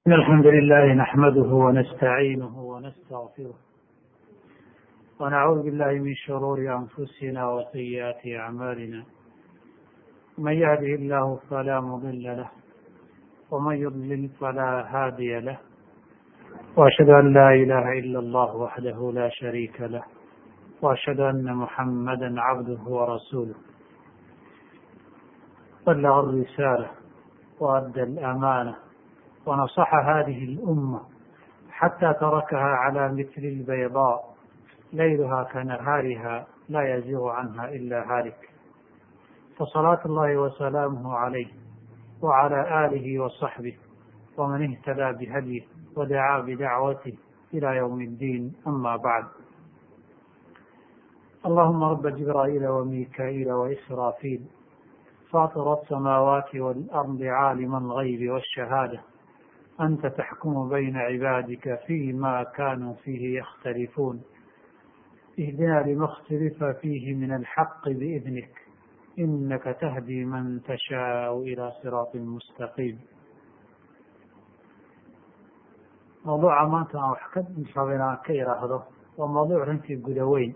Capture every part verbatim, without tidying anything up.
إن الحمد لله نحمده ونستعينه ونستغفره ونعوذ بالله من شرور أنفسنا وسيئات أعمالنا. من يهده الله فلا مضل له ومن يضلل فلا هادي له، وأشهد أن لا إله إلا الله وحده لا شريك له، وأشهد أن محمدا عبده ورسوله. بلغ الرسالة وأدى الأمانة ونصح هذه الأمة حتى تركها على مثل البيضاء ليلها كنهارها لا يزيغ عنها إلا هالك. فصلاة الله وسلامه عليه وعلى آله وصحبه ومن اهتدى بهديه ودعا بدعوته إلى يوم الدين. أما بعد، اللهم رب جبرائيل وميكائيل وإسرافيل فاطر السماوات والأرض عالم الغيب والشهادة، أنت تحكم بين عبادك فيما كانوا فيه يختلفون، اهدنا لما اختلف فيه من الحق بإذنك، إنك تهدي من تشاء إلى صراط مستقيم. موضوع maanta aan wax ka rabaa inaan ka iraahdo waa mawduuc runtii guda weyn.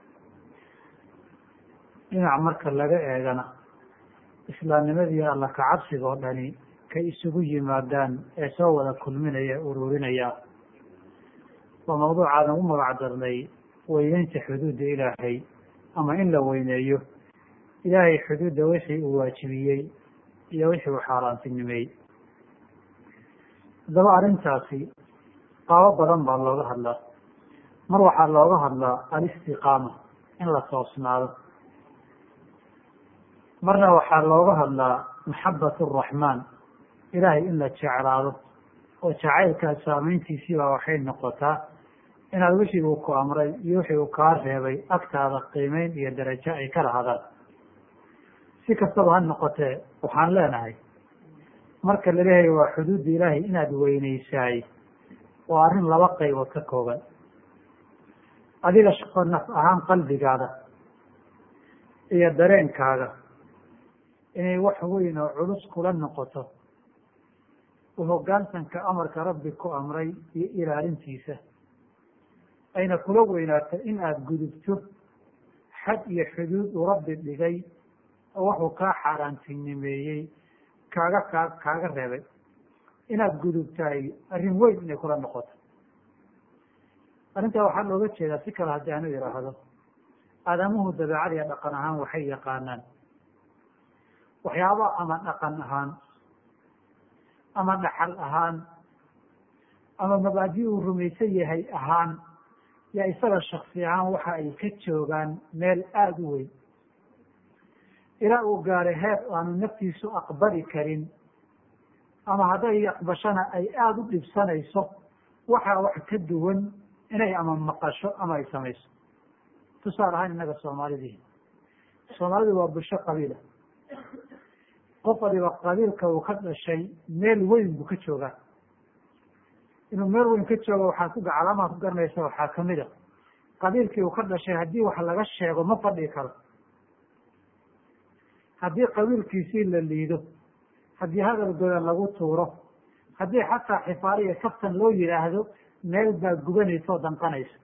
dhinac marka laga eegana islaamnimadii alla ka cabsiga oo dhani ka isugu yimaadaan ee soo wada kulminaya ururinaya waa mawduucaan ugu magac darnay weyneynta xuduudda ilaahay, ama in la weyneeyo ilaahay xuduudda wixii uu waajibiyey iyo wixii uu xaaraantinimeeyey. haddaba arrintaasi qaabo badan baa looga hadlaa. mar waxaa looga hadlaa alistiqaama, in la toosnaado. marna waxaa looga hadlaa maxabat araxmaan, ilaahay in la jeclaado, oo jacaylkaa saameyntiisiibaa waxay noqotaa inaad wixii uu ku amray iyo wixii uu kaa reebay agtaada qiimeyn iyo darajo ay ka lahadaan. si kastaba ha noqotee waxaan leenahay, marka la leeyahay waa xuduudda ilaahay inaad weyneysaay, waa arrin laba qaybood ka kooban. adiga shaqo naf ahaan qalbigaada iyo dareenkaaga inay wax weyn oo culus kula noqoto u hoggaansanka amarka rabbi ku amray iyo ilaalintiisa, ayna kula weynaato in aada gudubto xad iyo xuduud uu rabbi dhigay oo waxuu kaa xaaraantinimeeyey kaaga kaa kaaga reebay, inaad gudubtaay arrin weyn inay kula noqoto. arrintaa waxaa looga jeedaa si kale haddii aanu idhaahdo, aadamuhu dabeecad iyo dhaqan ahaan waxay yaqaanaan waxyaaba ama dhaqan ahaan ama dhaxal ahaan ama mabaadi uu rumaysan yahay ahaan yaa isaga shaksi ahaan waxa ay ka joogaan meel aada u weyn, ilaa uu gaaray heer aanu naftiisu aqbali karin, ama hadday aqbashana ay aada u dhibsanayso waxaa wax ka duwan inay ama maqasho ama ay samayso. tusaale ahaan innaga soomaalidii soomaalidu waa bulsho qabiila. qof waliba qabiilka uu ka dhashay meel weyn buu ka joogaa. inuu meel weyn ka joogo waxaa ku calaamaad ku garanaysa waxaa kamid a qabiilkii uu ka dhashay haddii wax laga sheego ma fadhii karo. haddii qabiilkiisii la liido, haddii hadal godan lagu tuuro, haddii xataa xifaalo iyo kaftan loo yidhaahdo, meel baa gubanaysa oo danqanaysa.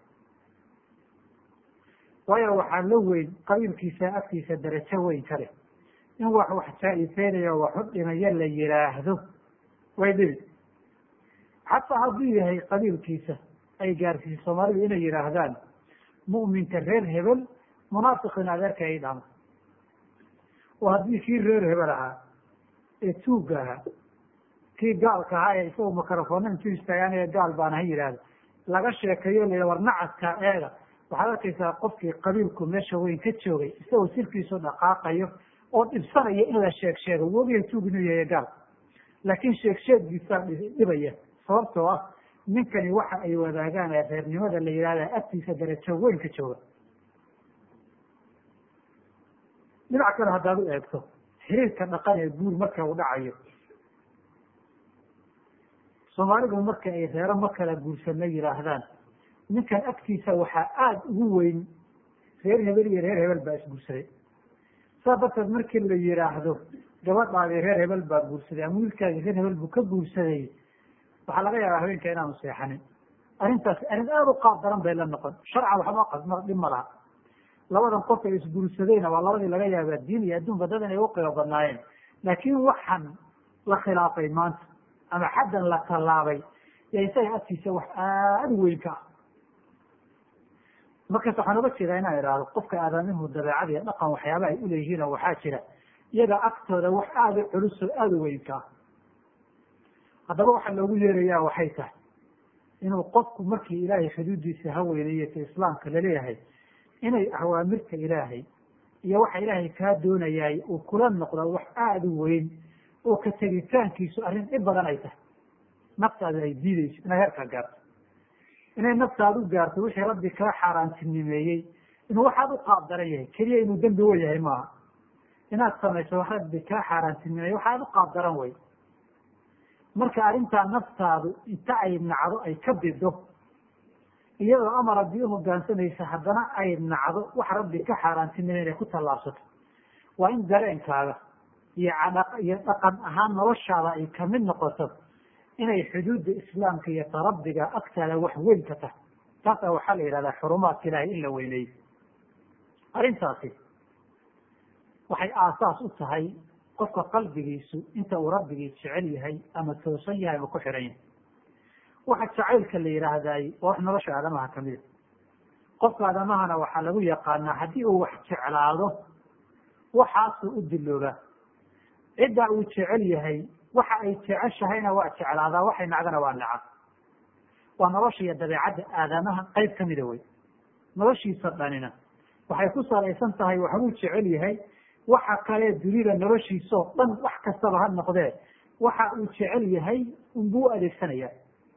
waayo waxaa la weyn qabiilkiisa agtiisa darajo weyn ka leh. in wax wax jaa-ifeynayo wax u dhimaya la yidhaahdo way dhibi. xataa hadduu yahay qabiilkiisa ay gaarsiisay soomaalidu inay yidhaahdaan mu'minka reer hebel munaafiqin adeerka ay dhama. oo haddii kii reer hebel ahaa ee tuugga ahaa, kii gaalka ahaa ee isagoo microfoona intuu istaagaanaya gaal baan ha yidhaahdo laga sheekeeyo la war nacadka eega, waxaad arkaysaa qofkii qabiilku meesha weyn ka joogay isagoo sirkiisu dhaqaaqayo oo dhibsanaya in la sheeg sheego. wogiya tuug inuu yahay gaal, laakiin sheeg sheeggiisaa dhibaya, sababtoo ah ninkani waxa ay wadaagaan ee reernimada la yidhahda agtiisa darajo weyn ka jooga. dhinac kale haddaad u eegto xiriirka dhaqan ee guur marka uu dhacayo, soomaalidu marka ay reero ma kala guursanna yidhaahdaan, ninkan agtiisa waxaa aada ugu weyn reer hebel iyo reer hebel baa isguursaday. saa darteed markii la yidhaahdo gabadhaadii reer hebel baa guursaday ama wiilkaagii reer hebel buu ka guursaday, waxaa laga yaabaa haweenka inaanu seexanin arrintaasi arrin aada u qaab daran bay la noqon sharcan waxba qasma dhib ma laha labadan qof ay isguursadayna waa labadii laga yaabaa diin iyo adduunba dad inay u qiimo badnaayeen laakiin waxaan la khilaafay maanta ama xaddan la tallaabay yo isaga agtiisa wax aada u weyn ka ah markaas waxaan oga jeedaa inaan idhaahdo qofka aadaamihu dabeecada iyo dhaqan waxyaaba ay uleeyihiin oo waxaa jira iyaga agtooda wax aada u culus oo aada u weyn ka ah haddaba waxaa loogu yeerayaa waxay tahay inuu qofku markii ilaahay xuduudiisa haweynayo ka islaamka laleeyahay inay awaamirta ilaahay iyo waxa ilaahay kaa doonayaay uu kula noqdo wax aada u weyn oo ka tegitaankiisu arrin dhib badan ay tahay naftaada ay diideyso inay heerkaa gaarto inay naftaada u gaarto wixii rabbi kaa xaaraantinimeeyey inuu waxaad u qaab daran yahay keliya inuu dembi wa yahay maaha inaad samayso wax rabbi kaa xaaraantinimeeyey waxaad u qaab daran wey marka arrintaa naftaadu inta ay nacdo ay ka bido iyadoo amar rabbi u hoggaansanaysa haddana ay nacdo wax rabbi ka xaaraantinimeey inay ku tallaabsato waa in dareenkaaga iyo iyo dhaqan ahaan noloshaada ay kamid noqoto inay xuduudda islaamka iyo tarabbiga agtaada wax weyn ka tahay taasa waxaa la yidhahdaa xurumaadka ilaahay in la weyneeyo arrintaasi waxay aasaas u tahay qofka qalbigiisu inta uu rabbigii jecel yahay ama toosan yahay ama ku xihan yahay waxa jacaylka la yidhaahdaay waa wax nolosha aadamaha kamida qofka aadamahana waxaa lagu yaqaanaa haddii uu wax jeclaado waxaasuu u diloobaa ciddaa uu jecel yahay waxa ay jeceshahayna waa jeclaadaa waxay nacdana waa naca waa nolosha iyo dabeecadda aadamaha qayb kamida wey noloshiisa dhanina waxay ku salaysan tahay waxbuu jecel yahay waxa kale dunida noloshiisao dhan wax kastaba ha noqdee waxa uu jecel yahay unbuu u adeegsanaya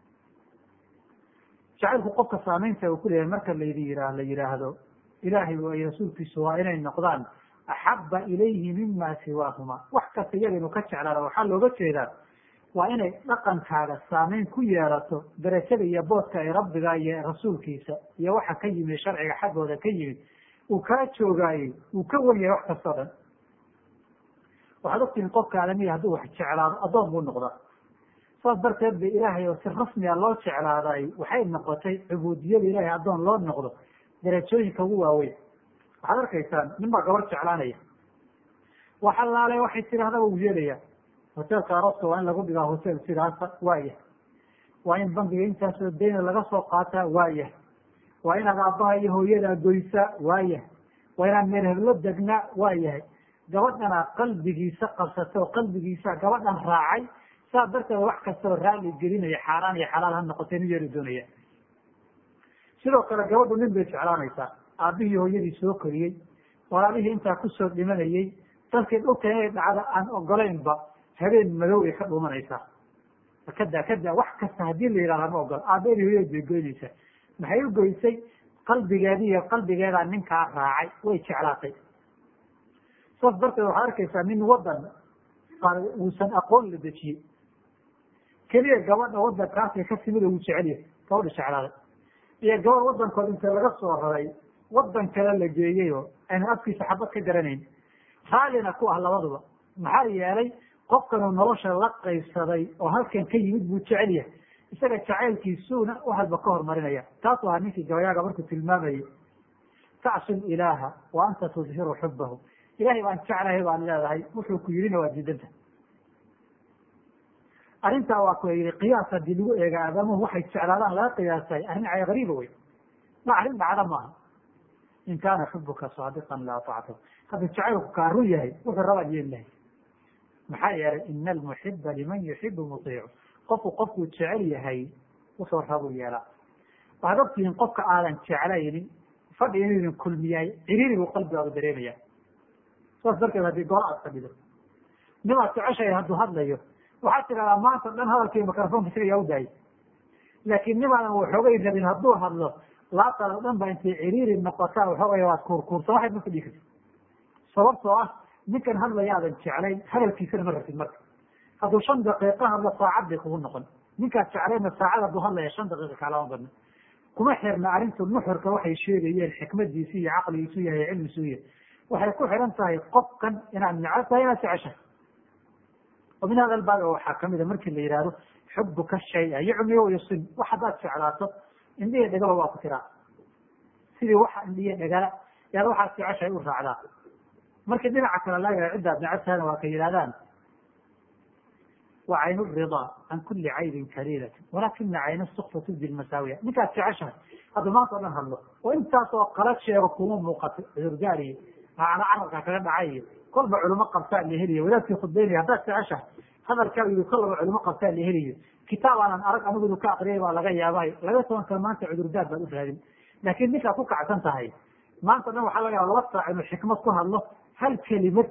jacaylku qofka saamaynta uu ku leeyahay marka laydi yia la yidhaahdo ilaahay iyo rasuulkiisu waa inay noqdaan axaba ilayhi mima siwaahuma wax kasta iyaga inuu ka jeclaada waxaa looga jeedaa waa inay dhaqankaaga saamayn ku yeelato darajada iyo boodka ay rabbiga iyo rasuulkiisa iyo waxa ka yimid sharciga xaggooda ka yimid uu kaa joogaayey uu ka wen yahay wax kastoo dhan waxaad ogtihin qofka aadamiya hadduu wax jeclaado addoon buu noqdaa saas darteed ba ilaahay oo si rasmiya loo jeclaaday waxay noqotay cubuudiyada ilaahay addoon loo noqdo darajooyinka ugu waaweyn waxaad arkaysaan nin baa gabar jeclaanaya wax allaale waxay tidhahdaba uu yeelaya hoteelka arooska waa in lagu dhigaa hotel sidaasa waayah waa in bangiga intaasoo dayna laga soo qaataa waayah waa inaad aabbaha iyo hooyadaa goysaa waayah waa inaad meel heblo degnaa waayahay gabadhanaa qalbigiisa qabsata oo qalbigiisa gabadhan raacay saa darteed wax kastoo raali gelinaya xaaraan iyo xalaal ha noqotay inu yeeli doonaya sidoo kale gabadhu nin bay jeclaanaysaa aabbihii hooyadii soo koriyey walaalihii intaa kusoo dhimanayey dadkii dhulka inay dhacda aan ogolaynba habeen madow ay ka dhuumanaysaa kada kada wax kasta haddii la yidhahda ma ogolo aabbeedii hooyad bay goynaysaa maxay u goysay qalbigeedii iyo qalbigeedaa ninkaa raacay way jeclaatay saas darteed waxaad arkaysaa nin wadan uusan aqoon la dejiyey keliya gabadha wadankaasay ka timid oo wuu jecel yahay gabadha jeclaaday iyo gabadh wadankood inta laga soo raray wadan kale la geeyey oo ayna afkiisa xabad ka garanayn raallina ku ah labaduba maxaa yeelay qofkanuu nolosha la qaybsaday oo halkan ka yimid buu jecel yahay isaga jacaylkiisuuna waxalba ka hormarinaya taasuu ahaa ninkii gabayaaga markuu tilmaamayey tacsul ilaaha wa anta tudhiru xubahu ilahay baan jeclahay baad leedahay wuxuu ku yidhina waa diidanta arrintaa waa ku yidhi qiyaas haddii lagu eega aadamuhu waxay jeclaadaan laga qiyaasay arrin gariiba wey ma arrin dhacda maaha in kaana xubuka saadiqan la atactahu hadduu jacaylku kaa run yahay wuxuu rabaad yeeli lahay maxaa yeelay ina almuxiba liman yuxibu mutiicu qofku qofkuu jecel yahay wuxuu rabu yeelaa waxaad ogtihiin qofka aadan jeclaynin fadhi inuu idin kulmiyaay ciriiri buu qalbigaadu dareemaya saas darteed haddii gola aad fadhido nimaad jeceshahay hadduu hadlayo waxaad tidhahdaa maanta dhan hadalkii microfonka isaga yaa u daayay laakiin nimaadan waxoogay rabin hadduu hadlo laabtaada dhan ba intay ciriiri noqotaa waxoogay waad kuurkuursa waxayd ma fadhii kartid sababtoo ah ninkan hadlaya aadan jeclayn hadalkiisana ma rabtid marka hadduu shan daqiiqo hadlo saacad bay kugu noqon ninkaad jeclayna saacad hadduu hadlaya shan daqiiqa kaalama badna kuma xirna arrintu nuxurka waxay sheegayeen xikmadiisu iyo caqligiisu yahay cilmigiisu yahay waxay ku xihan tahay qofkan inaad necab tahay inaad jeceshahay ومن هذا الباب وحاكم مركي اللي يرادو حبك الشيء يعمي ويصب وحدات فعلاته إنديه دقوا واقتراء سيدي وحا إنديه دقلا يا روح في عشاء يورفع على مركي دين عكنا لا يعدها بنعتها وكيلادان وعين الرضا عن كل عيب كليلة ولكن عين السخط تبدي المساوية نكات في عشاء هذا ما طلعها الله وانت توقلت شيء ركوم موقت رجالي على عرقك كذا عيب كل علماء قبطاء اللي هلي ولا في خديني هذا في عشاء هذا الكلام يقول علماء قبطاء اللي هلي كتاب أنا أرى أنا أقول كأقري ولا غير باي لا سواء كان ما أنت عذر داد بقول هذه لكن نك أكوك عشان تهاي ما أنت نوع حاجة على وقت إنه الحكمة كلها الله هل كلمة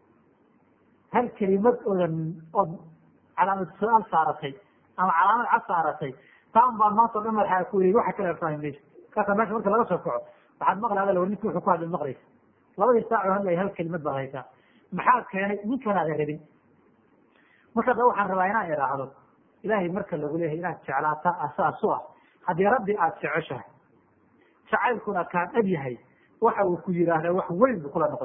هل كلمة أو علامة السؤال صارتي أم علامة عص صارتي طبعا بعد ما طلع ما الحكوري واحد كلا فاهم ليش كذا ماشي وأنت لا تشوفه بعد مغرب هذا لو نكون حكوا هذا المغرب لو يستعمل هلا هل كلمة بهايتا محاك كان مين كان هذا غريب مثلا روح عن رواينا إلى هذا إلهي مركز اللي يقوله إله شعلاتا أساسها هذه ربي أتشعشها شعيل كنا كان أبيهي وحو كيراه وحوين بكل نقد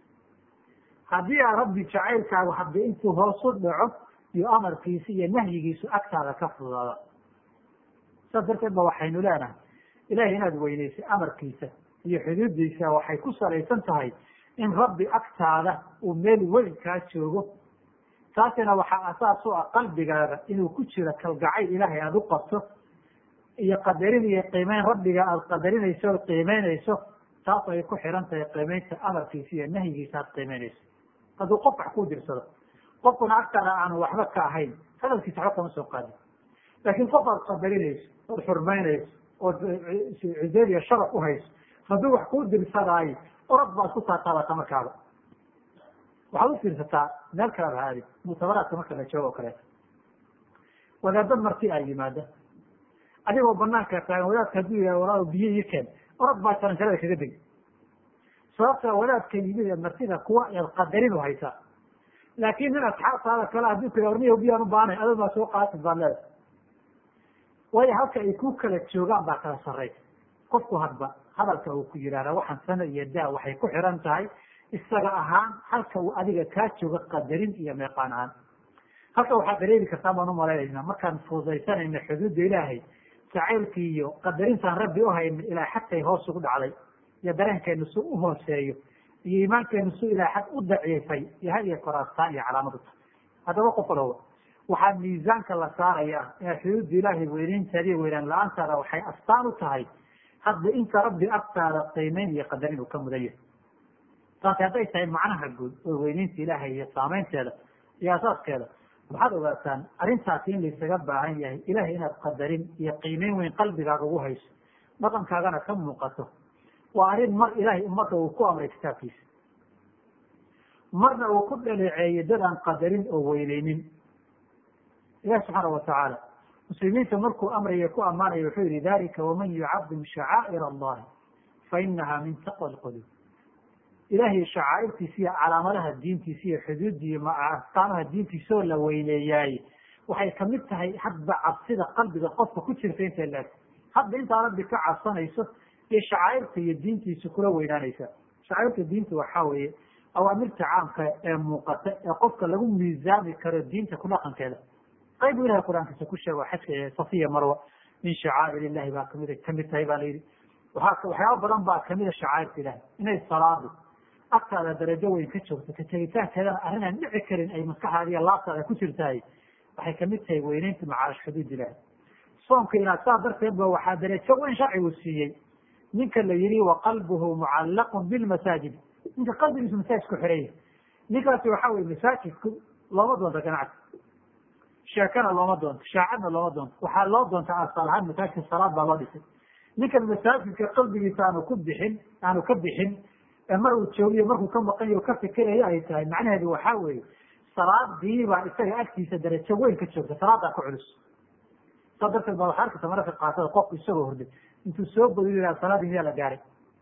هذه يا ربي شعيل كان وحبي أنتو هو صدعه يؤمر كيسية نهي كيسو أكثر كفر هذا صدرت ما وحين لنا إلهي هنا دوينيس أمر كيسة هي حدود ديسة وحي كسر يسنتهي إن ربي أكثر وميل وين كاتشوه taasina waxaa asaas u ah qalbigaaga inuu ku jiro kalgacay ilaahay aada u qabto iyo qadarin iyo qiimeyn rabbiga aada qadarinayso o qiimeynayso taas ay ku xiran tahay qiimeynta amarkiisa iyo nahyigiisa aada qiimeynayso hadduu qof wax kuu dirsado qofkuna agtaada aanu waxba ka ahayn hadalkiisa waxba kama soo qaadin laakiin qof aada qadarinayso ood xurmeynayso ood cizeed iyo sharaf u hayso hadduu wax kuu dirsadaayo orod baad ku taataabata markaaba waxaad u fiirsataa meel kale haadi mutabaraadka marka la joogo o kaleeto wadaadad marti ay yimaada adigoo banaanka taagan wadaadka hadduu yahay walaal biyo iyo keen orod baa jaranjarada kaga degi sababta wadaadka yimid ee martida kuwa eed qadarin u haysaa laakiin nin asxaabtaada kale hadduu tiri orniyo biyaan u baanay adoo baa soo qaatid baad leedahay waayo halka ay ku kala joogaan baa kala sarraysa qofku hadba hadalka uu ku yidhaahda waxaan sana iyo daa waxay ku xiran tahay isaga ahaan halka uu adiga kaa jooga qadarin iyo meeqaan ahaan halka waxaad dareemi kartaa baan umalaynayna markaan fududaysanayna xuduudda ilaahay jacaylkii iyo qadarintaan rabbi u haynin ilaa xadkay hoos ugu dhacday iyo dareenkeenu su u hooseeyo iyo iimaankeenu su ilaa xad u daciifay iyo had iyo koraastaan iyo calaamadu tahay haddaba qof walowa waxaa miisaanka la saaraya inaad xuduudda ilaahay weynayntaada iyo weynaan la-aantaada waxay astaan u tahay hadda inta rabbi agtaada qiimeyn iyo qadarin uu ka mudan yahay taasi hadday tahay macnaha guud oo weyneynta ilaahay iyo saameynteeda iyo asaaskeeda waxaad ogaataan arrintaasi in laysaga baahan yahay ilahay inaad qadarin iyo qiimeyn weyn qalbigaaga ugu hayso dhaqankaagana ka muuqato waa arrin mar ilaahay ummadda uu ku amray kitaabkiisa marna uu ku dhaleeceeyey dad aan qadarin oo weyneynin ilahi subxaana watacaala muslimiinta markuu amrayo ku ammaanayo wuxuu yihi dalika waman yucadim shacaa'ir allahi fa inaha min taqwa lqulub ilaahay shacaa'irtiisa iyo calaamadaha diintiisa iyo xuduuddii astaamaha diintiisa oo la weyneeyaay waxay kamid tahay hadba cabsida qalbiga qofka ku jirta intay leeg hadba intaa rabbi ka cabsanayso iyo shacaa'irta iyo diintiisa kula weynaanaysa shacaa'irta diinta waxaa weeye awaamirta caamka ee muuqata ee qofka lagu miisaami karo diinta ku dhaqankeeda qaybu ilahay qur-aankiisa ku sheego xajka safiya marwa min shacaa'ir illahi baa kamid kamid tahay baa la yidhi waaa waxyaaba badan baa kamida shacaa'irta ilahay inay salaadu agtaada darajo weyn ka joogto ka tegitaankeedana arrin aan dhici karin ay maskaxaada iyo laabtaada ku jirtahay waxay kamid tahay weyneynta macaash xuduud ilahi soomka inaad saa darteed ba waxaa darajo weyn sharcigu siiyey ninka la yihi waqalbuhu mucallaqun bilmasaajid ninka qalbigiisu masaajidku xiraya ninkaasi waxa weye masaajidku looma doonto ganacsi sheekana looma doonto shaacadna looma doonto waxaa loo doonta asal ahaan masaajidka salaad baa loo dhisay ninkan masaajidka qalbigiisa aanu ku bixin aanu ka bixin mar uu joogiyo markuu ka maqan yaho ka fikerayo ay tahay macnaheedu waxaa weeye salaadii baa isaga agtiisa darajo weyn ka joogta salaadaa ku culus saa darteed baa waxaa arkaysa mararka qaarkood qofku isagoo horday intuu soo bodiyo yidhaha salaadii miyaa la gaaray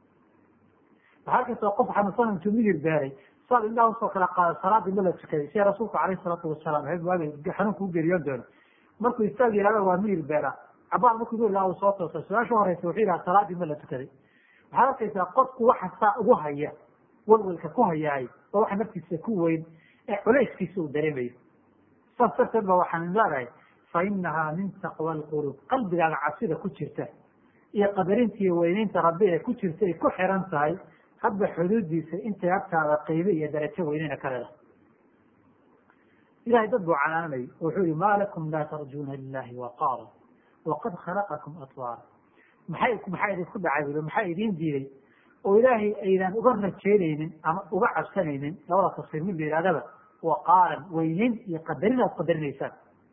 waxaa arkaysa qof xanuunsan intuu miyir beeray saad indhaha usoo kala qaada salaadii ma la tukaday sida rasuulku calayhi salaatu wasalaam waagay xanuunka u geeriyoon doono markuu istaag yihahda waa miyir beera cabaan markuu ilaa uu soo toosay su-aasha horeysa wuxuu yidhaha salaadii ma la tukaday waxaad arkaysaa qofku waxa saa ugu haya walwalka ku hayaay oo waxa naftiisa ku weyn ee culayskiisa uu dareemayo saas darteed ba waxaan leedahay fa inahaa min taqwa alquluub qalbigaaga cabsida ku jirta iyo qadarinta iyo weyneynta rabbi ee ku jirta ay ku xiran tahay hadba xuduudiisa intay agtaada qiime iyo darajo weyneyna ka leedahay. ilahay dad buu canaanay wuxuu yihi maa lakum laa tarjuuna lilahi waqaara waqad khalaqakum atwaara. maxay maxaa idinku dhacay buli maxaa idiin diiday oo ilaahay aydan uga rajeynaynin ama uga cabsanaynin, labada tafsiir mid la yihahdaba waqaaran weyneyn iyo qadarin aad qadarinaysaan,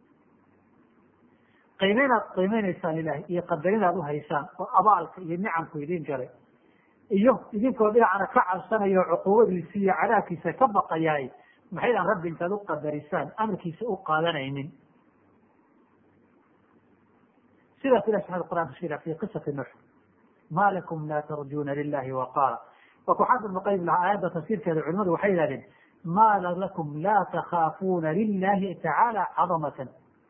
qiimeyn aad qiimeynaysaan ilahay iyo qadarin aad uhaysaan oo abaalka iyo nicamku idin galay, iyo idinkoo dhinacana ka cabsanayo cuquubadiisa iyo cadaabkiisa ka baqayaay maxaydaan rabbi intaad u qadarisaan amarkiisa u qaadanaynin. sidaas ilah subxana qur'anka sheega fi qisati nuux ma lakum laa tarjuuna lilahi waqaara. waa ku xaafid ibnu qayim lahaa aayadda tafsiirkeeda culimadu waxay yihahdeen ma lakum laa takhaafuuna lilahi tacaala cadamatan.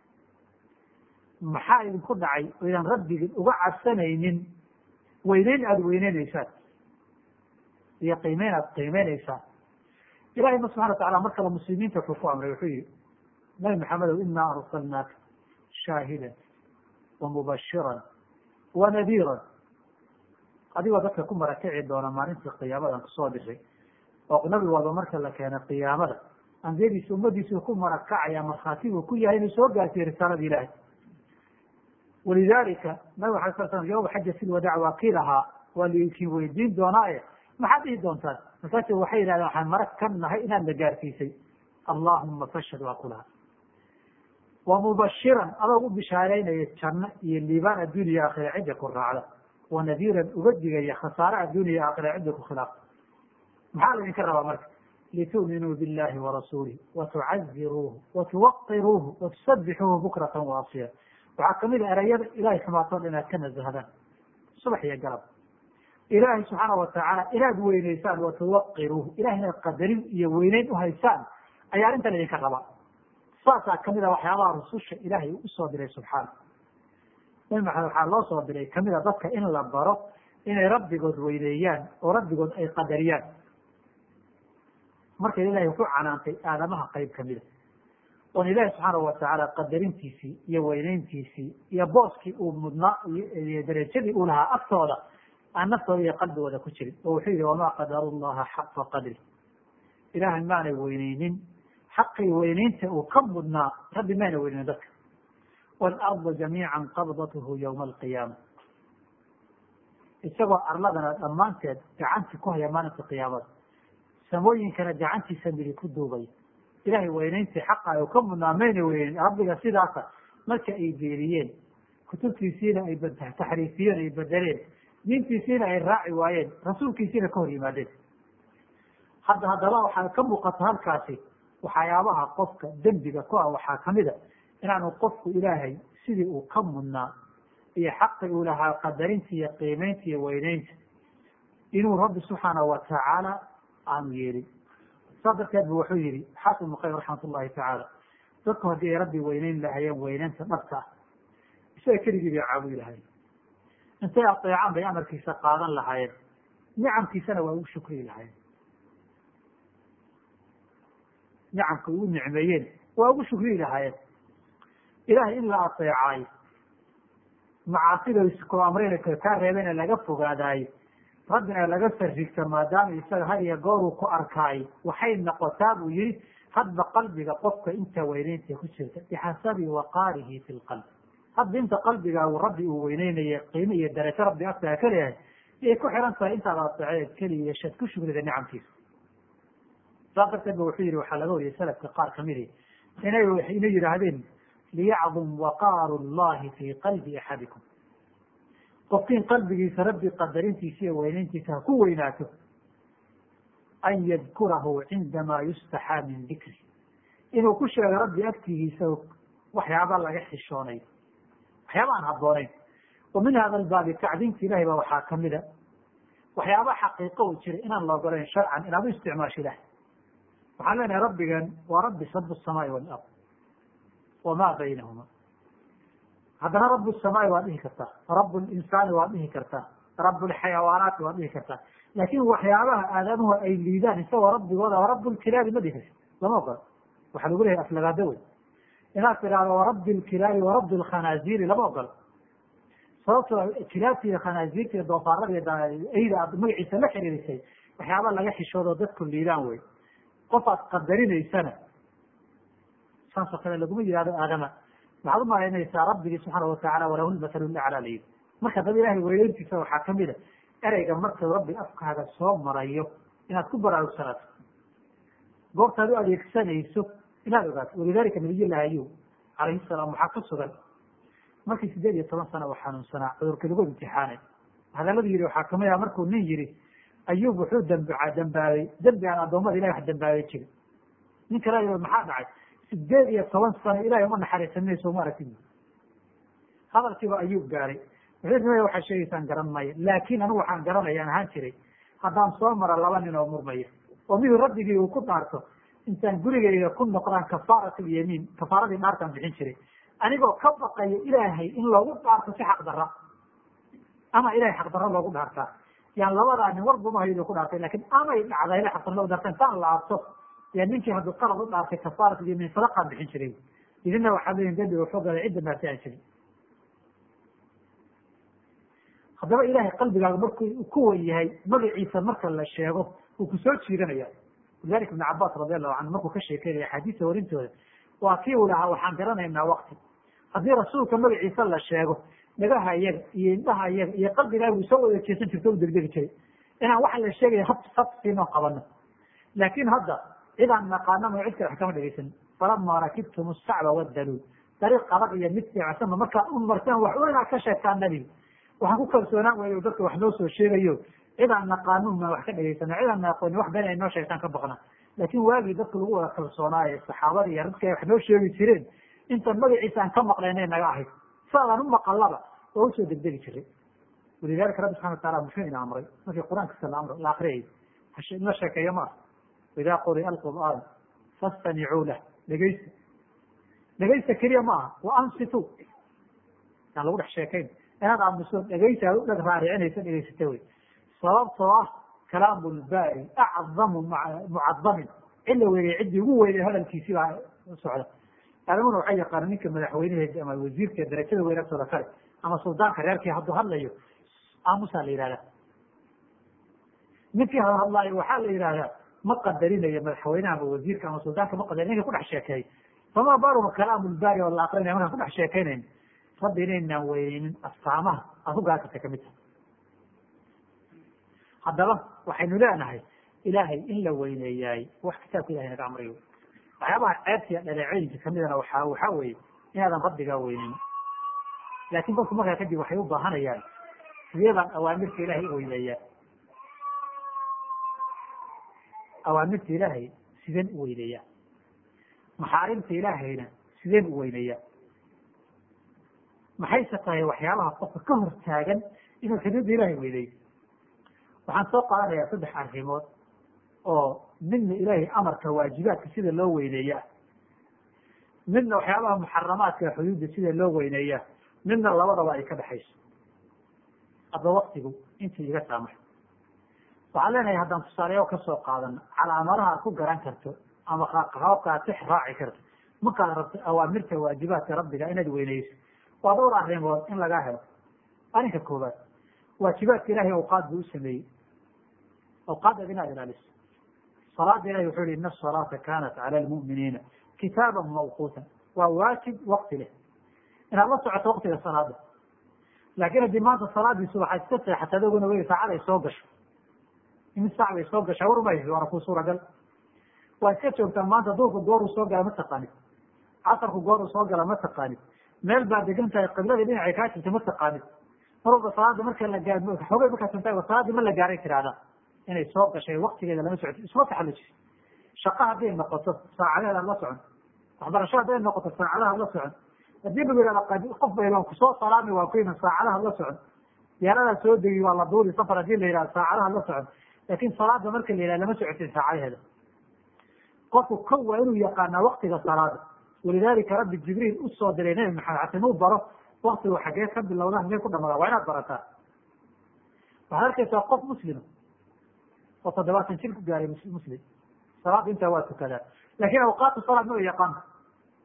maxaa idinku dhacay oo idaan rabbigin uga cabsanaynin weyneyn aada weyneynaysaan iyo qiimeyn aada qiimeynaysaan. ilahay ma subxana watacala mar kale muslimiinta wuxuu ku amray wuxuu yihi nabi maxamedow inaa arsalnaaka shaahidan wamubashiran wanadiiran, adigoo dadka ku marakaci doona maalintii qiyaamadan kusoo dhisay oo nabi walba marka la keena qiyaamada ambiyadiisa ummadiisa ku marakacaya markhaati buu ku yahay inuu soo gaarsiiye risaalada ilahay. walidalika nabig ala sal slam yawma xajati lwadaac waa kii lahaa waa lakin weydiin doonaaye maxaad dhihi doontaan? markaasu waxay yihahdeen waxaan marag ka nahay inaad la gaarsiisay. allahuma fashhad waa ku lahaa wamubashiran adoo u bishaareynaya janno iyo liibaan adduuniya aakhira cidda ku raacda, wanadiiran uga digaya khasaare adduuniya aakhira cidda ku khilaafta. maxaa laydinka rabaa marka? litu'minuu billahi warasuulih watucaziruuhu watuwaqiruuhu watusabixuuhu bukratan waasiya. waxaa kamid a erayada ilahay xumaatood inaad ka nasahdaan subax iyo galab, ilaahay subxaana watacaala inaad weyneysaan watuwaqiruuhu ilahay inaad qadarin iyo weyneyn uhaysaan ayaa arrintan idinka rabaa. saasaa kamid a waxyaabaha rususha ilaahay u usoo diray subxaana. nabi maxamed waxaa loo soo diray kamid a dadka in la baro inay rabbigood weyneeyaan oo rabbigood ay qadariyaan. marka ilahay wuxuu canaantay aadamaha qayb kamida oon ilaahi subxaana watacaala qadarintiisii iyo weyneyntiisii iyo booskii uu mudnaa iyo darajadii uu lahaa aftooda aan naftooda iyo qalbigooda ku jirin. oo wuxuu yihi wamaa qadaru llaha xaqa qadri, ilaahay maanay weyneynin xaqii weyneynta uu ka mudnaa rabbi mayna weyneynin dadka. waalarda jamiica qabdathu ywma alqiyaama, isagoo arladana dhammaanteed gacantii ku haya maalinta qiyaamada, samooyinkana gacantiisa midi ku duubay. ilahay weyneyntii xaqa uu ka mudnaa mayna weyneyn rabbiga sidaasa marka ay beeriyeen, kutubtiisiina ay taxriifiyeen ay bedeleen, diintiisiina ay raaci waayeen, rasuulkiisiina ka hor yimaadeen. hadda haddaba waxaa ka muuqata halkaasi waxyaabaha qofka dembiga ku ah waxaa kamid a inaanu qofku ilaahay sidii uu ka mudnaa iyo xaqi uu lahaa qadarinta iyo qiimeynta iyo weyneynta inuu rabbi subxaana watacaala aanu yeelin. saas darteed bu wuxuu yihi xaafid ibnu qayim raxmat ullahi tacaala dadku haddii ay rabbi weyneyn lahayeen weyneynta dhabta ah isaga keligii bay caabudi lahayen, intay ateecaan bay amarkiisa qaadan lahaayeen, nicamkiisana waa ugu shukriyi lahayen. nicamka ugu nicmeeyeen waa ugu shukriyi lahaayeen. ilahay in la ateecaayo, macaasida isku amreyna kaa reebeyna laga fogaadaayo, rabbina laga sarrigta maadaama isaga had iyo goor uu ku arkaayo waxay noqotaa buu yihi hadba qalbiga qofka inta weyneynta ku jirta bixasabi waqaarihi fi lqalb. hadba inta qalbigaagu rabbi uu weyneynayo qiime iyo darajo rabbi agtaga ka leeyahay ayay ku xiran tahay intaad ateeceed keliya yeeshaad ku shukrida nicamkiisa. saas darteed ba wuxuu yihi waxaa laga wariyay salafka qaar kamidi inay ina yidhaahdeen liyacdum waqaaru llahi fi qalbi axadikum, qofkiin qalbigiisa rabbi qadarintiisa iyo weyneyntiisa ha ku weynaato, an yadkurahu cindamaa yustaxaa min dikri, inuu ku sheego rabbi agtigiisa waxyaaba laga xishoonayo, waxyaaba aan habbooneyn. wa min hada albaabi tacdiimta ilahay ba waxaa kamida waxyaaba xaqiiqo u jira inaan la ogolayn sharcan inaad u isticmaasho ilahay. waxaan leenahay rabbigan waa rabbi sabu samaai walard wamaa baynahuma. haddana rab samaai waa dhihi kartaa, rab linsaani waa dhihi kartaa, rab lxayawaanaati waa dhihi kartaa. laakin waxyaabaha aadamuhu ay liidaan isagoo rabbigooda rab lkilaabi ma dhihi karti, lama ogola. waxaa lagu leeyahay aflagaado wey. inaad tidhaahdo warabbi ilkilaabi warabbi alkhanaasiiri lama ogolo sababtoo kilaabta iyo khanaasiirta iyo doofaarada iyo eyda aad magaciisa la xiriirisay waxyaaba laga xishoodo dadku liidaan wey qof aad qadarinaysana saasoo kale laguma yihahdo aadama waxaad u malaynaysaa rabbigii subxaana watacaala walahu lmasalu laclaa layidhi marka daba ilahay weyneyntiisa waxaa kamid a ereyga markuu rabbi afkaaga soo marayo inaad ku baraarugsanaato goobtaad u adeegsanayso inaad ogaato walidalika nabiy llahi ayub calayhi salaam waxaa ka sugan markii sideed iyo toban sana u xanuunsanaa cudurkii lagu imtixaanay hadaladu yihi waxaa kamid ah markuu nin yihi ayub wuxuu dambaa dambaabay dembi aan addoommada ilahi wax dambaabay jirin nin kale y maxaa dhacay sideed iyo toban sano ilahay uma naxariisanayso uma aragti hadalkiiba ayub gaaray wuxuu ri waxaa sheegaysaan garan maya laakin anigu waxaan garanayaan ahaan jiray haddaan soo maro laba nin oo murmaya oo miduu rabbigii uu ku dhaarto intaan gurigayga ku noqdaan kafaarat lyamiin kafaaradii dhaartaan bixin jiray anigoo ka baqaya ilaahay in loogu dhaarto si xaq dara ama ilahay xaq daro loogu dhaartaa yaan labadaa nin warbumahaydu ku dhaartay lakin amay dhacda ilahay xaq daro loogu dhaarta intaan laabto ya ninkii hadduu qalad u dhaartay kafaarat lyamiin sadaqaan bixin jiray idina waxaa leeyihin dembiga wuxuu galay cidda maarti aan jirin haddaba ilahay qalbigaaga markuu ku wen yahay magaciisa marka la sheego wuu kusoo jiidanaya walidalika ibn cabas radi allahu canhu markuu ka sheekeynaya axaadiista warintooda waa kii uu lahaa waxaan garanaynaa wakti haddii rasuulka magaciisa la sheego dhagaha iyaga iyo indhaha iyaga iyo qalbigaaga uu soo wada jeesan jirto u degdegi jiray inaan waxa la sheegaya hab hab siinoo qabano laakin hadda cidaan naqaana ma cid kale wax kama dhegeysan falama rakibtum sacba wadaluul dariiq adag iyo mid fiicsanba markaad u martaan wax un inaad ka sheegtaan nabiga waxaan ku kalsoonaan weyy dadka wax noo soo sheegayo cidaan naqaanun ma wax ka dhegeysana cidaan na aqooni wax been ay noo sheegtaan ka baqna laakin waagii dadka lagu wada kalsoonaayo saxaabada iyo dadka ay wax noo sheegi jireen inta magaciisa aan ka maqlaynay naga ahayd saadaan u maqalaba oo usoo degdegi jiray walidalika rabbi subxana wataala muxuu ina amray markii qur-aankiisa la amro la akriyay la sheekeeyo ma ah waidaa quria alqur'aan fastamicuu lah dhegeysta dhegeysta keliya ma aha wa ansitu yaan lagu dhex sheekayn inaad aamuso dhegeysa ad u dheg raaricinaysa dhegeysata wey sababtoo ah kalaamu lbaari acdamu mucadamin cila weynay ciddii ugu weynay hadalkiisii baa socda alamuna waxay yaqaana ninka madaxweynehe ama wasiirka darajada weyn agtooda kale ama suldaanka reerkii hadduu hadlayo aamusaa la yihahdaa ninkii hadlaayo waxaa la yihahdaa ma qadarinayo madaxweyneha ama wasiirka ama suldaanka ma qadarin ninka kudhex sheekeey fama baruka kalaamu lbaari oo la aqrinaya markaan kudhex sheekeynayn rabbi inaynaan weyneynin astaamaha aad ku gaasata kamid tahay haddaba waxaynu leenahay ilaahay in la weyneeyaay wax kitaabka ilahay naga amrayo waxyaabaha ceebtiya dhaleecooyinka kamidana waa waxaa weeye inaadan rabbigaa weyneyn laakin dadku markaa kadib waxay u baahanayaan sidee baan awaamirta ilahay u weyneeyaa awaamirta ilaahay sideen u weyneeyaa maxaarimta ilaahayna sideen u weyneeyaa maxayse tahay waxyaabaha qofka ka hor taagan inuu xuduudda ilahay weyneeyo waxaan soo qaadanayaa saddex arrimood oo midna ilaahay amarka waajibaadka sida loo weyneeyaa midna waxyaabaha muxaramaadka xuduudda sida loo weyneeyaa midna labadaba ay ka dhexayso hadda waktigu intii iga saamaxo waxaan leenahay haddaan tusaaleyo kasoo qaadano calaamadaha aad ku garan karto ama qaabka aad six raaci karto markaad rabto awaamirta waajibaadka rabbiga inaad weyneyso waa dhowr arrimood in lagaa helo arrinka koowaad waajibaadka ilahay awqaad buu u sameeyey awqaaddeed inaad ilaaliso salaada ilahi wuxuu yihi ina asalaata kanat cala almu'miniina kitaaban mawquutan waa waajib wakti leh inaad la socoto waktiga salaada laakin haddii maanta salaadiisu waxaad iska seexata adaguna wey saacaday soo gasho imis saac bay soo gashaa war umaysi waana ku suuragal waa iska joogtaa maanta duurku gooruu soo gala ma taqaanid casarku gooruu soo gala ma taqaanid meel baad degan tahay qibladii dhinacay kaa jirta ma taqaanid mar walba salaada marka la gaa xoogay markaa tunta salaadii ma la gaaray tiraahda inay soo gashay waktigeeda lama socoti isma taxallujis shaqa hadday noqoto saacadeed aad la socon waxbarasho hadday noqoto saacadaha la socon haddii lagu yihahda qof bayban kusoo salaami waa ku iman saacadaha la socon diyaaradaa soo degi waa la duuri safar hadii la yihahda saacadaha la socon laakin salaada marka la yihahda lama socotin saacadaheeda qofku ko waa inuu yaqaanaa waktiga salaada walidalika rabbi jibriil usoo diray nabi maxamed xata inuu baro waktigu xagee ka bilowda hagee ku dhamaada waa inaad barataa waxaad arkaysaa qof muslima oo toddobaatan jir ku gaaray muslim salaada intaa waa tukadaa laakin awqaatu salaad ma yaqaano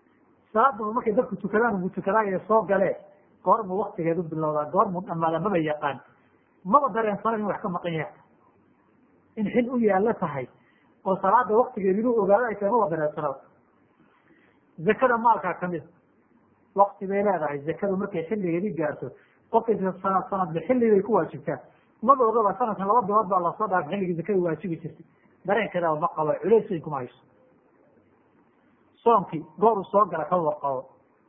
salaadaba markay dadku tukadaan ugu tukadaan soo galee goormuu waktigeedu bilowdaa goormuu dhamaada maba yaqaan maba dareensana in wax ka maqan yahay in xil u yaalla tahay oo salaada waktigeedu inuu ogaado ay tahay maba dareensana zakada maalkaa kamid wakti bay leedahay zakadu markay xilligeedii gaarto qofkaysa sanad sanadba xilli bay ku waajibtaa maba ogaba sanadkan laba bilood baa lasoo dhaafay xilligii zakada waajibi jirtay dareenkeedaba ma qabo culays weyn kuma hayso soomkii goor uu soo gala ka warqabo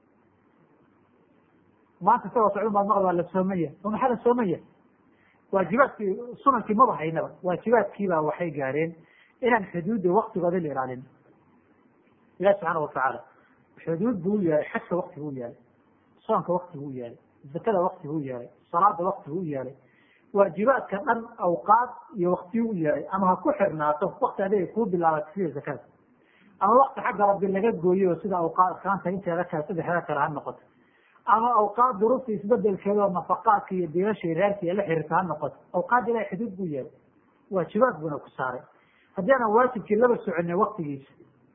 maanta isagoo socdon baad maqal waa la soomaya oo maxaa la soomaya waajibaadkii sunankii maba haynaba waajibaadkiibaa waxay gaareen inaan xuduudda waktigooda la ilaalin ilahi subxaana watacaala xuduud buu u yeelay xajka wakti buu u yeelay soonka wakti buu u yeelay zakada wakti buu u yeelay salaada wakti buu u yeelay waajibaadka dhan awqaad iyo waktiyu u yeelay ama ha ku xirnaato wakti adig ay kuu bilaabatay sida zakada ama wakti xagga rabbi laga gooyo sida awqaad arkaanta inteeda kale saddexda kale ha noqoto ama awqaad duruufta isbedelkeeda oo nafaqaadka iyo biilasha reerka iyo la xiriirta ha noqoto awqaad ilahay xuduud buu yeelay waajibaad buuna ku saaray haddii aanan waajibkii laba soconin waktigiisa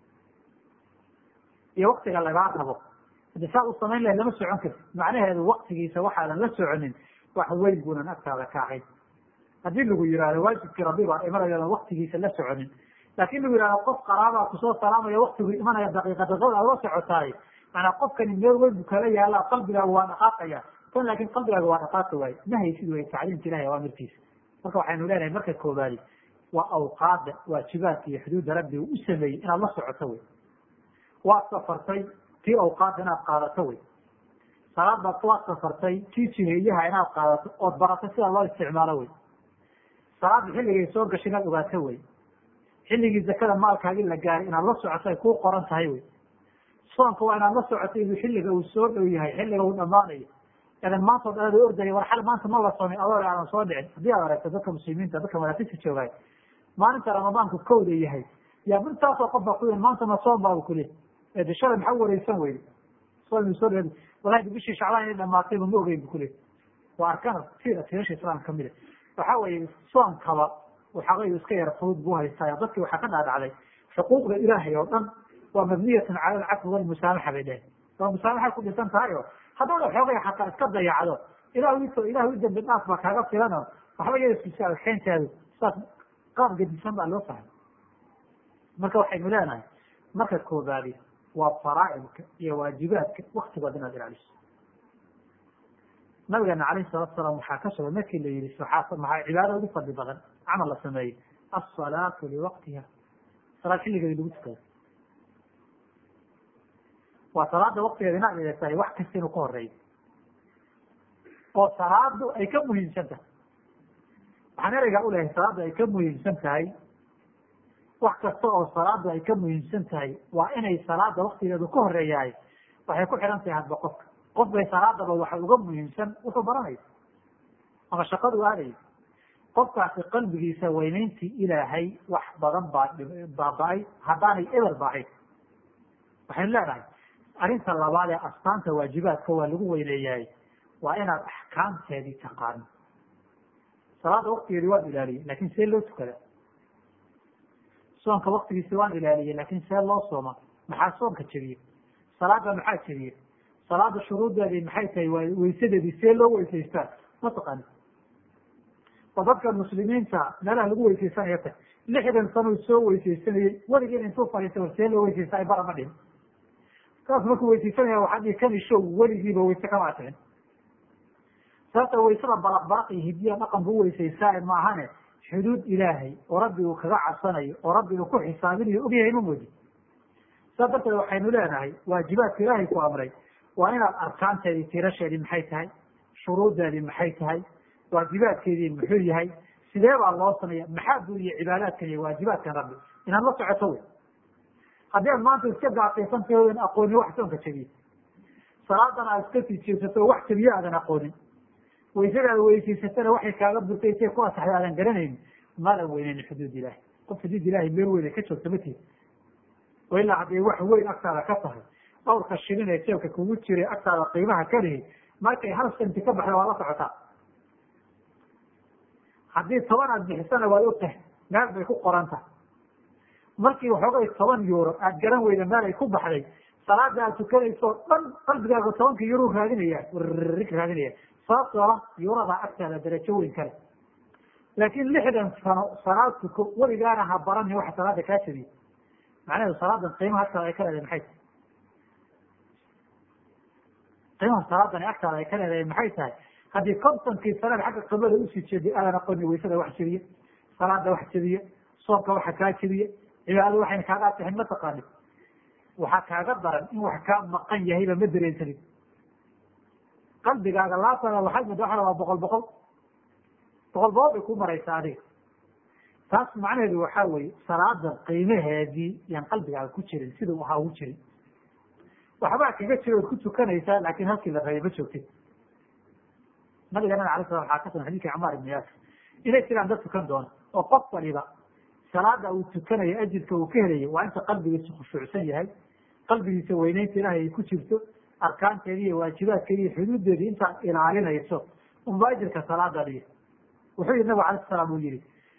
iyo waktiga lagaa rabo hadii saa u samayn lahayd lama socon karti macnaheedu waktigiisa waxaadan la soconin wax weyn buunan agtaada ka ahayn haddii lagu yihahdo waajibkii rabbi baa imanayadan waktigiisa la soconin laakin lagu yihahdo qof qaraabaa kusoo salaamaya waktigu imanaya daqiiqa daqiiqada aad la socotaay manaa qofkani meel weyn bu kala yaala qalbigaaga waa dhaqaaqaya kan laakin qalbigaaga waa dhaqaaqi waaye ma haysid way tacliimka ilahi awaamirtiisa marka waxaynu leenahay marka koobaadi waa awqaada waajibaadka iyo xuduudda rabbi uu u sameeyey inaad la socoto wey waad safartay tii awqaadda inaad qaadato wey salaadbaad waad safartay tii jiheeyaha inaad qaadato ood barato sida loo isticmaalo wey salaadda xilligay soo gashay inaad ogaato wey xilligii zakada maalkaagii la gaaray inaad la socoto ay kuu qoran tahay wey soonka waa inaad la socoto inuu xilliga uu soo dhow yahay xilliga uu dhamaanayo edan maanta od aada ordaya war xal maanta ma la soomay adoo aanan soo dhicin haddii aad aragto dadka muslimiinta dadka madaafista joogaay maalinta ramadaanku kowda yahay yaa intaasoo qof baa ku yii maanta ma soom baabu kule de shalay maxaa wareysan weyde soom soo dh walahi bishii shacbaan inay dhamaatayba ma ogeyn bu kule waa arkana tira tirasha islaamka kamida waxa weeye soomkaba waxaqaygu iska yara fudud buu haystaa dadkii waxaa ka dhaadhacday xuquuqda ilaahay oo dhan waa mabniyatan cala alcafwi walmusaamaxa bay dhehen waa musaamaxay ku dhisan tahay oo haddawda xoogay xataa iska dayacdo ilah ilah u dambi dhaaf baa kaaga filano waxba yasiisa alxeyntaadu saas qaab gedisan baa loo fahmay marka waxaynu leenahay marka koobaadi waa faraa'idka iyo waajibaadka waktigood inaad ilaaliso nabigeena calayhi salatu salaam waxaa ka sugan markii la yihi maxaa cibaada ugu fadli badan camal la sameeyey asalaatu liwaqtiha salaad xilligeedi lagu tukado waa salaada waktigeeda inaad ilatahay wax kasta inuu ka horeeyo oo salaadu ay ka muhiimsan tahay waxaan ereygaa ulehay salaadu ay ka muhiimsan tahay wax kasta oo salaadu ay ka muhiimsan tahay waa inay salaada waktigeedu ka horeeyahay waxay ku xihan tahay hadba qofka qof bay salaadaba waxa uga muhiimsan wuxuu baranaya ama shaqadu aadayo qofkaasi qalbigiisa weyneyntii ilaahay wax badan baa baaba-ay haddaanay eber baahayn waxaynu leenahay arrinta labaad ee astaanta waajibaadka waa lagu weyneeyahay waa inaad axkaamteedii taqaano salaada waktigeedi waan ilaaliyey lakin see loo tukada soonka waktigiisi waan ilaaliyey lakin see loo sooma maxaa soonka jebiyey salaada maxaa jebiyey salaada shuruuddeedii maxay tahay weysadeedii see loo weysaystaa ma taqaani oo dadka muslimiinta meelaha lagu weysaysanaya tag lixdan sanuu soo weysaysanayey weligiin intuu fadhiista war see loo weysaysta ay bara ma dhihin saas markuu weysaysanaya waxaa dhihi kan ishow weligiiba weyse kama atixin sababta waysada baraq baraq iyo hidiya dhaqan buu weysaysaa maahane xuduud ilaahay oo rabbi uu kaga cabsanayo oo rabbi uu ku xisaabinayo ogyahay ma moodi saas darteed waxaynu leenahay waajibaadka ilaahay ku amray waa inaad arkaanteedii tirasheedii maxay tahay shuruuddeedii maxay tahay waajibaadkeedii muxuu yahay sidee baa loo sameeya maxaa buriye cibaadaadkan iyo waajibaadkan rabbi inaad la socoto wey haddii aad maanta iska gaafaysantahodan aqoonin wax soonka jabiye salaadan aad iska sii jeesato wax jabiye aadan aqoonin waysadaada weysaysatana waxay kaaga burtay say ku asaxday aadan garanaynin maadan weyneynin xuduud ilaahi qof xuduud ilaahi meel weyna ka joogta matiid oo ilaa hadday wax weyn agtaada ka tahay dhawrka shilin ee jeebka kugu jiray agtaada qiimaha ka lihi markay hal santi ka baxda waa la socotaa haddii toban aad bixisana waad og tahay meel bay ku qoran tahay markii waxoogay toban euro aad garan weyda meel ay ku baxday salaada aad tukanayso dhan qalbigaaga tobankii yuruu raadinaya warrik raadinaya sababtoo ah yurada agtaada darajo weyn kale laakiin lixdan sano salaad tuko weligaana ha baranin waxa salaada kaa jabiye macnaheedu salaadan qiimaha agtaada ay ka leedahay maxay tahay qiimaha salaadan agtaada ay ka leedahay maxay tahay haddii kontonkii sanada xagga qiblada usii jeeday aadan aqooni waysada wax jabiye salaada wax jabiye soonka waxa kaa jabiye cibaadada waxayna kaaga atixin ma taqaanid waxaa kaaga daran in wax kaa maqan yahayba ma dareensanid qalbigaaga laabtada waxaad mid waxa waa boqol boqol boqol boqol bay ku maraysaa adiga taas macnaheedu waxaa weeye salaada qiimaheedii yaan qalbigaaga ku jirin sidau ahaa ugu jirin waxbaa kaga jira ood ku tukanaysaa laakiin halkii la rabay ma joogtid nabigana alay sala waxaa ka sugan xadiidka camaar ibn yaasir inay jiraan dad tukan doona oo qof waliba salaada uu tukanayo ajirka uu ka helayo waa inta qalbigiisa khushuucsan yahay qalbigiisa weyneynta ilaahay ay ku jirto arkaanteedi iyo waajibaadkeedi iyo xuduuddeedii intaad ilaalinayso unba ajirka salaada dhiyo wuxuu yihi nabig alayh salaam uu yihi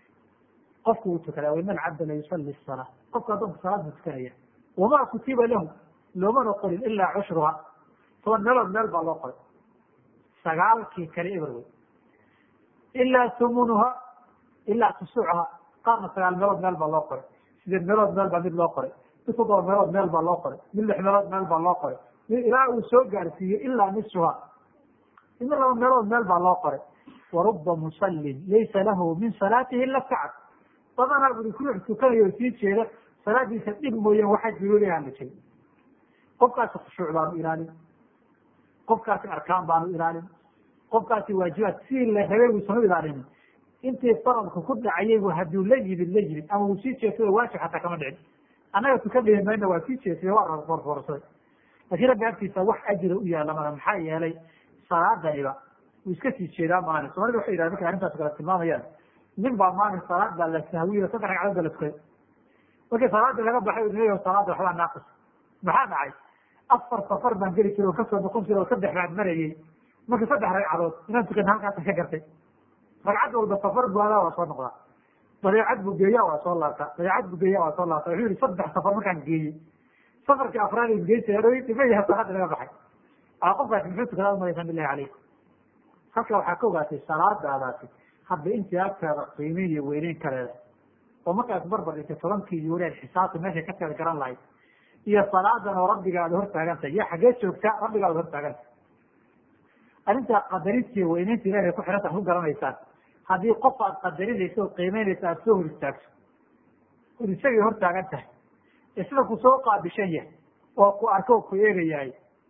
qofku uu tukadaa waman cabda la yusalli salaa qofka addoonka salaad buu tukanaya wamaa kutiba lahu loomana qorin ilaa cushruha toban meelood meel baa loo qoray sagaalkii kale eber wey ilaa humunuha ilaa tusuucha qaarna sagaal meelood meel baa loo qoray sideed meelood meel baa mid loo qoray mid toddoba meelood meel baa loo qoray mid lix meelood meel baa loo qoray ilaa uu soo gaarsiiye ilaa nisfuha midna laba meelood meel baa loo qoray waruba musallin laysa lahu min salaatihi ila sacad badanaa buri ruux tukanayo sii jeeda salaadiisa dhib mooyeen waxaa jirooli aan la jirin qofkaasi khushuuc baanu ilaalin qofkaasi arkaan baanu ilaalin qofkaasi waajibaad sidii la rabay buusan u ilaalinin intii faradku ku dhacayaybu hadduu la yimid la yimid ama uu sii jeedsado waajib xataa kama dhicin annaga tukan dhihi mayna waa sii jeedsay waa forforsaday laakiin rabbi agtiisa wax ajira u yaalla mala maxaa yeelay salaadaniba wuu iska sii jeedaa maalin soomaalida waxay yidhaha markay arrintaas kala tilmaamayaan nin baa maalin salaad baa la sahwiyo saddex ragcadood baa la tukaday markii salaada laga baxay unayo salaada waxbaa naaqis maxaa dhacay afar safar baan geli jiro oo kasoo noqon jiro oo saddex baan marayay marka saddex ragcadood inaan tukan halkaasa ka gartay ragcad walba safar buu adaa waa soo noqdaa dabeecad buu geeya waa soo laabtaa dabeecad buu geeya waa soo laabtaa wuxuu yihi saddex safar markaan geeyey safarkii afraad in geysay adhow dhima yahay salaada laga baxay aa qofkaasi muxuu tukadaa umalaysan bilahi calayk halka waxaa ka ogaatay salaadaadaasi hadda intii agtaada qiimeyn iyo weyneyn ka leedahay oo markaas barbar dhigtay tobankii yuureen xisaabta meeshay ka teed garan lahayd iyo salaadan oo rabbigaada hortaagantahay iyo xaggee joogtaa rabbigaada hortaagantay arrintaa qadarinta iyo weyneynta ilahay ku xiranta ku garanaysaan haddii qof aad qadarinayso oo qiimeynaysa aada soo hor istaagto od isagay hortaagan tahay isna ku soo qaabishan yahay oo ku arko oo ku eegayahay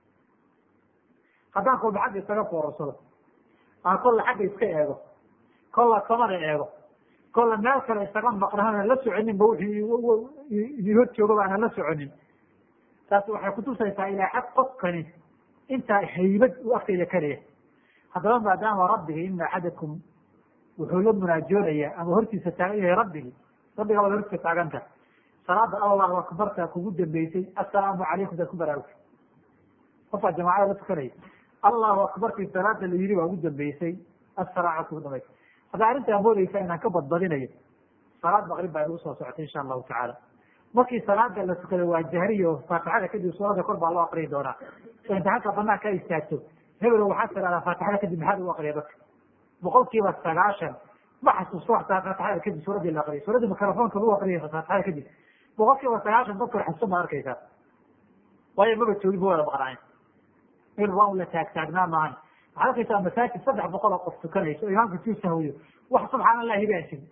haddaan kolba xagga isaga foorarsado aan kolla xagga iska eego kolla kamana eego kolla meel kale isaga maqnahana la soconin ba wuxuu idin hor jooga baana la soconin taasi waxay kutusaysaa ilaa xad qofkani intaa haybad u agtayda ka leeyahay haddaba maadaama rabbiga ina axadakum wuxuu la munaajoonayaa ama hortiisa taagan yahay rabbigi rabbiga baad hortiisa taaganta salaada allahu akbartaa kugu dambeysay assalaamu calaykum daad ku baraarugtay qofkaa jamaacada la tukanaya allahu akbartii salaada la yiri waa ugu dambeysay assalaamu kugu dambeysay haddaa arrintaa moodeysa inaan ka badbadinayo salaad maqrib baa inugu soo socotay insha allahu tacaala markii salaada la tukada waa jahriyo faatixada kadib suurada kor baa loo aqriyi doonaa oo inta halka banaan ka istaagto hebelo waxaad tidhahdaa faatixada kadib maxaad ugu aqriya dadka boqol kiiba sagaashan ma xasuusto waxtaa faatixada kadib suuradii la aqriya suuradii mikrofoonka lagu aqriya faatixada kadib boqol kiiba sagaashan dadka xasuusto baad arkaysaa waayo maba joogin ba wada maqnaayen meel waa un la taagtaagnaa maahan waxaad arkaysaa masaajid saddex boqol oo qof tukanayso imaamka tuu sahwiyo wax subxaan allahi baa jiri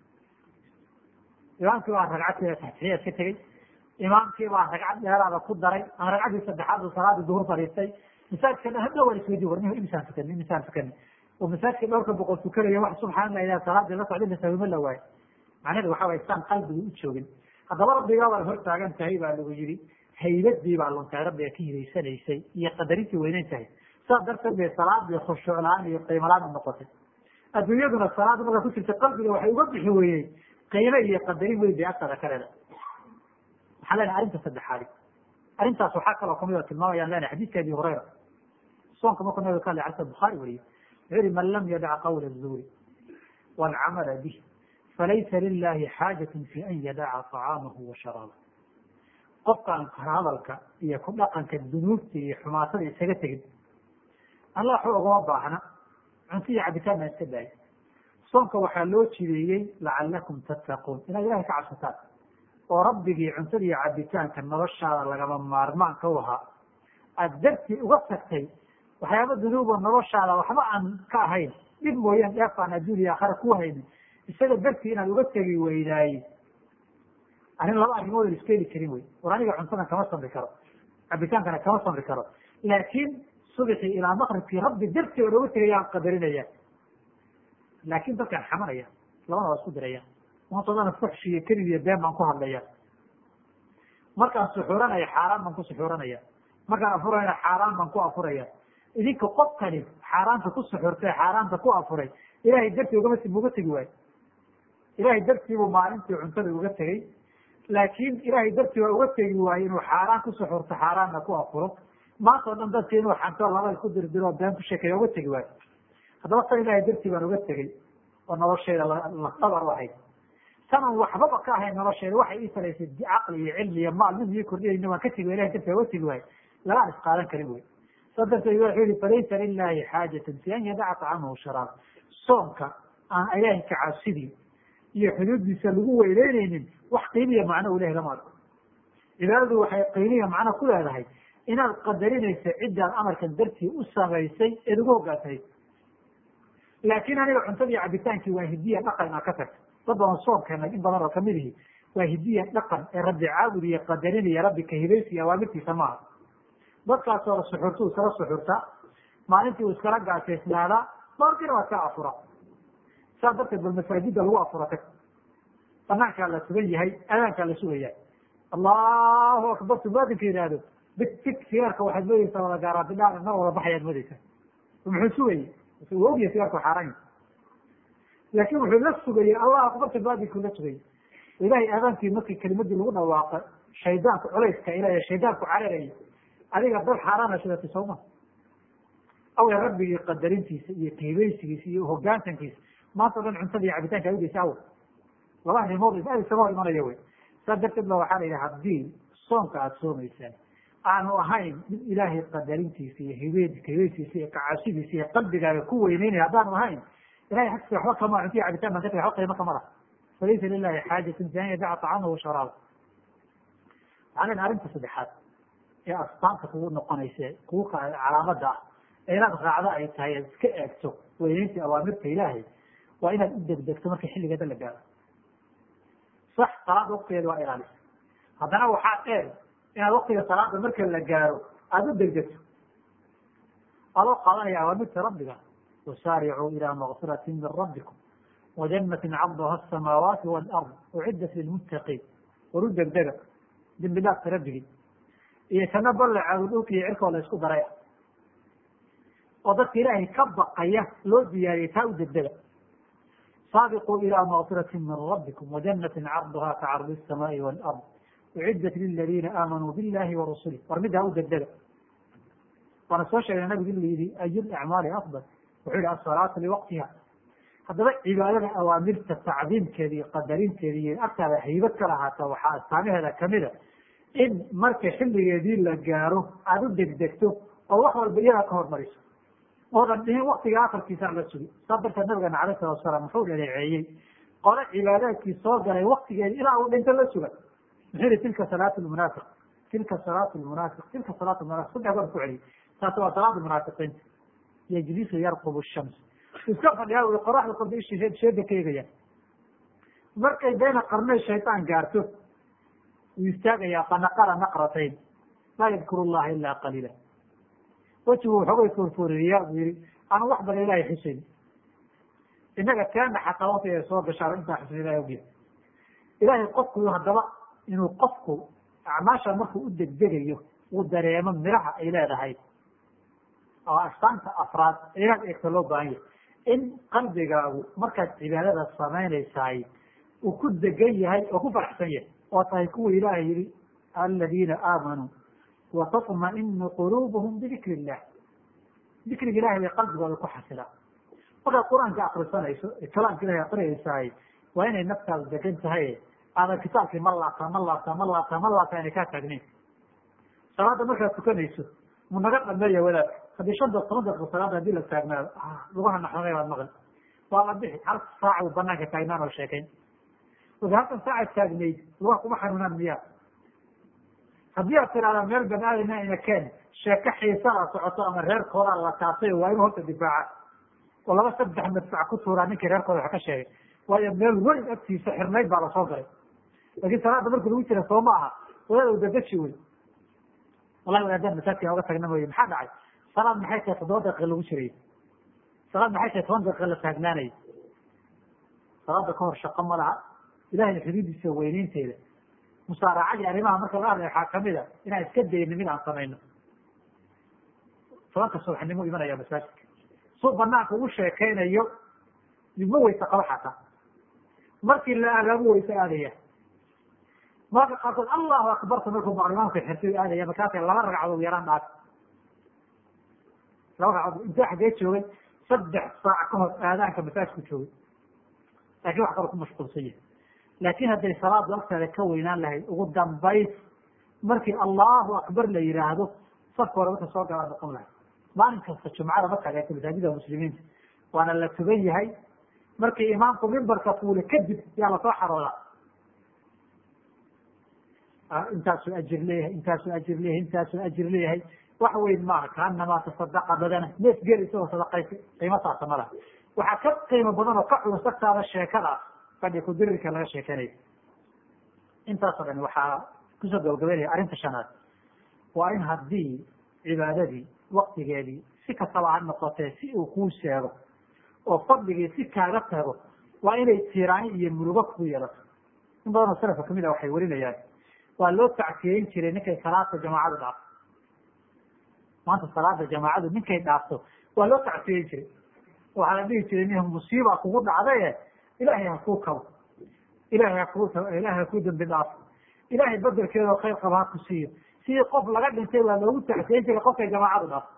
imaamkii baa ragcadkeeda taxtixiyaad ka tegey imaamkii baa ragcad dheeraada ku daray aan ragcaddii saddexaad oo salaadii duhur fadhiistay masaajidka dhan hadhow waa isweydi war nin imisaan tukani imisaan tukani oo masaajidka dhowrka boqol tukanaya wax subxaan allah idaa salaadii la socday lasahwimo la waayo macnaheedu waxa way isaan qalbigu u joogin haddaba rabbigaa baad hor taagan tahay baa lagu yidhi haybadii baa luntahay rabbiga ka hidaysanaysay iyo qadarintii weyneyn tahay saas darteed bay salaadii khushuuc la-aan iyo qiimo la-aan u noqotay adduunyaduna salaada markaa ku jirta qalbiga waxay uga bixi weeyey qiime iyo qadarin weyn bay agtaada ka leedahay waxaan leenahay arrinta saddexaadi arrintaas waxaa kaloo kamid oo tilmaamayaan leenahay xadiidka abi hurayra soonka markuu nabiga ka hadlay xadiiska bukhaari wariye wuxuu yihi man lam yadac qawla azuuri waalcamala bih falaysa lilahi xaajatun fi an yadaca طacaamahu wa sharaabahu qofkaan hadalka iyo ku dhaqanka dunuubta iyo xumaatada isaga tegin allah waxba ugama baahna cunto iyo cabitaanna iska daaya soonka waxaa loo jideeyey lacalakum tattaquun inaad ilahay ka cabsataan oo rabbigii cuntada iyo cabitaanka noloshaada lagama maarmaanka u ahaa aada dartii uga tagtay waxyaaba dunuubo noloshaada waxba aan ka ahayn dhib mooyaan dheef aan adduun iyo aakhara ku haynin isaga dartii inaad uga tegi weydaaye arrin laba arrimood an iska heli karin wey war aniga cuntadan kama samri karo cabitaankana kama samri karo laakiin subxii ilaa maqribkii rabbi dartii oo nooga tegayaan qadarinaya laakin dadkaan xamanaya labada waa isku diraya maantoodan fuxshi iyo kelib iyo been baan ku hadlaya markaan suxuuranaya xaaraan baan ku suxuuranaya markaan afurayna xaaraan baan ku afuraya idinka qofkani xaaraanta ku suxurtay xaaraanta ku afuray ilahay dartii ugama uga tegi waayo ilahay dartiibuu maalintii cuntada uga tegey laakiin ilahay dartii waa uga tegi waayo inuu xaaraan ku suxurto xaaraanna ku afuro maanta o dhan dadki inuu xanto laba isku dirdiro been ku sheekeeya uga tegi waayo haddaba tan ilahay dartii baan uga tegey oo noloshayda lafdabar u ahayd tanan waxbaba ka ahayn noloshayda waxay ii talaysay caqli iyo cilmi iyo maal mid ii kordhiyayna waan ka tegi ilahay dartii uga tegi waayo lagaan isqaadan karin wey saa darteed wuxuu yihi falaysa lilahi xaajatan fi an yadaca طacamahu sharaab soonka aan ilaahay ka cabsidii iyo xuduuddiisa lagu weyneyneynin wax qiimiya macno u lehay lama arko cibaadadu waxay qiimiya macno ku leedahay inaad qadarinaysa ciddaan amarkan dartii u samaysay eed ugu hogaansayd laakiin aniga cuntada iyo cabitaankii waa hidiya dhaqan inaad ka tagto dad badan soonkeena in badan oo kamid ihi waa hidiya dhaqan ee rabbi caabud iyo qadarinaya rabbi kahibaysi iyo awaamirtiisa maaha dadkaasoo la suxurta u iskala suxurta maalintii uu iskala gaasaysnaadaa doorkina waa ka afura saas darteed bal masaajida lagu afura tag banaankaa la sugan yahay adaankaa la sugaya allahu akbartu muadinka yidhaahdo big big sigaarka waxaad moodeysaa wada gaaraabidhaan na wada baxayaad moodeysaa muxuu sugayey uu ogyahay sigaarku xaaraan laakin wuxuu la sugayey allahu akbartu muadinku la sugayey ilahay aadaankii markii kelimadii lagu dhawaaqo shaydaanku culayska ilahy shaydaanku cararayay adiga dad xaaraana shidatay sooma awe rabbigii qadarintiisa iyo kahibaysigiisa iyo hogaansankiisa maanta o dhan cuntada iyo cabitaanka udeysa aw laba arrimood isama hor imanaya wey saa darteed ba waxaa la yidhi haddii soonka aada soomaysaan aanu ahayn mid ilaahay qadarintiisa iyo hibe kahibaysiisa iyo kacabsidiisa iyo qalbigaaga ku weyneynaya haddaanu ahayn ilahay xagtiisa waxba kama cunta iyo cabitaan baan ka tagay waxba qiimo kama lah falaysa lilahi xaajatun fi an yadaca طacamahu sharaaba waxaa len arrinta saddexaad ee astaanta kugu noqonaysa kugu calaamada ah ee inaad raacdo ay tahay aad iska eegto weyneynta awaamirta ilaahay waa inaad u degdegto marka xilligeeda la gaaro sax salaada waktigeeda waa ilaalisa haddana waxaa dheer inaad waktiga salaada marka la gaaro aada u degdegto adoo qaadanaya awaamirta rabbiga wasaaricuu ilaa makfirati min rabbikum wajanatin cabduha asamaawaati walard uciddat lilmuttaqiin war u degdega dembi dhaafka rabbigii iyo kana ballacaadu dhulka iyo cirkoo la isku daray ah oo dadka ilaahay ka baqaya loo diyaariyay taa u degdega saabiquu ilaa makfirati min rabbikum wajanatin carduha kacardi الsamaai walard uciddat liladiina aamanuu billahi warasulih war middaa u degdega waana soo sheegna nabigu in la yihi ayu acmaali afdal wuxuu yihi asalaatu liwaqtiha haddaba cibaadada awaamirta tacdiimkeeda iyo qadarinteeda iyo agtaada haybad ka lahaata waxaa astaamaheeda kamida in marka xilligeedii la gaaro aada u degdegto oo wax walba iyadaa ka hormariso oodan dhihin waktiga afarkiisa la sugi saa darteed nabigana alayh salatu wasalaam muxuu dhaleeceeyey qole cibaadaadkii soo galay waktigeedi ilaa uu dhinto la suga muxuu yihi tilka salaatu lmunaafiq tilka salaatu lmunaafiq tilka salaatu munaafiq saddex goor ku celiyey taasi waa salaada munaafiqiinta yajlisu yarqubu shams iska fadhiyaa ui qoraxda korda ishii sheeda ka eegayaan markay beena qarnay shaytaan gaarto wuu istaagayaa fanaqara naqratayn laa yadkuru llaha ilaa qaliila wejigu waxoogay foorfooririyaa buu yihi anu wax badan ilahay xusayn inaga teena xataa wakti ay soo gashaan intaa xusan ilahay ogya ilaahay qofku haddaba inuu qofku acmaasha markuu u degdegayo uu dareemo miraha ay leedahay oo astaanta afraad inaad eegto loo baahan yahay in qalbigaagu markaad cibaadada samaynaysaay uu ku degan yahay oo ku faraxsan yahay oo tahay kuwa ilaahay yihi aladiina aamanuu watatma'inu quluubuhum bidikri illah dikriga ilahay bay qalbigooda ku xasilaa markaad qur-aanka akrisanayso kalaamka ilahay aqriyaysaay waa inay naftaadu degan tahay aadan kitaabkii ma laabtaa ma laabtaa ma laabtaa ma laabtaa inay kaa taagnayn salaada markaad tukanayso mu naga dhameeya wadaad haddii shan daqiiqo toban daqiiqo salaada haddii la taagnaado lugaha naxdamay baad maqli waa la bixi hal saac uu banaanka taagnaan oo sheekayn wada halkan saaca taagnayd lugaha kuma xanuunaan miyaa haddii aad tiraahdaa meel bani aadamna ina keen sheeko xiisaa socoto ama reerkoodaa la taabtay waa inuu horta difaaca oo laba saddex madfac ku tuuraa ninkii reerkooda wax ka sheegay waayo meel weyn agtiisa xirnayd baa lasoo galay laakiin salaada markii lagu jira soo ma aha wadaad u dadaji wey wallahi wadaadaan masaajidka oga tagna mooye maxaa dhacay salaad maxay tahay toddoba daqiiqa lagu jiray salaad maxay tahay toban daqiiqa la taagnaanayay salaada ka hor shaqo ma laha ilahay xuduudiisa weyneynteeda musaaracadii arrimaha marka laga hadlay waxaa kamid a inaan iska dayno mid aan samayno tobanka subaxnimo imanaya masaajidka suu banaanka ugu sheekaynayo ma weysa qaba xataa markii la aagaabu weysa aadaya marka qaarkood allahu akbarta markuu maqlo imaamka xirtay aadaya markaasay laba ragcadood yaraan dhaaf laba ragcadood intee xaggee joogay saddex saac ka hor aadaanka masaajidku joogay laakiin wax kale ku mashquulsan yahay laakiin hadday salaada waqteeda ka weynaan lahayd ugu dambays markii allahu akbar la yihaahdo safka hore wuxuu soo galaa noqon lahay maalin kasta jumcada markaad eegto masaajida muslimiinta waana la tugan yahay markii imaamku mimbarka fuule kadib yaa lasoo xaroodaa intaasuu ajir leeyahay intaasuu ajir leeyahay intaasuu ajir leeyahay wax weyn maaha kaanamaa tasadaqa badana neef geel isagoo sadaqaysay qiimo saasa ma laha waxaa ka qiimo badan oo ka culus agtaada sheekadaas fadhi kudirirka laga sheekanayo intaasoo dhan waxaa kusoo gabagabeynaya arrinta shanaad waa in haddii cibaadadii waktigeedii si kastaba ha noqotee si uu kuu sheego oo fadligii si kaaga tago waa inay tiiraani iyo murugo ku yeelato in badan oo salafka kamid a waxay warinayaan waa loo tacsiyeyn jiray ninkay salaada jamaacadu dhaafto maanta salaada jamaacadu ninkay dhaafto waa loo tacsiyeyn jiray waxaa la dhihi jiray nin musiiba kugu dhacdaye ilaahay ha kuu kabo ilahay haku ilahay hakuu dambi dhaafo ilahay bedelkeeda oo khayr qaba ha ku siiyo sidii qof laga dhintay waa loogu tacsiyeyn jiray qofkay jamaacadu dhaafto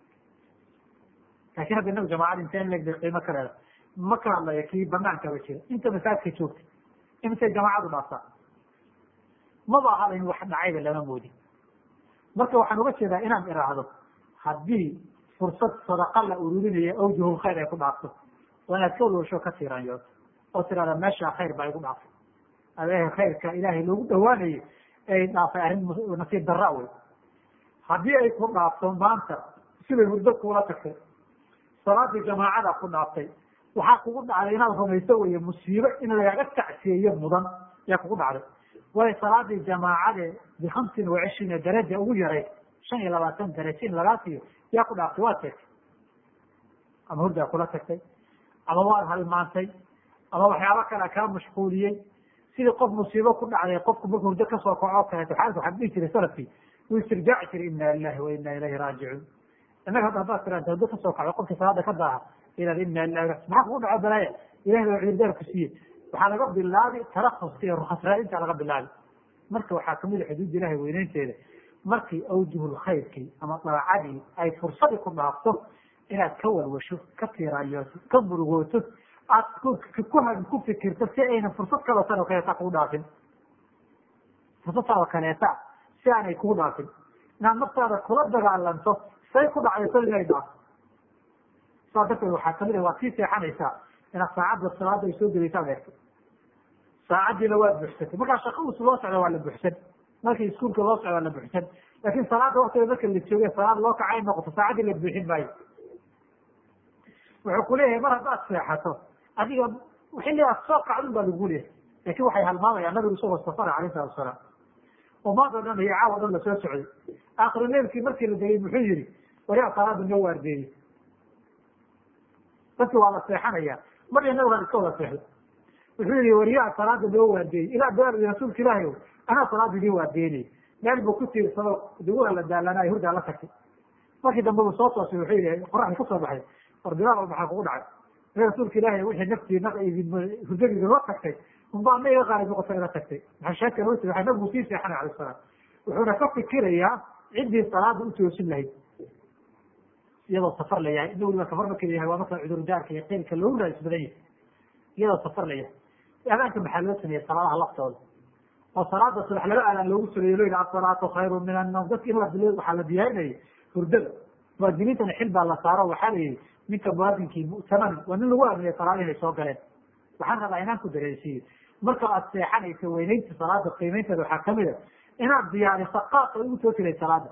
laakin hadda inagu jamaacada inteen legda qiimo ka leeda ma ka hadlayo kii banaankaba jira inta masaajidka joogta intay jamaacadu dhaaftaa maba ahada in wax dhacayba lama moodin marka waxaan uga jeedaa inaan iraahdo haddii fursad sadaqa la ururinayo awjuhul khayr ay ku dhaafto waa inaad ka walwasho ka tiiraanyooto oo tirahda meeshaa khayr baa igu dhaafay adeeha khayrka ilaahay loogu dhawaanayo ay dhaafay arrin nasiib darra wey haddii ay ku dhaafto maanta sibay hurdo kuula tagtay salaadii jamaacada ku dhaaftay waxaa kugu dhacday inaad rumayso weye musiibo in lagaga tacsiyeeyo mudan yaa kugu dhacday waayo salaadii jamaacade bihamsin wa cishriina daraja ugu yaray shan iyo labaatan darajo in lagaa siiyo yaa ku dhaaftay waad tagtay ama hurdaa kula tagtay ama waad halmaantay ama waxyaaba kale kaa mashquuliyey sidii qof musiibo ku dhacday qofku marku hurdo kasoo kaco kaleeto xaalka waxaa dhihi jiray salafkii wuu istirjaaci jiray ina lilahi wa ina ilayhi raajicuun innaga hadda haddaad tiraanta hurdo kasoo kacdo qofkii salaada ka daaha inaad ina lilahi maxaa kugu dhaco balaaya ilahay baa cudurdaar ku siiyey waxaa laga bilaabi tarakuska iyo rukas raadinta laga bilaabi marka waxaa kamid a xuduud ilahay weyneynteeda markii awjuhul khayrkii ama daacadii ay fursadii ku dhaafto inaad ka walwasho ka tiiraanyooto ka murugooto aad ku fikirto si aynan fursad kaloo tan oo kaleeta kugu dhaafin fursad tan oo kaleeta si aanay kugu dhaafin inaad naftaada kula dagaalanto say ku dhacdayso inay dhaafto saa darteed waxaa kamid a waad sii seexanaysaa inaad saacadda salaada ay soo gelaysaa eegto saacaddiina waad buxsatay markaa shaqa us loo socda waa la buxsan markii iskuulka loo socda waa la buxsan laakin salaada waktiga marka la jooge salaad loo kacay noqoto saacaddii la buuxin maayo wuxuu kuleeyahay mar haddaad seexato adiga xilli aad soo kacdun baa lagu leeyahay laakin waxay halmaamayaa nabigu isagoo safara alayh salatu wasalaam oo maanta o dhan iyo caawa dhan lasoo socday aakhiro leelkii markii la degay muxuu yihi wariyaa salaada noo waardeeyey dadki waa la seexanaya mar iyo nabigaan iska wada seexday wuxuu yihi wariyaa salaada noo waardeeyey ilaa daar rasuulka ilaahay o anaa salaada idin waardeynay meel buu ku tiirsado duguha la daalanaay hurdaa la tagtay markii dambe buu soo toosay wuxuu yihi qoraxda kasoo baxay war bilaal maxaa kugu dhacay rasuulka ilaahay wixii naftii hurdadiida la tagtay unbaa na iga qaali noqota ila tagtay maxaa sheeka loo waxa nabigu sii seexanay alayh salaam wuxuuna ka fikirayaa ciddii salaada u toosin lahayd iyadoo safar la yahay ina waliba safar marka la yahay waa marka cudurdaarka iyo qeylka loogu raadis badan yahay iyadoo safar la yahay adaanka maxaa loo sameeyey salaadaha laftooda oo salaada subax laba aadaan loogu suneeyo lo yidhi asalaatu khayru min annawm dadki in la dilo waxaa la diyaarinayay hurdada muwaadiniintana xil baa la saaro waxaa la yihi ninka muwaadinkii mu'taman waa nin lagu aaminay salaada inay soo galeen waxaan rabaa inaan ku dareensiiyo marka aad seexanaysa weynaynta salaada qiimaynteeda waxaa kamid a inaad diyaariso qaabka ugu toosilayd salaada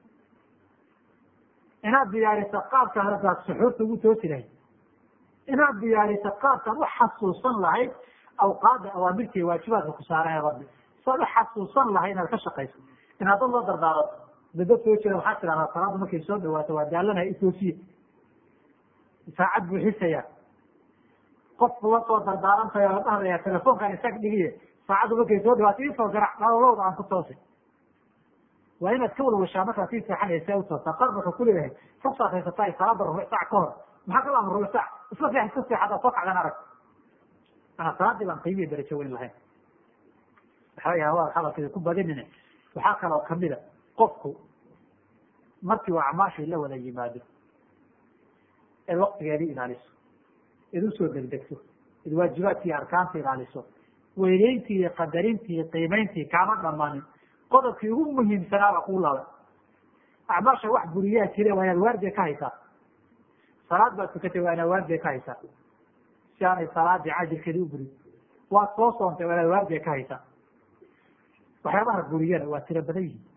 inaad diyaariso qaabka hadaad suxuurta ugu toosi lahayd inaad diyaariso qaabkaad u xasuusan lahayd awqaada awaamirta iyo waajibaadka ku saaran ee rabbi saad u xasuusan lahayd inaad ka shaqayso inaad dad loo dardaarato dad soo jeeda waxaa tidahdaa salaada markay soo dhawaato waa daalanahay itoosiye saacad buu xisaya qof la soo dardaarantayo la dhahdaya telefoonkan isaga dhigiye saacaddu markay soo dhawaato isoo garac dhalolowda aan ku toosay waa inaad ka walwashaa markaad sii seexanaysa u toosaa qaar wuxuu ku leeyahay rugsaad haysataa salaada rubuc saac ka hor maxaa ka laama rubuc saac isla seex iska seexada soo kacdan arag ana salaadii baan qiimiya darajo weyn lahayn waxaa yaha waa hadalkeeda ku badinine waxaa kaloo kamida qofku markii uu acmaashii la wada yimaado eed waktigeedii ilaaliso eed usoo degdegto eed waajibaadkii arkaanta ilaaliso weyneyntii iyo qadarintii iyo qiimeyntii kaama dhamaanin qodobkii ugu muhiimsanaaba kuu laabay acmaasha wax buriyaa jire waa inaad waardiya ka haysaa salaad baad tukatay waa inaad waardiya ka haysaa si aanay salaadii cajirkeedi u burin waad soo soontay waa inaad waardiya ka haysaa waxyaabaha buriyana waa tiro badan yihiin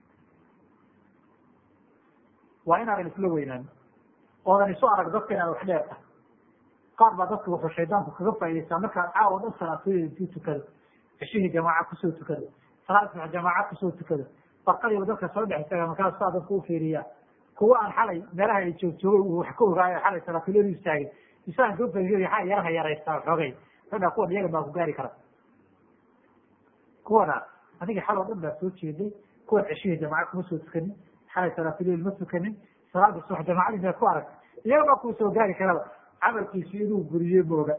waa inaadan isla weynaan oodan isu arag dadka inaad wax dheer tahay qaar baa dadka wuxuu shaydaanku kaga faa'idaystaa markaad caawa dhan salaatooyada intuu tukado ceshihii jamaaca kusoo tukado salaad subax jamaaca kusoo tukado barqadiiba dadka soo dhex istaaga markaas saa dadka u fiiriyaa kuwa aan xalay meelaha ay joogjoogay uu wax ka ogaayo xalay salaatuladu istaagay isaanka u faiiy aa yaraha yaraystaa xoogay xodha kuwan iyaga baa ku gaari kara kuwana adiga xal oo dhan baa soo jeeday kuwan ceshihii jamaaca kuma soo tukanin xalay salaatulel ma tukanin salaada subax jamacadii mead ku arag iyaga baa kuu soo gaari karaba camalkiisi inuu buriye mooga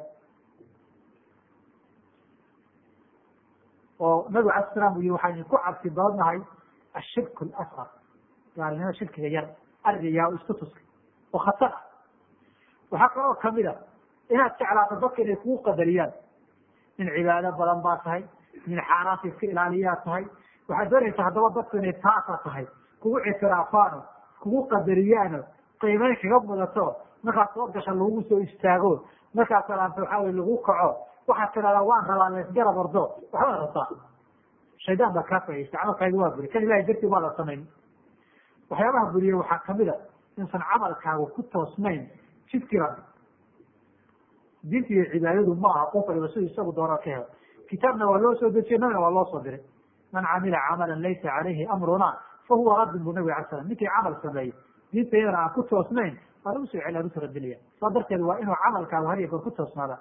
oo nabig ala slam u yihi waxaan ku cabsi badanahay ashirk alasqar gaalnimo shirkiga yar ariyaa isku tuskay oo khatar ah waxaa kaloo kamid a inaad jeclaato dadka inay kugu qadariyaan nin cibaado badan baa tahay nin xaaraanta iska ilaaliyaa tahay waxaad doonaysaa haddaba dadku inay taasa tahay kugu ictiraafaano kugu qadariyaano qiimeyn kaga mudato markaad soo gasha lagu soo istaago markaad salaanto waxaa wey lagu kaco waxaad tidahdaa waan rabaa laysgarab ordo waxbaad rabtaa shaydaan baa kaa faaidaysta camalkaaga waa buri kan ilahay dartii waa la samayn waxyaabaha buriye waxaa kamid a insan camalkaagu ku toosnayn jidkii rabbi diinta iyo cibaadadu ma aha qof waliba siduu isagu doona ka helo kitaabna waa loo soo dejiyey nabina waa loo soo diray man camila camalan laysa calayhi amruna fahuwa raddin bu nabig ala slam ninkii camal sameeyey diinta iyadana aan ku toosnayn waa lagu soo celi lagu taradilaya saa darteed waa inuu camalkaagu har iyo goor ku toosnaada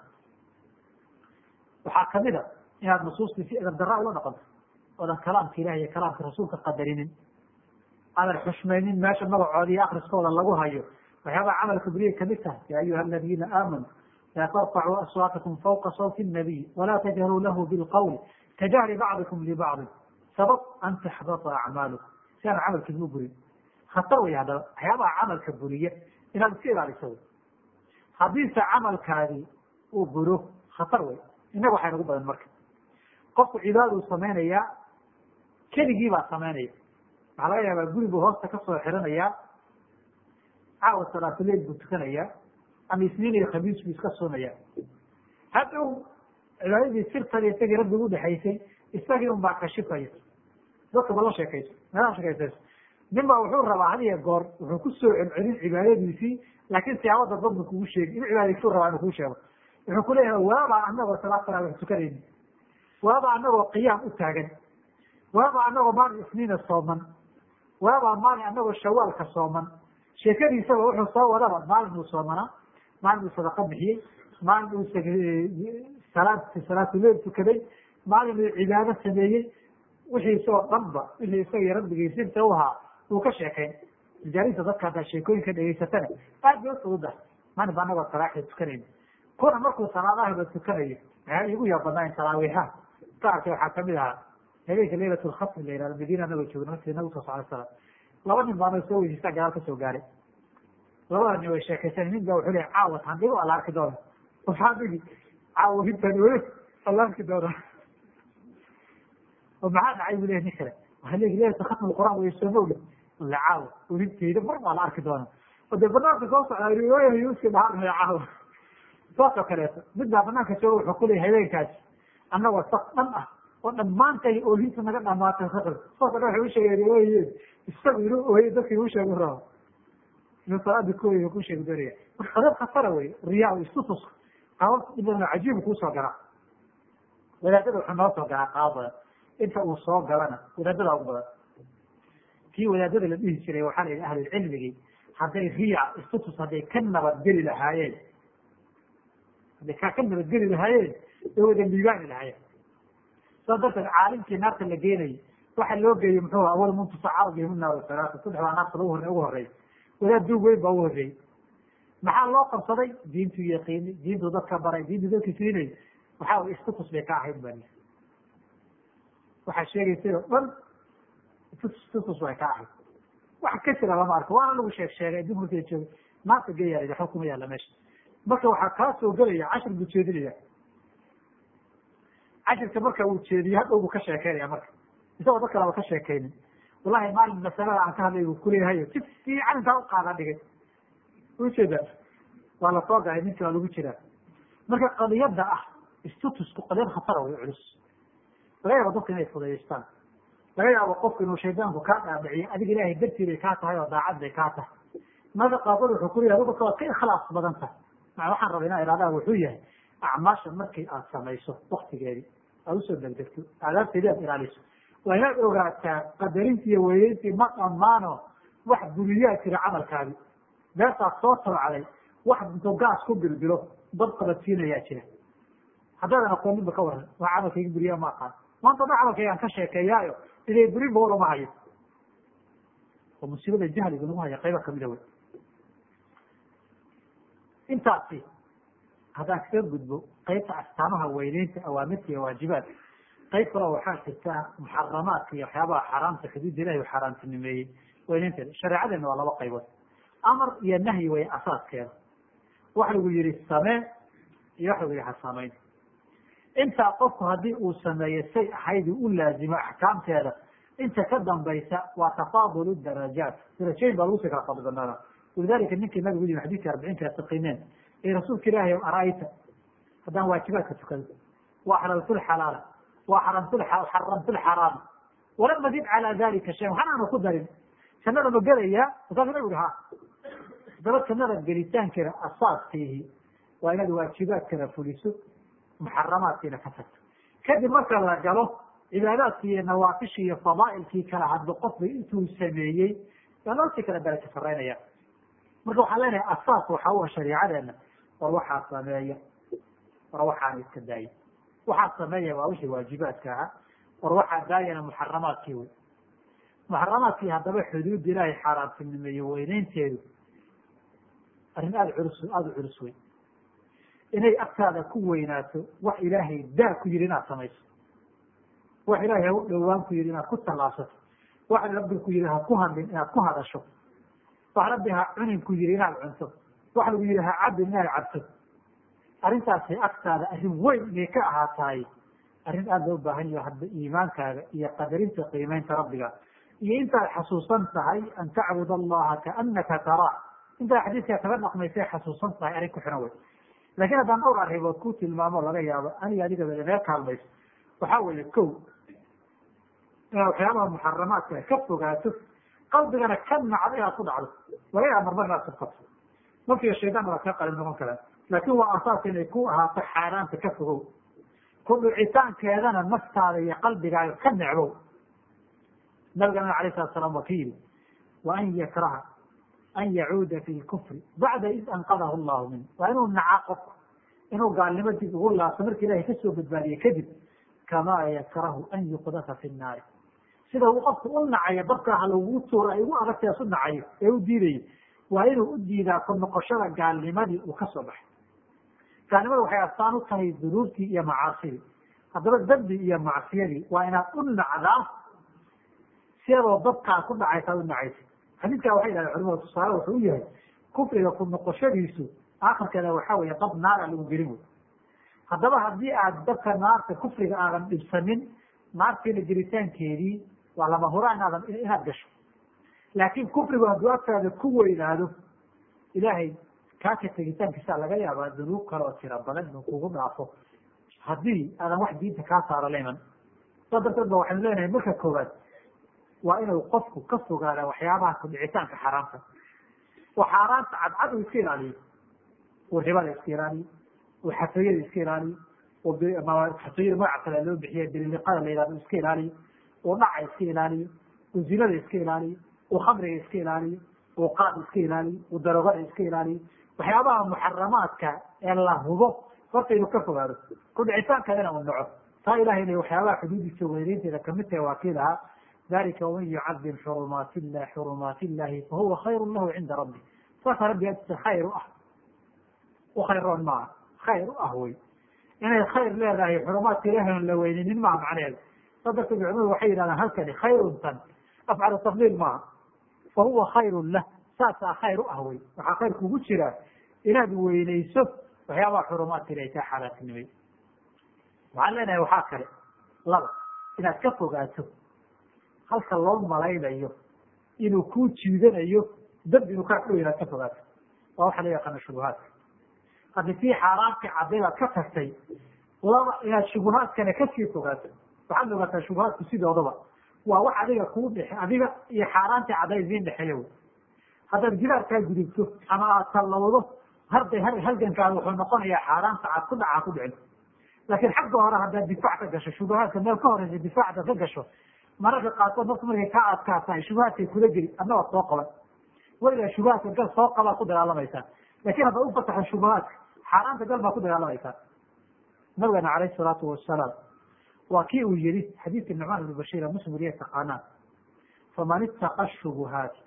waxaa kamid a inaad nusuustii si edab daraa ula dhaqanto oodan kalaamka ilahi iyo kalaamka rasuulka qadarinin aadan xushmaynin meesha magacoodi iyo akriskooda lagu hayo waxyaabaha camalka beriya kamid tahay ya ayuha aladiina aamanuu laa tarfacuu aswaatakum fawqa sawti nabiy walaa tajharuu lahu bilqawli kajahri bacdikum libacdi sabab an taxbata acmaalukum si aan camalkiin u burin khatar wey haddaba waxyaabaha camalka buriya inaad iska ilaaliso haddiise camalkaadii uu buro khatar wey innaga waxay nagu badan marka qofku cibaaduu samaynayaa keligii baa samaynaya waxaa laga yaabaa guribuu hoosta kasoo xiranayaa caawa salaatuleil buu tukanayaa ama isniin iyo khamiis buu iska soonayaa hadhow cibaadadii sirtan isagii rabbigu udhexaysay isagii un baa kashifaya dadka ba la sheekayso meelaha sheekaysayso nin baa wuxuu rabaa had iyo goor wuxuu ku soo celcelin cibaadadiisii laakiin siyaabo dadbad bu kugu sheegi in cibaadaysu rabaa inuu kuu sheego wuxuu ku leeyahay waaba anagoo salaad tarawix tukanayni waaba anagoo qiyaam u taagan waaba anagoo maalin isniina sooman waaba maalin anagoo shawaalka sooman sheekadiisaba wuxuu soo wadaba maalin uu soomanaa maalin uu sadaqa bixiyey maalin uu salaad salaatuleel tukaday maalin uu cibaado sameeyey wixiisoo dhanba wixii isaga rabbigiisa inta u ahaa uu ka sheekayn majaalisa dadka haddaa sheekooyinka dhegeysatana aad bay ufududahay maalin ba anagoo salaaxda tukanayna kuna markuu salaadahaba tukanayo maxaa igu yaa badnaayn taraawiixaha ka arkay waxaa kamid ahaa habeenka laylat lkhatmi la yihahdo madiina anagoo joogna markii nabigu sal alay slam laba nin baana soo weydiistaa gadaal kasoo gaaray labada nin way sheekaysan nin ba wuxuu leeyahy caawat handhigo ala arki doona waxaa nigi caawo hintan weli allaanki doona oo maxaa dhacay buu leeyahay nin kale waxaa leegi leeyahay khatm quraan way soo mowle la caawa ulinteyda mar baa la arki doona oo dee banaanka soo socdaa riwaayaha yuuski dhaarnaya caawa saasoo kaleeto mid baa banaanka jooga wuxuu ku leeyahay habeenkaasi annagoo saf dhan ah oo dhammaantay oohinta naga dhamaatay khatr saasa dhan waxay u sheegeen riwaayaye isagu inuu ooyey dadkii u sheegu raba inuu salaada kooyga ku sheegi doonaya marka qadab khatara wey riyaa istutus qaabab badan oo cajiib kuusoo galaa wadaadada wuxuu noo soo galaa qaabo badan inta uu soo galana wadaadada ugu badan kii wadaadada la dhihi jiray waxaa la yidhi ahlulcilmigii hadday riya istutus hadday ka nabadgeli lahaayeen hadday kaa ka nabadgeli lahaayeen way wada liibaani lahaayeen saas darteed caalimkii naarta la geenayay waxa loo geeyey muxuu awal muntusacaar bihim naaru salaata saddex baa naarta lagu horey ugu horreeyay wadaad duug weyn baa ugu horreeyey maxaa loo qabsaday diintu yaqiini diintu dadka baray diintu dadka siinay waxaa istutus bay ka ahayd bani waxaa sheegaysay oo dhan istutus bay ka ahayd wax ka jira lama arko waana lagu sheeg sheegay dib markay joogay naarta geeyaa waxba kuma yaalla meesha marka waxaa kaa soo gelaya cashir buu jeedinaya cashirka marka uu jeediye hadhow buu ka sheekeynaya marka isagoo dad kalaba ka sheekeynin wallahi maalin masalada aan ka hadlay buu kuleeyahay si fiican intaa u qaada dhigay ujeeda waa la soo galay ninki waa lagu jiraa marka qadiyada ah istutusku qadiyad khatara way culus laga yaabo dadka inay fudayeystaan laga yaabo qofku inuu shaydaanku kaa dhaadhiciyo adiga ilaahay dartii bay kaa tahay oo daacad bay kaa tahay mada qaabad wuxuu ku leeyahay dadka waad ka ikhlaas badan tahay maa waxaan rabaa inaa ihahdaa wuxuu yahay acmaasha markii aad samayso waktigeedii aad usoo degdegto aadaabteedii aad ilaaliso waa inaad ogaataa qadarintii iyo weyneyntii ma dhammaano wax buriyaa jira camalkaadi beertaad soo tabacday wax intuu gaas ku bilbilo dad qabadsiinayaa jira haddaadan aqooninba ka waran waa camalkayga buriyaa ma aqaan maanta dha camalkaygaan ka sheekeeyaayo inay burin ba lama hayo oo musiibada jahliga lagu haya qayba kamida wey intaasi haddaan kaga gudbo qaybta astaamaha weyneynta awaamirta iyo waajibaadka qayb kaloo waxaa jirta muxaramaadka iyo waxyaabaha xaaraamta xuduudda ilahi u xaaraantinimeeyey weyneynteeda shareecadeena waa laba qaybood amar iyo nahyi way asaaskeeda waxa lagu yihi samee iyo waxa lagu yihi ha samayn intaa qofku haddii uu sameeyo say ahayd u laazimo axkaamteeda inta ka dambaysa waa tafaadul darajaat darajooyin baa lagu sii kala fadli banaana walidalika ninkii nabigu yimi xadiidka arbiciinka taqiineen ee rasuulka ilaahay ara'ayta haddaan waajibaadka tukado waa xalaltu lxalaala waa xaramtu xaramtu lxaraam walam azid calaa dalika shay waxaan aanu ku darin jannada ma gelayaa markaasu nabigu ha haddaba jannada gelitaankeeda asaaskiihi waa inaad waajibaadkana fuliso muxaramaadkiina ka tagto kadib marka la galo cibaadaadkii iyo nawaafishii iyo fadaa'ilkii kala hadba qofba intuu sameeyey yaa loosii kala darajo saraynaya marka waxaan leenahay asaas waxa u ah shariicadeena war waxaa sameeya war waxaana iska daaya waxaa sameeya waa wixii waajibaadka ahaa war waxaa daayana muxaramaadkii wey muxaramaadkii haddaba xuduud ilaahay xaaraantinimeeye weyneynteedu arrin aada culus aada u culus wey inay agtaada ku weynaato wax ilaahay daa ku yihi inaad samayso wax ilaahay ha u dhowaan ku yihi inaad ku tallaabsato wax rabbi ku yihi ha ku hadlin inaad ku hadasho wax rabbi ha cunin ku yihi inaad cunto wax lagu yihi ha cabin inaad cabto arrintaasi agtaada arrin weyn inay ka ahaatahay arrin aada loo baahan yaho hadda iimaankaaga iyo qadarinta qiimeynta rabbiga iyo intaad xasuusan tahay an tacbud allaha kaanaka taraa intaad xadiidkaa kaga dhaqmaysay xasuusan tahay arrin ku xiran wey lakin haddaan dhowr arrimood ku tilmaamo laga yaabo aniga adigaba inaga kaalmayso waxaa weeye ko inaad waxyaabaha muxaramaadka ka fogaato qalbigana ka nacdo inaad ku dhacdo laga yaaba marmar inaad subkato markiiyo shaydaan waa ka qalin noqon karaa laakin waa asaas inay ku ahaato xaaraanta ka fogow ku dhicitaankeedana naftaada iyo qalbigaaga ka necbow nabigana alayh salatu salam waa ka yidhi wa an yakraha an yacuuda fi lkufri bacda id anqadahu llahu min waa inuu naca qofku inuu gaalnimo dib ugu laabto marki ilahay kasoo badbaadiye kadib kamaa yakrahu an yuqdafa fi nnaari sida uu qofku u nacayo dabka ha lagu tuuro ay ugu adagtaas u nacayo ee u diidayo waa inuu u diidaa ku noqoshada gaalnimadii uu kasoo baxay gaalnimada waxay astaan u tahay dunuubtii iyo macaasidii haddaba dambi iyo macsiyadii waa inaad u nacdaa siyadoo dabkaa ku dhacaysa ad u nacaysa xadiidkaa waxay yidhahdeen culimadu tusaale wuxuu u yahay kufriga ku noqoshadiisu aakhirkeeda waxaa weeye dab naara lagu gelin wey haddaba haddii aad dadka naarta kufriga aadan dhibsanin naartiina jiritaankeedii waa lama huraan inaadan inaad gasho. laakiin kufrigu hadduu agtaada ku weynaado ilaahay kaaka tegitaankiisa laga yaabaa dunuub kale oo tira badan inuu kugu dhaafo haddii aadan wax diinta kaa saara la iman. saa darteed ba waxaynu leenahay marka koowaad waa inuu qofku ka fogaada waxyaabaha kudhicitaanka xaaraamta oo xaaraamta cadcad uu iska ilaaliyo, oo ribada iska ilaaliyo, oo xatooyada iska ilaaliyo, oo xatooyada magaca kale loo bixiya bililiqada la yidhahdo iska ilaaliyo, oo dhaca iska ilaaliyo, oo zinada iska ilaaliyo, oo khamriga iska ilaaliyo, oo qaad iska ilaaliyo, oo daroogada iska ilaaliyo. waxyaabaha muxaramaadka ee la hubo horta inuu ka fogaado, kudhicitaankadana uu naco. taa ilahayna waxyaabaha xuduudiisa weynaynteeda kamid tahay waa kii lahaa dalika waman yucadim xurumaat illah xurumaat illahi fahuwa khayru lahu cinda rabbi. saasa rabbi agtiisa khayr u ah, u khayroon maaha, khayr u ah wey. inay khayr leedahay xurumaadka ilahay on la weyninin maaha macnaheedu. saa darteed culimadu waxay yidhahdaan halkani khayrun tan afcalu tafdiil maaha, fahuwa khayrun lah, saasaa khayr u ah wey. waxaa khayr kugu jiraa inaad weynayso waxyaabaha xurumaadka ilahay kaa xaaraantinimay. waxaan leenahay waxaa kale laba inaad ka fogaato halka loo malaynayo inuu kuu jiidanayo dambi inuu kaa dhow inaad ka fogaato. waa waxa loo yaqaana shubuhaadka. haddii sii xaaraamka cadday baad ka tagtay, laba inaad shubuhaadkana kasii fogaato. waxaad ogaataa shubuhaadku sidoodaba waa wax adiga kuu dhexe adiga iyo xaaraantii cadday idiin dhexeeya wey. haddaad gidaarkaa gudubto ama aad tallawdo harday halgankaada wuxuu noqonayaa xaaraanta cad ku dhacaa ku dhicin. laakiin xagga hore haddaad difaac ka gasho shubuhaadka meel ka horeysa difaacda ka gasho, mararka qaarkood naftu markay kaa adkaatahay shubuhaadkay kula geli adna waad soo qaban. weligaa shubuhaadka gal soo qabaad ku dagaalamaysaa. laakiin haddaad u fataxo shubuhaadka xaaraanta gal baad ku dagaalamaysaa. nabigana calayhi salaatu wasalaam waa kii uu yihi xadiidka nucmaan ibnu bashiir muslim wariya taqaanaan, faman ittaqa shubuhaati,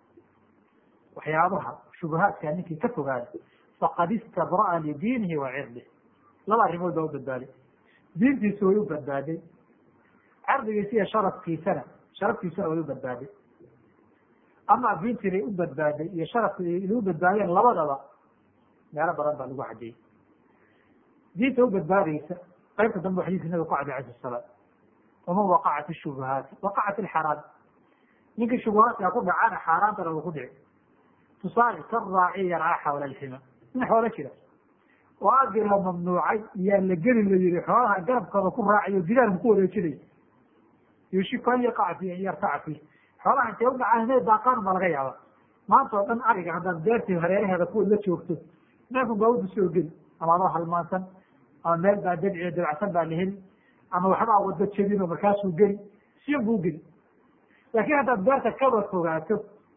waxyaabaha shubuhaadkaa ninkii ka fogaada faqad istabra'a lidiinihi wa cirdih. laba arrimood baa u badbaaday. diintiisa way u badbaaday, cirdigiisa iyo sharafkiisana sharafkiisana way u badbaaday. ama diintiinay u badbaaday iyo sharafka inay u badbaadeen labadaba meelo badan baa lagu cadeeyey. diinta u badbaadaysa qaybta dambe xadiiska nabiga ku caday alayhi salaam, waman waqacat ishubuhaati waqacat ilxaraam. ninkii shubuhaadkaa ku dhacana xaaraantana uu ku dhici. tusaale ka raaci yarcaa xawla alxima, nin xoolo jira oo agii la mamnuucay yaa la geli la yihi xoolaha garabkooda ku raacayo gidaarku ku wareejinay yushik an yaqaca fi an yartaca fi. xoolaha intay u dhacaan inay daaqaan baa laga yaaba. maanta oo dhan ariga haddaad beertii hareeraheeda kuwa la joogto neefku gaawadu soo geli, ama adoo halmaansan, ama meel baa dabciyo dabacsan baa la heli, ama waxbaa wado jebin oo markaasuu geli, siyan buu geli. laakiin haddaad beerta kaba fogaato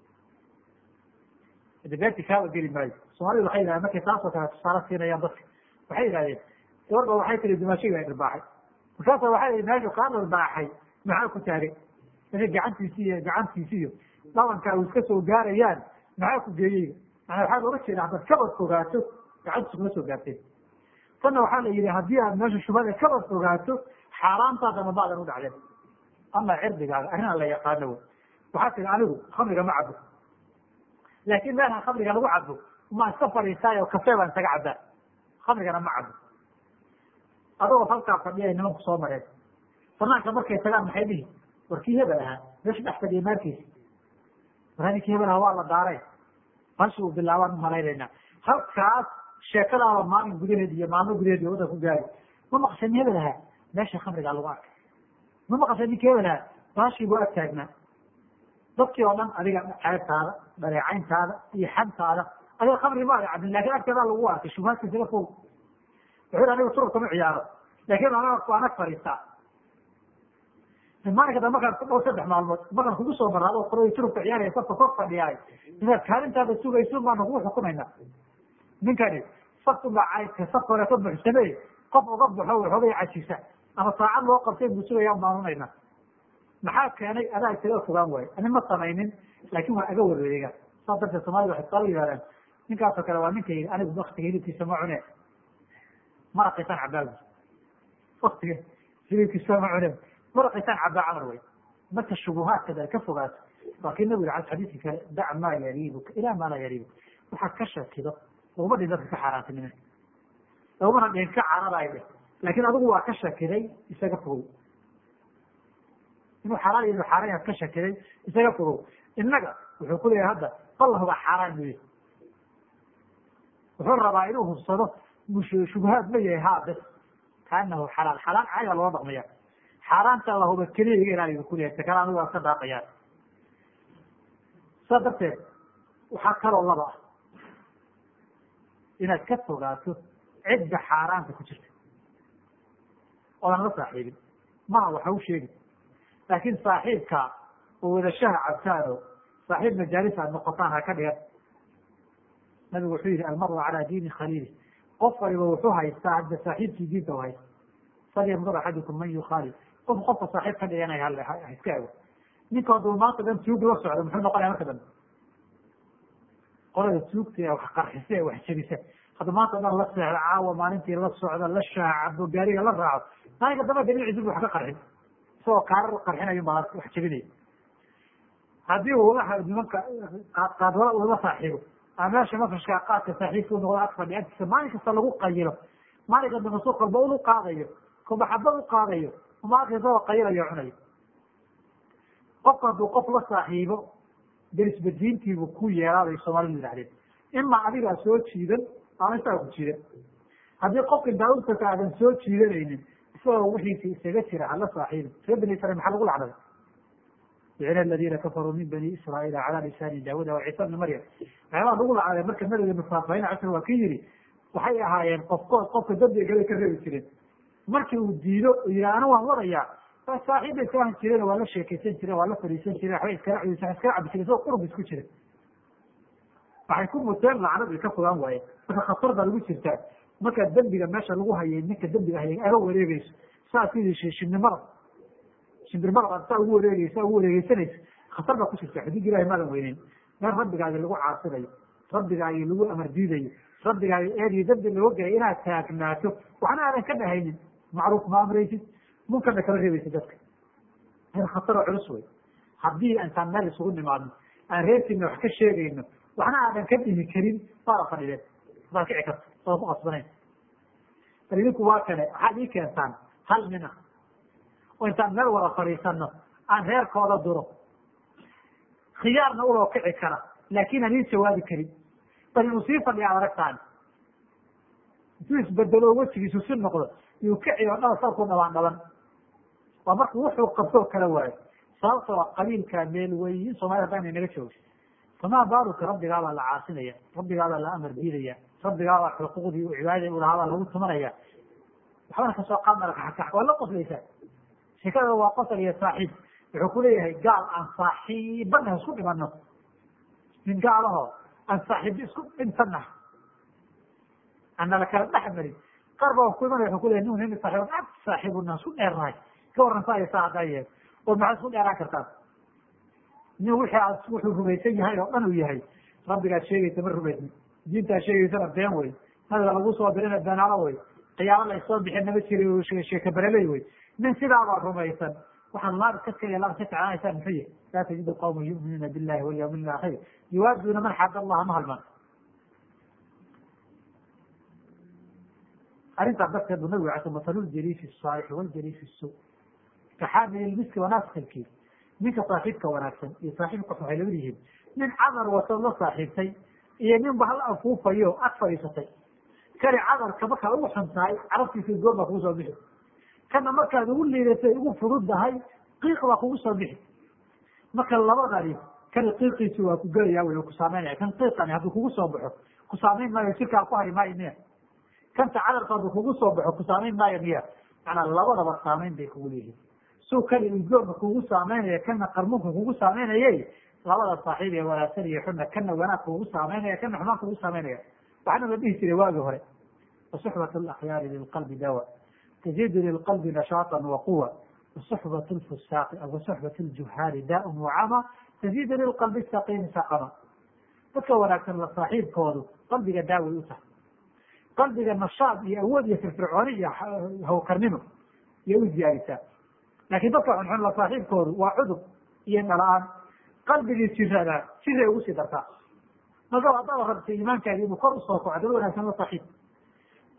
de beerti kaaba geli maayo. soomaalida waxay yidhahdeen markay taasoo kale tusaale siinayaan dadka waxay yidhahdeen gabar ba waxay tiri dumaashiga ay dhirbaaxay, markaasa waxay meeshu kaa dhirbaaxay maxaa ku taagay ina gacantiisi iyo gacantiisi iyo dhabankaa uu iska soo gaarayaan maxaa ku geeyey. manaa waxaad oga jeeda haddaad kabad fogaato gacantiisu kuma soo gaarteen. tanna waxaa la yidhi haddii aad meesha shubada kabad fogaato xaaraantaadana maadan u dhacdeen. ama cirdigaaga arrinaan la yaqaano wey. waxaa tiri anigu khamriga ma cabo, laakiin meelha khamriga lagu cabo ma iska fadhiistaayo kafee baan isaga cabaa, khamrigana ma cabo. adagoo halkaa fadhiya nimanku soo mareen banaanka markay tagaan maxay dhihi war kii hebel ahaa meesha dhex fadhiya maarkiisa, war ninkii hebel ahaa waa la daaray halshi uu bilaabaan umalaynayna. halkaas sheekadaaba maalin gudaheed iyo maalmo gudaheed iyo wadan ku gaari. ma maqashay nin hebel ahaa meesha khamrigaa lagu arkay, ma maqashay ninkii hebel ahaa baashii buu ag taagnaa. dadkii oo dhan adiga ceebtaada dhareecayntaada iyo xantaada adiga khamri maada cabin, laakin agteedaa lagu arkay shubaadkiisaga fog. wuxuu anigu turubka ma ciyaaro, laakin waa nag fadhiistaa. maalinka da markaan ku dhow saddex maalmood markaan kugu soo maraado qoro turubka ciyaaraya safka kor fadhiyaay inaad kaalintaada sugayso baanu kugu xukumayna. ninkani safku baa safka hore ka buxsamey qof uga baxo waxoogay cajisa ama saacad loo qabtay buu sugayaan baanunayna. maxaa keenay adaa isaga fogaan waayo, ani ma samaynin laakin waa aga wareega. saas darteed soomaalida waxay kala yihahdaan ninkaasoo kale waa ninka yidhi anigu waktiga hilibkiisa ma cune maraqiisaan cabaagu, waktiga hilibkiisa ma cune maraqiisaan cabaa camar wey. marka shubuhaadkada ay ka fogaato waa kii nabiga al xadiiskii kale dac maa yariibuka ilaa maa laa yariibuka. waxaad ka shakido laguma dhin dadka ka xaaraantinime. loomana dhihin ka cararayde laakiin adigu waa ka shakiday isaga fogow inuu xalaal iyo xaaraan yaad ka shakiday isaga fogow innaga wuxuu ku leeyahay hadda wallahu baa xaaraan weeye wuxuu rabaa inuu hubsado shubahaad ma yahay haa bes kaanahu xalaal xalaal caaya loo dhaqmaya xaaraanta la huba keliya iga ilaaliyo ku leeyahay takala anigu waa ka daaqayaan saa darteed waxaa kaloo laba ah inaad ka fogaato cidda xaaraanta ku jirta oodan la saaxiibin maa waxa u sheegi laakiin saaxiibka oo wadashaha cabtaano saaxiib majaalis aad noqotaan ha ka dhigan nabigu wuxuu yihi almaru calaa diini khaliili qof waliba wuxuu haystaa hadda saaxiibkii diinta u haysta falyandur axadukum man yukhaali qof qofka saaxiib ka dhiganay ha iska ego ninka hadduu maanta dhan tuug la socdo muxuu noqonaya marka dambe qolada tuugta ee wax qarxisa ee wax jebisa hadda maanta dhan la seexdo caawa maalintii la socdo la shaacabo gaariga la raaco maalinka dambe dhinaciisa wax ka qarxin isagoo kaarar qarxinayo baa wax jebinaya haddii uu waxa nimanka qaadwada uu la saaxiibo ama meesha mafashka qaadka saaxiibka u noqdo ag fadhi agtiisa maalin kasta lagu qayilo maalinka dambe suuq walba ulu qaadayo kubaxaba u qaadayo maalinka isagoo qayilayo cunayo qofka hadduu qof la saaxiibo derisbadiintiibuu ku yeelaaday soomaalidu yidhahdeen imaa adigaa soo jiidan ama isagaa ku jiidan haddii qofka daawurtaka aadan soo jiidanaynin isagoo wixiisi isaga jira hala saaxiibin reer bani israiil maxaa lagu lacnaday lucina aladiina kafaruu min bani israa'iila calaa lisaani daawuda wa ciisa bni maryam waxyaabaa lagu lacnaday marka nabigeenu faahfaahin casr waa ki yidhi waxay ahaayeen qofkood qofka dambiga gale ka reebi jireen markii uu diido u yihi ana waan wadayaa saaxiib bay iska ahan jireen waa la sheekaysan jireen waa la fadhiisan jireen waxbay iskala cudisa iskala cabi jireen isagoo qurub isku jira waxay ku muteen lacnad ay ka fogaan waayeen marka khatar baa lagu jirtaa markaa dembiga meesha lagu hayay ninka dembiga hayay aga wareegeyso saa sidii shibnimada shimbirmada aad saa ugu wareegeysa ugu wareegeysanaysa khatar baa ku jirta xuduud ilahi maadan weyneyn meel rabbigaagi lagu caasinayo rabbigaagi lagu amar diidayo rabbigaagi eediyo dembi looga gelay inaad taagnaato waxna aadan ka dhahaynin macruuf ma amraysid munkarna kala reebaysa dadka meel khataroo culus wey haddii intaan meel isugu nimaadno aan reerkiina wax ka sheegayno waxna aadan ka dhihi karin waada fadhideen waad kici karta waad ku qasbanayn bal idinku waa kale waxaad ii keentaan hal nin ah oo intaan meel wada fadhiisano aan reerkooda duro khiyaarna uloo kici kara laakiin aan ii jawaabi karin bal inuu sii fadhiya ad aragtaan intuu isbedelo wejigiisu si noqdo iyuu kici oo dhaba sarku dhabaan dhaban waa marka wuxuu qabtoo kala waayo sababtoo qabiilkaa meel weyin soomaalida hadda inay naga joogo famaa baaluka rabbigaabaa la caasinaya rabbigaabaa la amar diidaya rabbigaabaa xuquuqdii cibaadadii u lahaabaa lagu tumanaya waxbana kasoo qaadna lakaxakax waa la qoslaysaa sheekada waa qosol iyo saaxiib wuxuu ku leeyahay gaal aan saaxiibana isku dhimano nin gaalaho aan saaxiib isku dhintana ana la kala dhex marin qaar baa ku imanaya wuxuu ku leyahay nin nin saaxiib ad saaxiibuna isku dheernahay ka warran saa iyo saa haddaa yeelo oo maxaad isku dheeraan kartaa nin wixii aad wuxuu rumaysan yahay oo dhan uu yahay rabbigaad sheegaysa ma rumaysni diintaad sheegaysana been wey nabiga lagu soo dirina beenaalo wey qiyaamo la isoo bixin nama jiri sheeka bereley wey nin sidaabaa rumaysan waxaad naar ka keliya laad ka jeclaanaysaan muxuu yahay laa tajidu qawma yu'minuuna billahi walyawmi alaakhir yuwaaduuna man xadda allaha ma halmaan arrintaas darteed buu nabigu casa masaluljaliisi asaalixi waljaliisi su kaxaamil ilmiski wanaaskilkii ninka saaxiibka wanaagsan iyo saaxiibka waxay lamid yihiin nin cadar wato la saaxiibtay iyo nin bahal afuufayo ag fadhiisatay kani cadarka markaad ugu xun tahay carabtiisa goor baa kugu soo bixi kana markaad ugu liidatay ugu fududahay qiiq baa kugu soo bixi marka labadani kani qiiqiisi waa ku gelaya way ku saameynaya kan qiiqani hadduu kugu soo baxo ku saameyn maayo jirkaa ku hari maayo miya kanta cadarka hadduu kugu soo baxo ku saameyn maayo miya macnaa labadaba saameyn bay kugu leeyihiin suu kani udgoonka kugu saameynaya kana qarmunka kugu saameynayay labada saaxiib ee wanaagsan iyo xunna kana wanaag kugu saameynaya kana xumaan kugu saameynaya waxaana la dhihi jiray waagi hore wasuxbat alakhyaari lilqalbi dawa taziidu lilqalbi nashaatan waquwa wasuxbat lfusaaqi aw wasuxbat ljuhaali daaun wacama taziidu lilqalbi saqiimi saqama dadka wanaagsan la saaxiibkoodu qalbiga daaway u tahay qalbiga nashaad iyo awood iyo firfircooni iyo hawkarnimo iyo u ziyaadisaa laakiin dadka xunxun la saaxiibkoodu waa cudub iyo dhala-aan qalbigii jiradaa siday ugu sii dartaa marka haddaad rabta iimaankaagi inuu kor usoo kaco dad wanaagsan la saaxiib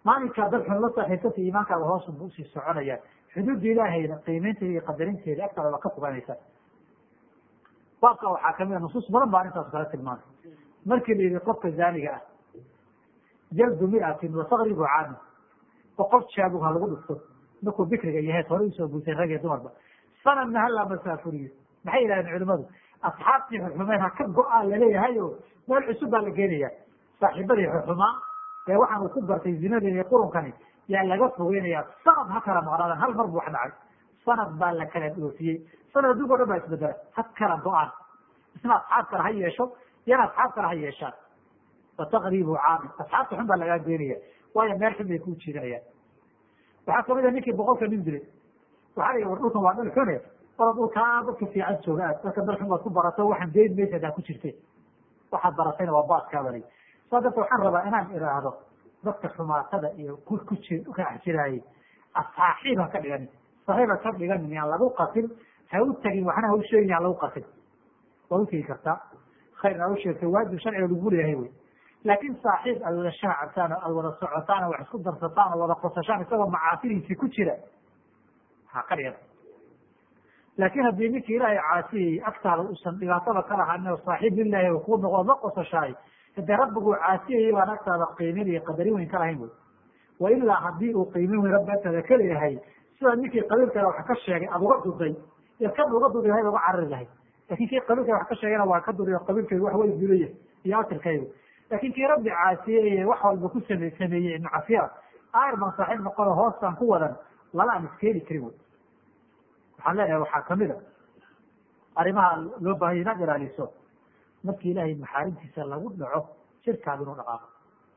maalinkaa dad xun la saaxiibsata iimaankaada hoos buu usii soconayaan xuduudda ilaahayna qiimaynteeda iyo qadarinteeda agtaada waa ka fogaanaysaa baabka waxaa kamid a nusuus badan baa arrintaas kala tilmaamay markii la yihi qofka zaaniga ah jaldu miatin wasakribu caami boqol jaabug ha lagu dhufto markuu bikriga iyo hees hore usoo guutay rag iyo dumarba sanadna hala masaafuriyo maxay yidhahdeen culimadu asxaabtii xuxumeen ha ka go-aa laleeyahay o meel cusub baa la geenaya saaxiibadii xuxumaa ee waxaan uu ku bartay zinada iyo qurunkani yaa laga fogeynaya sanad ha kala maqnaadaan hal mar bu wax dhacay sanad baa la kala dhoofiyey sanad adduunka o dhan baa isbedela ha kala go-aan isna asxaab kale ha yeesho iyana asxaab kale ha yeeshaan wataqribu caami asxaabta xun baa lagaa geenaya waayo meel xun bay ku jiirayaan waxaa kamid a ninkii boqolka nin dilay waxaa la yidhi war dhulkan waa dhul xune wala dhulkaa dadka fiican jooga aad dadka dal xun baad ku barato waxaan deyn maysa hadaa ku jirte waxaad baratayna waa baaskaabani saa darta waxaan rabaa inaan iraahdo dadka xumaatada iyo ku ku ji kaax jiraayey asaaxiib ha ka dhiganin saxiib ha ka dhiganin yaan lagu qasin ha u tagin waxna ha u sheegin yaan lagu qasin waa u tegi kartaa khayr ha u sheegtay waajib sharciga lagu leeyahay wey laakin saaxiib aad wada shaacabtaan o aad wada socotaan o wax isku darsataan oo wada qosashaan isagoo macaasiriisii ku jira ha ka dhigan laakin haddii ninkii ilaahay caasiyay agtaada usan dhibaatada ka lahanin oo saaxiib lilahi kuu noqo la qosashaay hadee rabbiguu caasiyayay baan agtaada qiimin iyo qadarin weyn ka lahayn wy wa ilaa hadii uu qiimin weyn rabbi agtaada ka leeyahay sida ninkii qabiilkana wax ka sheegay aad uga duday iyo kan uga dudi lahayd uga carari lahayd lakin kii qabiilkana wax ka sheegayna waa ka duriyo qabiilkaygu wax way dilaya iyo atirkaygu laakin kii rabbi caasiyey wax walba ku same sameeyey macasiya ayr baan saaxiib noqono hoostaan ku wadan lala aan iskeeni karin wy waxaan leenahay waxaa kamid a arrimaha loo baahanya inaad ilaaliso markii ilaahay maxaarimtiisa lagu dhaco shirkaada inuu dhaqaaqo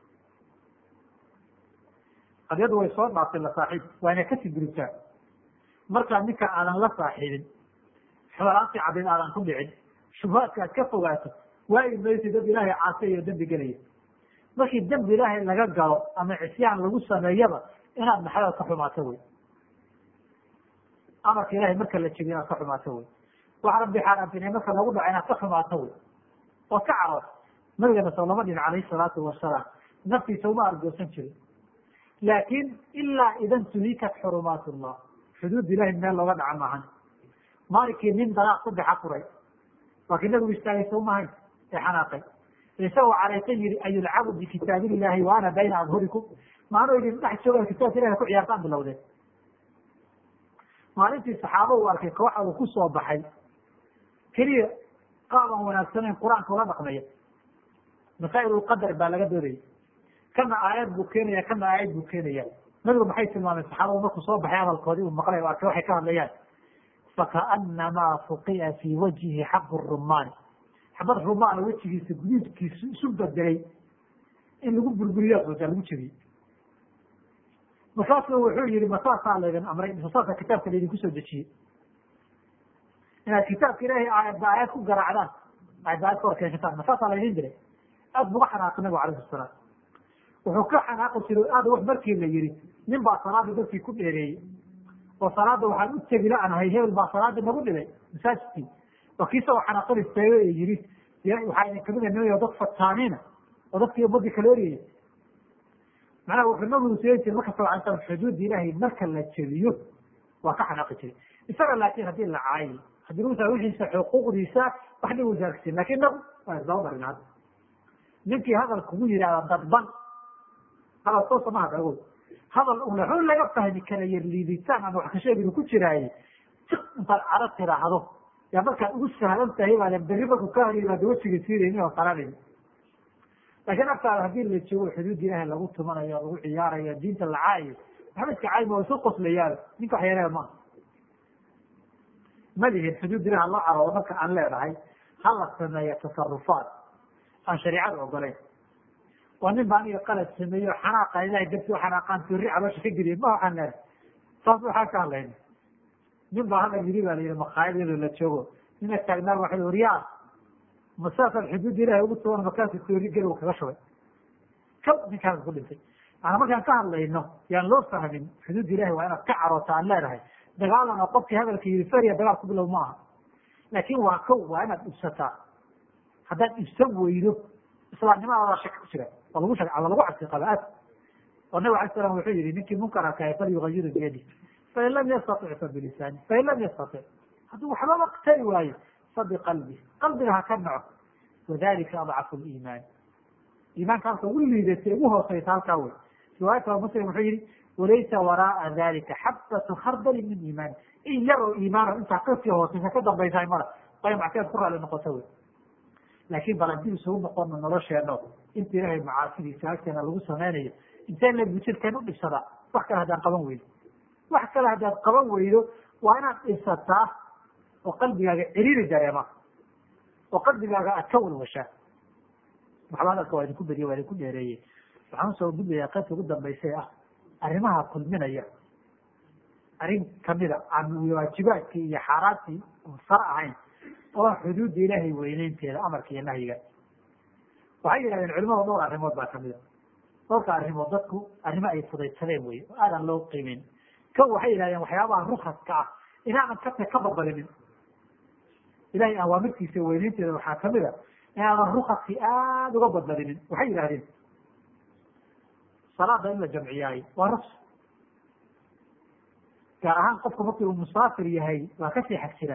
qadyadu way soo dhaaftay la saaxiib waa inay kasii guritaa markaa ninka aadan la saaxiibin xoolaantii cadin aadan ku dhicin shubaadka aad ka fogaato waayi maysi dad ilaahay caasiya iyo dembi gelaya markii dembi ilaahay laga galo ama cisyaan lagu sameeyaba inaad maxadood ka xumaato wey amarka ilahay marka la jebiyo inaad ka xumaato wey wax rabbi xaaraantinay marka lagu dhaco inaad ka xumaato wey oo ka caroos nabigana soo lama dhin calayhi salaatu wasalaam naftiisa uma argoosan jirin laakin ilaa idan tuhikat xurumaat ullah xuduud ilahay meel looga dhaca maahan maalinkii nin dalaaq saddexa furay waa kii nabigu istaagay saumahayn ee xanaaqay isagoo careysan yihi ayulcabu bikitaab illahi wa ana bayna adhurikum maanoo idin dhex jooga kitaabka ilahi ku ciyaartaan bilowdeen maalintii saxaaba uu arkay kooxa uu kusoo baxay keliya qaabaan wanaagsanayn qur-aanka ula dhaqmaya masaa'ilulqadar baa laga doodayay kana aayad buu keenaya kana aayad buu keenaya nabigu maxay tilmaameen saxaabadu markuu soo baxay hadalkoodii uu maqlay arkay waxay ka hadlayaan fakaanamaa fuqi'a fii wajhihi xabu rumaani xabad rumaana wejigiisa guduudkiisu isu bedelay in lagu burburiyaa moodaa lagu jebiyey markaasu wuxuu yihi masaasaa laydin amray masaasa kitaabka laydinku soo dejiyey inaad kitaabka ilaahay aayadba aayad ku garaacdaan aayadba aayad ka horkeen kitab masaasaa laydin diray aad buga xanaaqi nabigu alayhi salaam wuxuu ka xanaaqi jiray aada wax markii la yihi nin baa salaadii dadkii ku dheereeyey oo salaada waxaan u tegi la-nahay hebel baa salaada nagu dhibay masaajidkii oo kiisagoo xanaaqan istaago ee yihi waxaa idin kamid a nimayo dad fataaniina oo dadkii ummadii kala eriyaya macnaha wuxuu nabigu sheegi jiray marka sal alay slam xuduudda ilaahay marka la jebiyo waa ka xanaaqi jiray isaga laakin haddii la caayi haddii lagu saa wixiisa xuquuqdiisa wax dhib usaarkisin lakin nagu waa isdaba marin hadda ninkii hadal kugu yihahda dadban hadal toosa ma hadhago hadal unaxun laga fahmi kara yar liiditaan ama wax ka sheeginu ku jiraaye tiq intaad caro tiraahdo yaa markaad ugu sahlan tahay baadan berri marku ka hariy baad wejiga siidayni oo qaranayni laakiin agtaada haddii la joogo xuduudda ilaahay lagu tumanayo lagu ciyaarayo diinta la caayo waxba iska cayma waa isu qoslayaaba ninka wax yareeda maaha ma lihin xuduud ilaha la caroodo marka aan leedahay ha la sameeya tasarufaat aan shariicada ogolayn waa nin baa aniga qalad sameeyo xanaaqa ilahay darti xanaaqaan sirri caloosha ka geliya ma waxaan leedahay saas waxaa ka hadlayna nin baa hadal yiri baa la yihi maqaayad iyadoo la joogo nina taagnaa waxa waryaa masaasan xuduud ilahay ugu tuban markaasi soori galow kaga shubay ka ninkaas ku dhintay ana markaan ka hadlayno yaan loo fahmin xuduud ilahay waa inaad ka carooto aan leedahay dagaalana qofkii hadalka yiri fariya dagaal ku bilow maaha laakin waa kow waa inaad ibsataa haddaad ibsan weydo islaamnimadaada shaka ku jira waa lagu shak waa lagu cabsi qaba aad oo nabig alay slam wuxuu yihi ninkii munkar arkaya falyugayiru biyadi fain lam yastatic fa bilisaani fain lam yastatic hadduu waxbaba tari waayo fa biqalbi qalbiga ha ka naco wadalika adcafu liimaan iimaanka halka ugu liidatay ugu hooseysa halkaa wey riwaayadka muslim wuxuu yihi walaysa waraaa dalika xabatu khardali min iimaan in yar oo iimaano intaa kasii hooseysa ka dambaysahay mala bay macseed ku raali noqoto wey laakin bal haddii isugu noqono nolosheeno inta ilaahay macaasidiisa agteena lagu samaynayo inteen la bujirkeen u dhibsadaa wax kale haddaan qaban weydo wax kale haddaad qaban weydo waa inaad dhisataa oo qalbigaaga ciriiri dareema oo qalbigaaga aad ka walwashaa waxbaa dadka waa idinku beriye waa idinku dheereeye waxaan usoo gudbayaa qaybta ugu dambaysa ah arrimaha kulminaya arrin kamida aan waajibaadkii iyo xaaraantii sar ahayn oo xuduudda ilaahay weyneynteeda amarka iyo nahyiga waxay yidhahdeen culimada dhowr arrimood baa kamida dhowrka arrimood dadku arrimo ay fudaysadeen wey oo aadan loo qiimin ka waxay yidhahdeen waxyaabaha rukaska ah inaadan kata ka badbalinin ilahay awaamirtiisa weyneynteeda waxaa kamid a inaadan rukaskii aada uga badbalinin waxay yidhahdeen salaada in la jamciyaayo waa ruks gaar ahaan qofku markii uu musaafir yahay waa kasii xag jira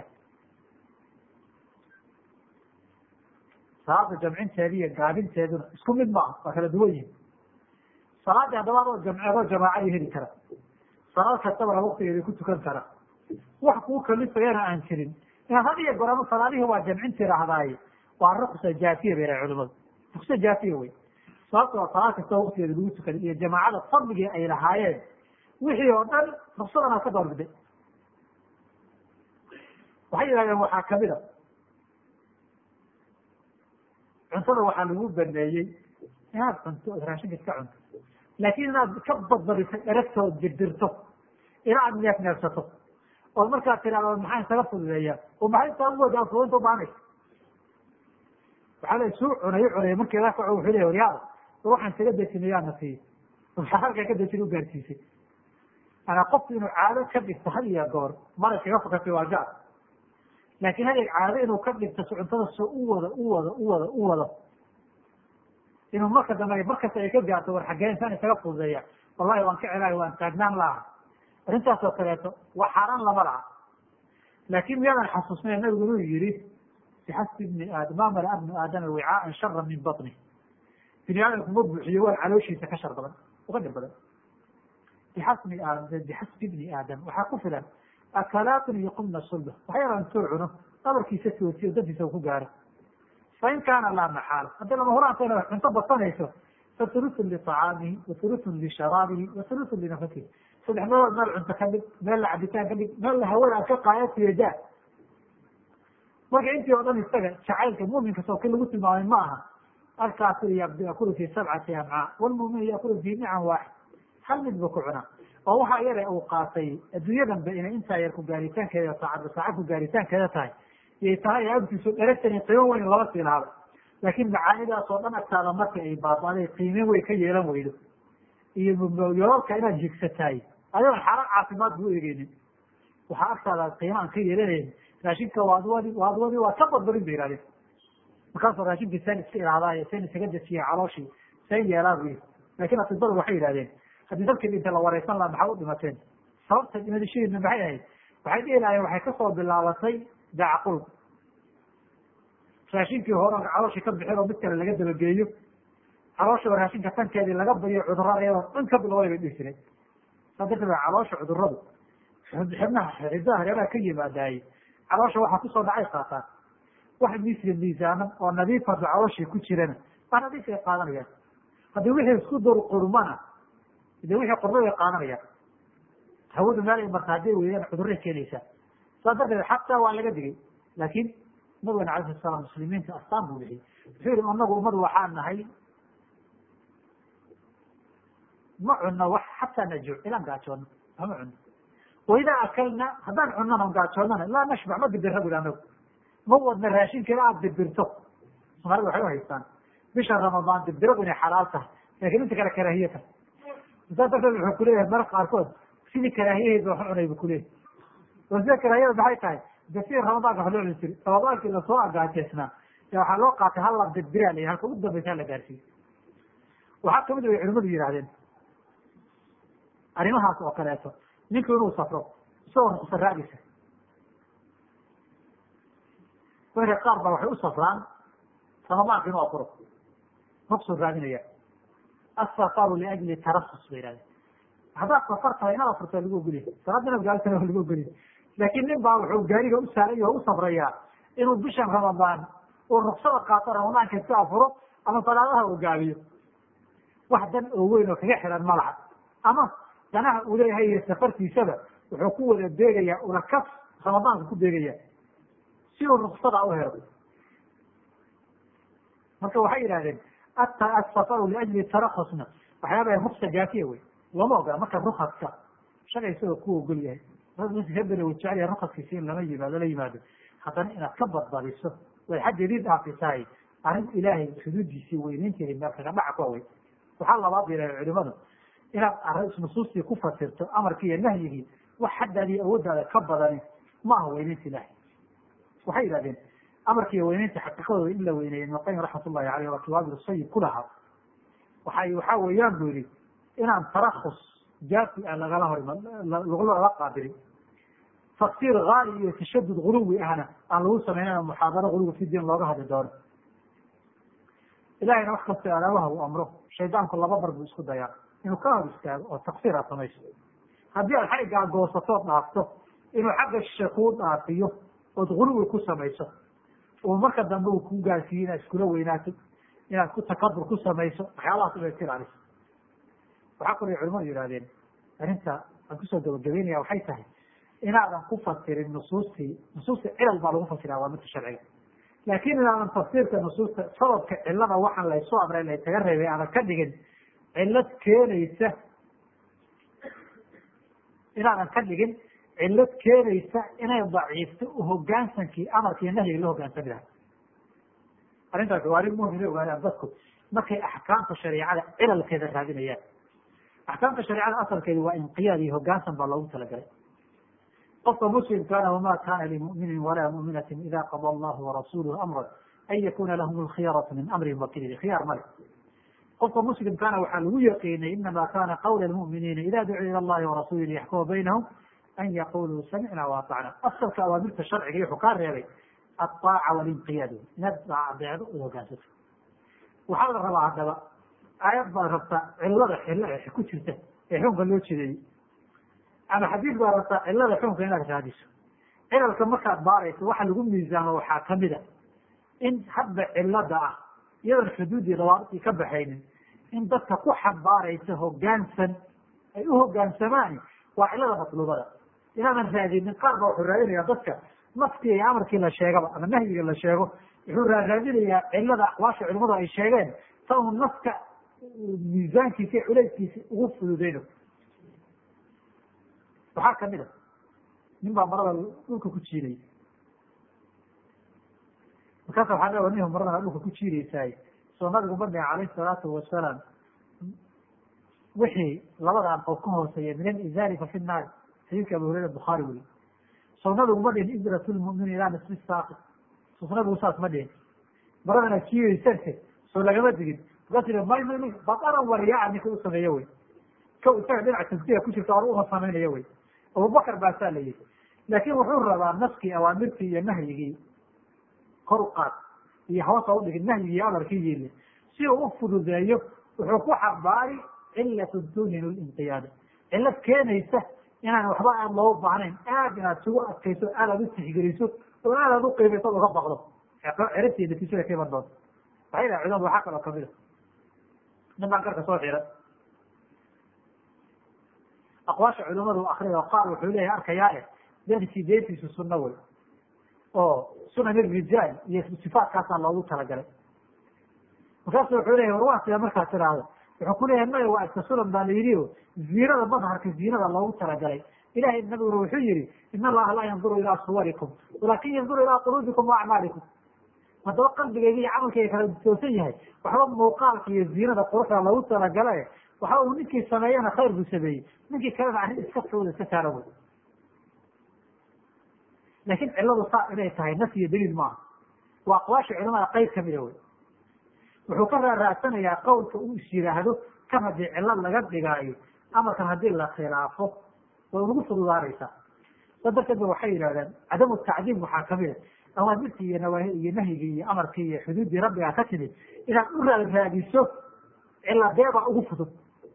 salaada jamcinteeda iyo gaabinteeduna isku mid maaha waa kala duwan yihin salaadii haddaba adoo jamceedoo jamaacayo heli kara salaad kastabana waktigeeda ku tukan kara wax kuu kalifayana aan jirin inaad had iyo goramo salaadihii waa jamcin tirahdaaye waa ruksa jaafiya bay rahay culimadu ruksa jaafiya wey sababto waa salaad kastaba waktigeeda lagu tukan iyo jamaacada fadligii ay lahaayeen wixii oo dhan ruksadan aad ka doorbiday waxay yidhahdeen waxaa kamid a cuntada waxaa lagu baneeyey inaad cunto ood raashinka iska cunto laakiin inaad ka badbadiso dheragta ood dirdirto ilaa aad neef neefsato ood markaad tidhahdo maxaa isaga fududeeyaa oo maxay intaa uwada afuranta ubaanaysa waxaa la suu cunayo cunaya markii la kaco wuxuu leya waryaada war waxaan isaga dejinayaana siiyo waxaa halkaa ka dejin u gaarsiisay anaa qofku inuu caado ka dhigto had iyo goor mara kaga fakatay waa gaar laakiin hadeeg caado inuu ka dhigto si cuntada soo u wado u wado u wado u wado inuu marka dambe markasta ay ka gaarto war xaggee insaan isaga fududeeya wallahi waan ka celaayo waan taagnaan laha arrintaas oo kaleeto waa xaaraan lama laha laakin miyaadan xasuusnay nabigu inuu yihi bixasbi ibni aadam ma mala ibnu aadama wicaaan shara min batni bini aadamku ma buuxiyo waan calooshiisa ka shar badan uga dhib badan bixasbi aadam bixasbi ibni aadam waxaa ku filan akalaatun yuqumna sulba waxa yaraa intuu cuno dhabarkiisa toosiyo dantiisa uu ku gaaro fain kaana laa maxaala haddii lama huraantayna wax cunto badsanayso fa hulutun liطacaamihi wa hulutun lisharaabihi wa hulutun linafasihi saddex meelood meel cunto ka dhig meel la cabitaan ka dhig meel la hawada aad ka qaayatiyo jaa marka intii oo dhan isaga jacaylka muminka soo ki lagu tilmaamay ma aha alkaafir yakulu fi sabcati amcaa walmumin yakulu fi mican waaxid hal mid ba ku cunaa oo waxaa yare uu qaatay adduunyadan ba inay intaa yar ku gaaritaankeeda saacadba saacad ku gaaritaankeeda tahay iyay tahay agtiisu dheragtani qiimo weyn laba sii lahaaba laakiin macaanidaas oo dhan agtaada marka ay baabaaday qiimeyn way ka yeelan weydo iyo yoolka inaad higsataay ayadoon xaalad caafimaad bu egeynin waxaa agtaada qiimo aan ka yeelanayn raashinka waad wadi waad wadi waa ka badbadin ba yihahdeen markaasoo raashinkii seen iska ilaadaayo seen isaga dejiya calooshii seen yeelaa bu yihi laakin atibadu waxay yidhahdeen haddii dadkii dhinta la wareysan laha maxaa u dhimateen sababta dhimadashadiina maxay ahayd waxay dhihi lahayeen waxay kasoo bilaabatay dacaqul raashinkii hore calooshii ka bixin oo mid kale laga dabageeyo caloosha raashinka tankeedii laga badiyo cudurada iyadoo dhan ka bilowday bay dhihi jireen saa darteed ba caloosha cuduradu xibnaha xidaha hareeraha ka yimaadaayey caloosha waxaa kusoo dhacay qaataan wax misli miisaanan oo nadiif hadda calooshii ku jirana waa nadiif ay qaadanayaan haddii wixii isku dur qurmana de wixii qurma way qaadanayaan hawadu meel ay marta hadday weydaan cudurray keenaysaa saa darteed xataa waa laga digay laakin nabigana alayhi salaam muslimiinta astaan buu bixiyey wuxuu yihi anagu ummad waxaa nahay ma cunno wax xataa najuuc ilaan gaajoono mama cunno waidaa akalna haddaan cunana gaajoonana laa nashbac ma dirbira bui anagu ma wadna raashinka ila aad dirbirto soomaalida waxay uhaystaan bisha ramadaan dirbiradu inay xalaal tahay lakin inta kale karaahiye tahay saa darteed wuxuu kuleeyahay mararka qaarkood sidii karaahiyaheed wax cunay bu kuleeyahy oo sida karaahiyada maxay tahay de sidii ramadaanka wax loo cuni jiri ramadaankii lasoo agaajeysnaa e waxaa loo qaatay halla dirbira la halka ugu dambaysa hala gaarsiiyo waxaa kamid way culimadu yihahdeen arrimahaas oo kaleeto ninku inuu safro isagoo ruqsa raadisa wayra qaar baa waxay u safraan ramadaanka inuu afuro ruqsu raadinaya asafaru liajli tarasus bay yidhahdeen haddaad safar tahay inaad afurta lagu ogoliya salaad inaad gaalitana waa lagu ogoliya laakiin nin baa wuxuu gaariga u saaray oo u safrayaa inuu bishan ramadaan uu ruksada qaato ramadaanka iska afuro ama salaadaha uu gaabiyo wax dan oo weyn oo kaga xiran ma laha ama danaha uu leeyahay iyo safartiisaba wuxuu ku wada beegayaa una kas ramadaanka ku beegaya si uu ruksada u helo marka waxay yidhahdeen asafaru liajli tarakhusna waxyaaba ruksa gaafiya wey lama ogola marka rukaska shalay isagoo ku ogol yahay hebel uu jecel yahay rukaskiisa in lama yimaado la yimaado haddana inaad ka badbadiso way xaddeedii dhaafi tahay arrin ilaahay xuduudiisii weyneynteeda meel kaga dhaca kuwa wey waxaa labaad yidhaha culimadu inaad arrin nusuustii ku fasirto amarkii iyo nahyigii wax xaddaadii awooddaada ka badani ma aha weyneynta ilaahay waxay yidhahdeen amarkii iyo weyneynta xaqiiqadooda in la weyneeyey ibnu qayim raxmatullahi caleyh waa kiwaabir sayib ku lahaa waxay waxaa weeyaan bu yidhi inaan tarakus jaafi ah lagala hor lagala qaabilin tafsiir haali iyo tashadud guluwi ahna aan lagu sameynana muxaadaro guluwi fi diin looga hadli doono ilahayna wax kasta alaabaha uu amro shaydaanku laba bar buu isku dayaa inuu ka hor istaago oo tafsiir aad samayso haddii aad xariggaa goosatood dhaafto inuu xagga shishe kuu dhaafiyo ood guluwi ku samayso oo marka dambe uu ku gaarsiiyo inaad iskula weynaato inaad ku takabur ku samayso waxyaabahaas inay iska ilaaliso waxaa kaloo culimadu yihahdeen arrinta aan kusoo gabagabeynaya waxay tahay inaadan ku fasirin nusuustii nusuusta cilal baa lagu fasira waa midka sharciga laakin inaadan tafsiirka nusuusta sababka cilada waxaan laysu amray laysaga reebay aadan ka dhigin cilad keenaysa inaadan ka dhigin cilad keenaysa inay daciifto uhogaansankii amarkii nahyiga la hogaansami lahay arrintaasi waa arrin muhim inay ogaadaan dadku markay axkaamta shareicada cilalkeeda raadinayaan axkaamta shareicada asalkeedi waa inqiyaad iyo hogaansan baa loogu talagalay qofka muslimkaana wama kana limuminin walaa muminatin ida qada allahu warasuluhu amran an yakuna lahum lkhiyaratu min amrihim wakilidi khiyaar male qofka muslimkaana waxaa lagu yaqiinay inama kana qawla lmuminiina ida ducuu ila allahi warasuli liyaxkuma baynahum an yaquluu samicna waatacna asalka awaamirta sharciga wuxuu kaa reebay aaaca walinqiyaad inaad adeecdo u hogaansato waxaa la rabaa haddaba aayad baad rabtaa cilada xilla ee ku jirta ee xukunka loo jeedeeyey ama xadiid baad rabtaa cilada xukunka inaad raadiso cilalka markaad baarayso waxa lagu miisaamo waxaa kamid a in hadba cilada ah iyadoon xuduuddii dawaabidii ka baxaynin in dadka ku xambaaraysa hogaansan ay u hogaansamaan waa cilada matluubada inaadan raadinin qaar baa wuxuu raadinaya dadka naftii iyo amarkii la sheegaba ama nahyiga la sheego wuxuu raaraadinayaa cilada aqwaasha culimadu ay sheegeen sa uu nafka miisaankiisa iyo culayskiisa ugu fududeyno waxaa kamid a nin baa marada dhulka ku jiidayy markaasa waxaa le nihu maradana dhulka ku jiidaysaay soo nabigu ma dhihin calayhi salaatu wasalaam wixii labada anqow ka hooseeya min alizaari fa fi nnaari xadiidka abu hurayra bukhaari weli soo nabigu ma dhihin izrat lmumin ilaa nisfi saaqi soo nabigu saas ma dhihin maradana jiidaysante soo lagama digin markaas may may may badaran wariyaaca ninka u sameeyo wey kow isaga dhinaca taskiya ku jirta or uma samaynayo wey abubakar baasaa la yihi laakin wuxuu rabaa naskii awaamirtii iyo nahyigii kor u qaad iyo hoosa udhigin nahyigii amarkii yiile si uu u fududeeyo wuxuu ku xambaari cilatu dunin linqiyaada cilad keenaysa inaan waxba aad looga baahnayn aad inaad sugu adkayso aad aad u tixgeliso oo aad aad uqiimayso oga baqdo ciribtii natiijada ka iman doonto waxay dhaha culimadu waxaa kaloo kamid a nin baan garka soo xiran aqwaasha culimadu akriya qaar wuxuu leeyahay arkayaa eh darkii deetiisu sunno wey oo sunan irijaal iyo sifaadkaasaa loogu talagalay markaasu wuxuu leyahay war waa sida markaad tiraahdo wuxuu ku leeyahay maya waa iska sunan baa la yidhi o ziinada madharka ziinada loogu talagalay ilahay nabiguna wuxuu yihi in allaha laa yanduru ilaa suwarikum walakin yanduru ilaa quluubikum wa acmaalikum haddaba qalbigeyga iyo camalkeyga kala toosan yahay waxba muuqaalka iyo ziinada quruxda loogu talagala waxa uu ninkii sameeyana khayr buu sameeyey ninkii kalena arrin iska fooda iska saara wey laakin ciladu saa inay tahay naf iyo daliil maaha waa aqwaasha culamada qayb kamida wey wuxuu ka raaraadsanayaa qawlka uu is yidhaahdo kan haddii cilad laga dhigaayo amarkan haddii la khilaafo way ugu fududaanaysaa. sa darteed ba waxay yidhahdeen cadamu tacdiim waxaa kamid a awaamirtii iyo nawaahi iyo nahyigii iyo amarkii iyo xuduuddii rabbigaa ka timid inaad u raad raadiso ciladeeda ugu fudud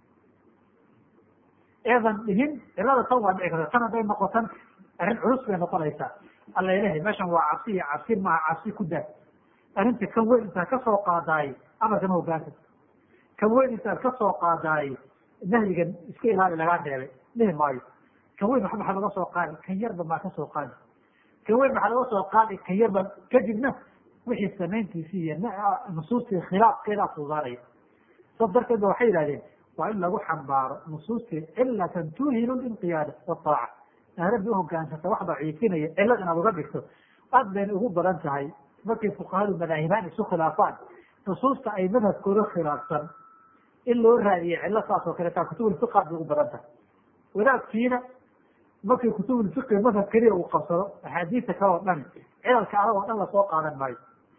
eedan dhihin cilada tan waa dhici karta tan hadday noqotan arrin culus bay noqonaysaa. alla ilahay meeshan waa cabsi iyo cabsi maaha cabsi ku daa arrinta kan weyn intaad ka soo qaadaay amarkama hogaansan kan weyn intaad ka soo qaadaay nahyigan iska ilaali lagaa reebay dhihi maayo kan weyn waxba maxaa laga soo qaadi kan yarba maa ka soo qaadi kan weyn maxaa laga soo qaadi kan yarba kadibna wixii samayntiisii iyo nusuustii khilaafkeedaa fududaanaya. saas darteed ba waxay yidhahdeen waa in lagu xambaaro nusuustii cilatan tuhilu linqiyaada waaaca aa rabbi uhogaansata wax daciifinaya cilad inaad uga dhigto aad bayna ugu badan tahay markay fuqahadu madaahibahan isu khilaafaan nusuusta ay madhabkooda khilaafsan in loo raadiye cilo saas oo kaleetaa kutubulfiqaad bay ugu badan tahay. wadaadkiina markii kutubulfiqi madhab keliya uu qabsado axaadiista kale oo dhan cilalka adag oo dhan lasoo qaadan maayo.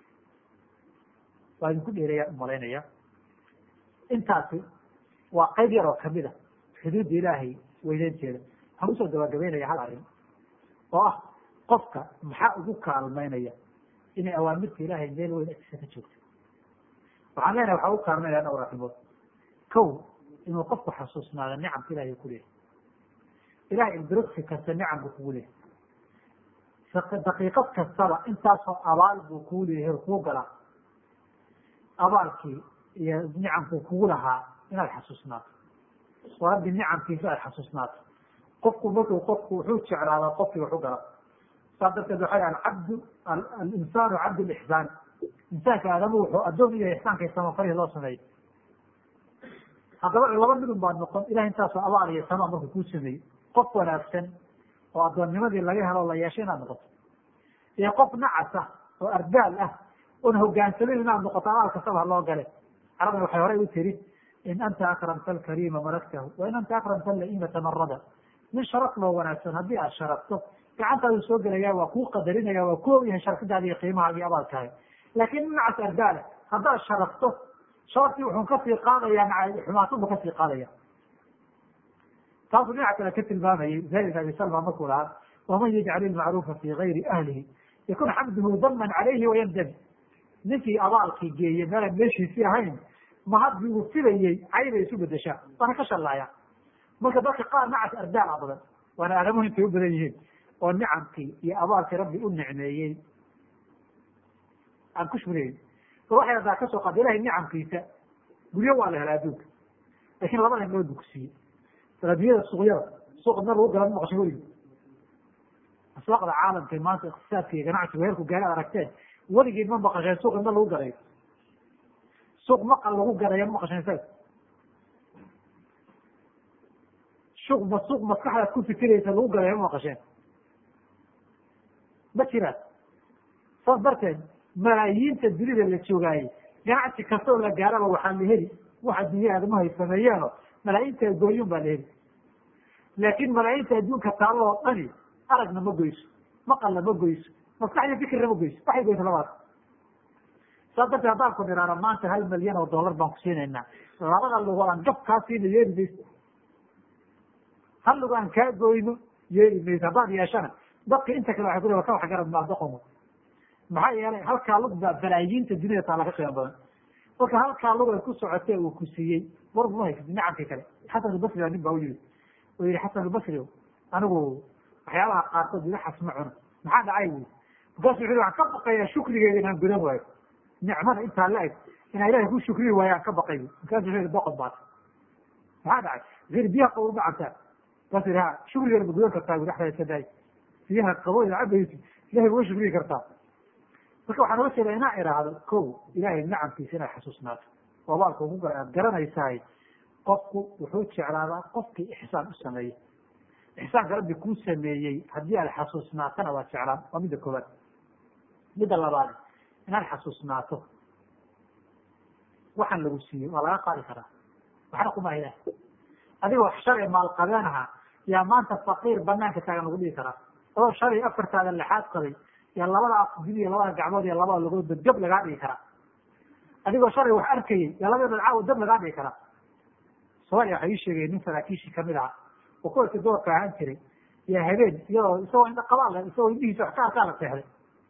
waa idinku dheereeyaa umalaynaya intaasi waa qayb yar oo kamid a xuduudda ilaahay weyneynteeda. waxaan usoo gabagabeynaya hal arrin oo ah qofka maxaa ugu kaalmaynaya inay awaamirta ilaahay meel weyn agtiisa ka joogto. waxaan leenahay waxaa ugu kaalmaynaya dhowr arrimood. kow inuu qofku xasuusnaado nicamka ilahay ku leeyahay. ilahay ilbirigsi kasta nicam buu kugu leeyahay. daqiiqad kastaba intaasoo abaal buu kuu leeyahay oo kuu galaa abaalkii iyo nicamkuu kugu lahaa inaad xasuusnaato oo rabbi nicamkiisa aad xasuusnaato. qofku markuu qofku wuxuu jeclaadaa qofkii waxu gala. saas darteed waxay alcabdu alinsaanu cabdu lixsaan insaanka aadamu wuxuu addoon iyo ixsaanka samafalihii loo sameeyey. haddaba laba midun baad noqon ilahay intaasoo abaal iyo sama markuu kuu sameeyey qof wanaagsan oo addoonnimadii laga helo la yeeshay inaad noqoto iyo qof nacas ah oo ardaal ah oon hogaansamin inaad noqoto abaal kastaba loo gale. carabna waxay horey u tiri in anta akramta alkariima malaktahu wa in anta akramta alaimata marada. nin sharaf loo wanaagsan haddii aad sharafto gacantaadu soo gelaya waa kuu qadarinaya waa ku ogyahay sharfidaada iyo qiimaha iyo abaalkaaga. laakiin nin nacas ardaala haddaad sharafto sharaftii wuxuu kasii qaadaya xumaatadu kasii qaadaya. taasuu dhinaca kale ka tilmaamayay zayd ibn abi salma markuu lahaa waman yajcal ilmacruufa fii gayri ahlihi yakun xamduhu daman calayhi wayandami. ninkii abaalkii geeyey meelaan meeshiisii ahayn mahadbii uu filayey caybay isu bedeshaa waana ka shallaaya. marka dadka qaar nacas ardaala badan waana aadamuhu intay u badan yihiin oo nicamkii iyo abaalkii rabbi u nicmeeyey aan ku shugnayn. waxay hadaa kasoo qaada ilahay nicamkiisa guryo waa la helaa adduunka laakiin labada indhood buu ku siiyey. adduunyada suuqyada suuqa meel lagu gala ma maqashin weligii. aswaaqda caalamka maanta iqtisaadka iyo ganacsiga heerku gaari ad aragteen weligii ma maqasheen suuq inda lagu garayo suuq maqal lagu garayo ma maqasheen isaga suuq ma suuq maskaxdaad ku fikiraysa lagu garayo ma maqasheen ma jiraan. saas darteed malaayiinta dunida la joogaayey ganacsi kasta oo la gaaraba waxaa la heli waxa dunya aadamaha ay sameeyeeno malaayiinta gooyun baa la heli. laakiin malaayiinta adduunka taallo oo dhani aragna ma goyso maqalna ma goyso maskaxda fikirna ma goyso waxay goyso labaad. saas darteed haddaan ku niraano maanta hal milyan oo dollar baan ku siinaynaa labada lugo aan gab kaa siina yeeli mayso hal lugo aan kaa goyno yeeli mayso. haddaad yeeshana dadka inta kale waxay ku leeyihin ka wax garad maa doqomo. maxaa yeelay halkaa lug baa balaayiinta dunida taa laga qiimo badan. marka halkaa lug ay ku socotee uu ku siiyey war ma haysid nicamkii kale. xasan albasri nin baa u yimid oo yihi xasan albasri anigu waxyaabaha qaarkood ilaxas ma cuno maxaa dhacay wy markaasu wuxu waxaan ka baqayaa shukrigeeda inaan gudan waayo nicmada intaa la eg inaa ilahay ku shukriyi waayo aan ka baqay markaasu wuxu yihi doqon baata maxaa dhacay ir biyaha qabow ma cabtaa markaasu yihi ha shukrigeeda ma gudan kartaa wi dhexda iska daay biyaha qabow ina cabaysid ilahay ma shukriyi kartaa. marka waxaan oga jeedaa inaa iraahdo kow ilahay nicamkiisa inaad xasuusnaato oo abaalka ugu gala aad garanaysahay. qofku wuxuu jeclaadaa qofkii ixsaan u sameeyey ixsaanka rabbi kuu sameeyey haddii aad xasuusnaatana waa jeclaan. waa midda koobaad. midda labaad inaad xasuusnaato waxaan lagu siiyey waa laga qaadi karaa waxna kuma ilaah adigoo shalay maalqabeen ahaa yaa maanta faqiir banaanka taagan lagu dhihi karaa. adoo shalay afartaada lixaad qabay yaa labada afgin iyo labada gacmood iyo labada lugoodba dab lagaa dhigi karaa. adigoo shalay wax arkayey yaa labada dhadcaawo dab lagaa dhigi karaa. soomaaliya waxay ii sheegeen nin saraakiishii kamid aha oo kuwarka doorka ahaan jiray iyo habeen iyadoo isagoo indha qabaan leh isagoo indhihiisa wax ka arkaa la seexday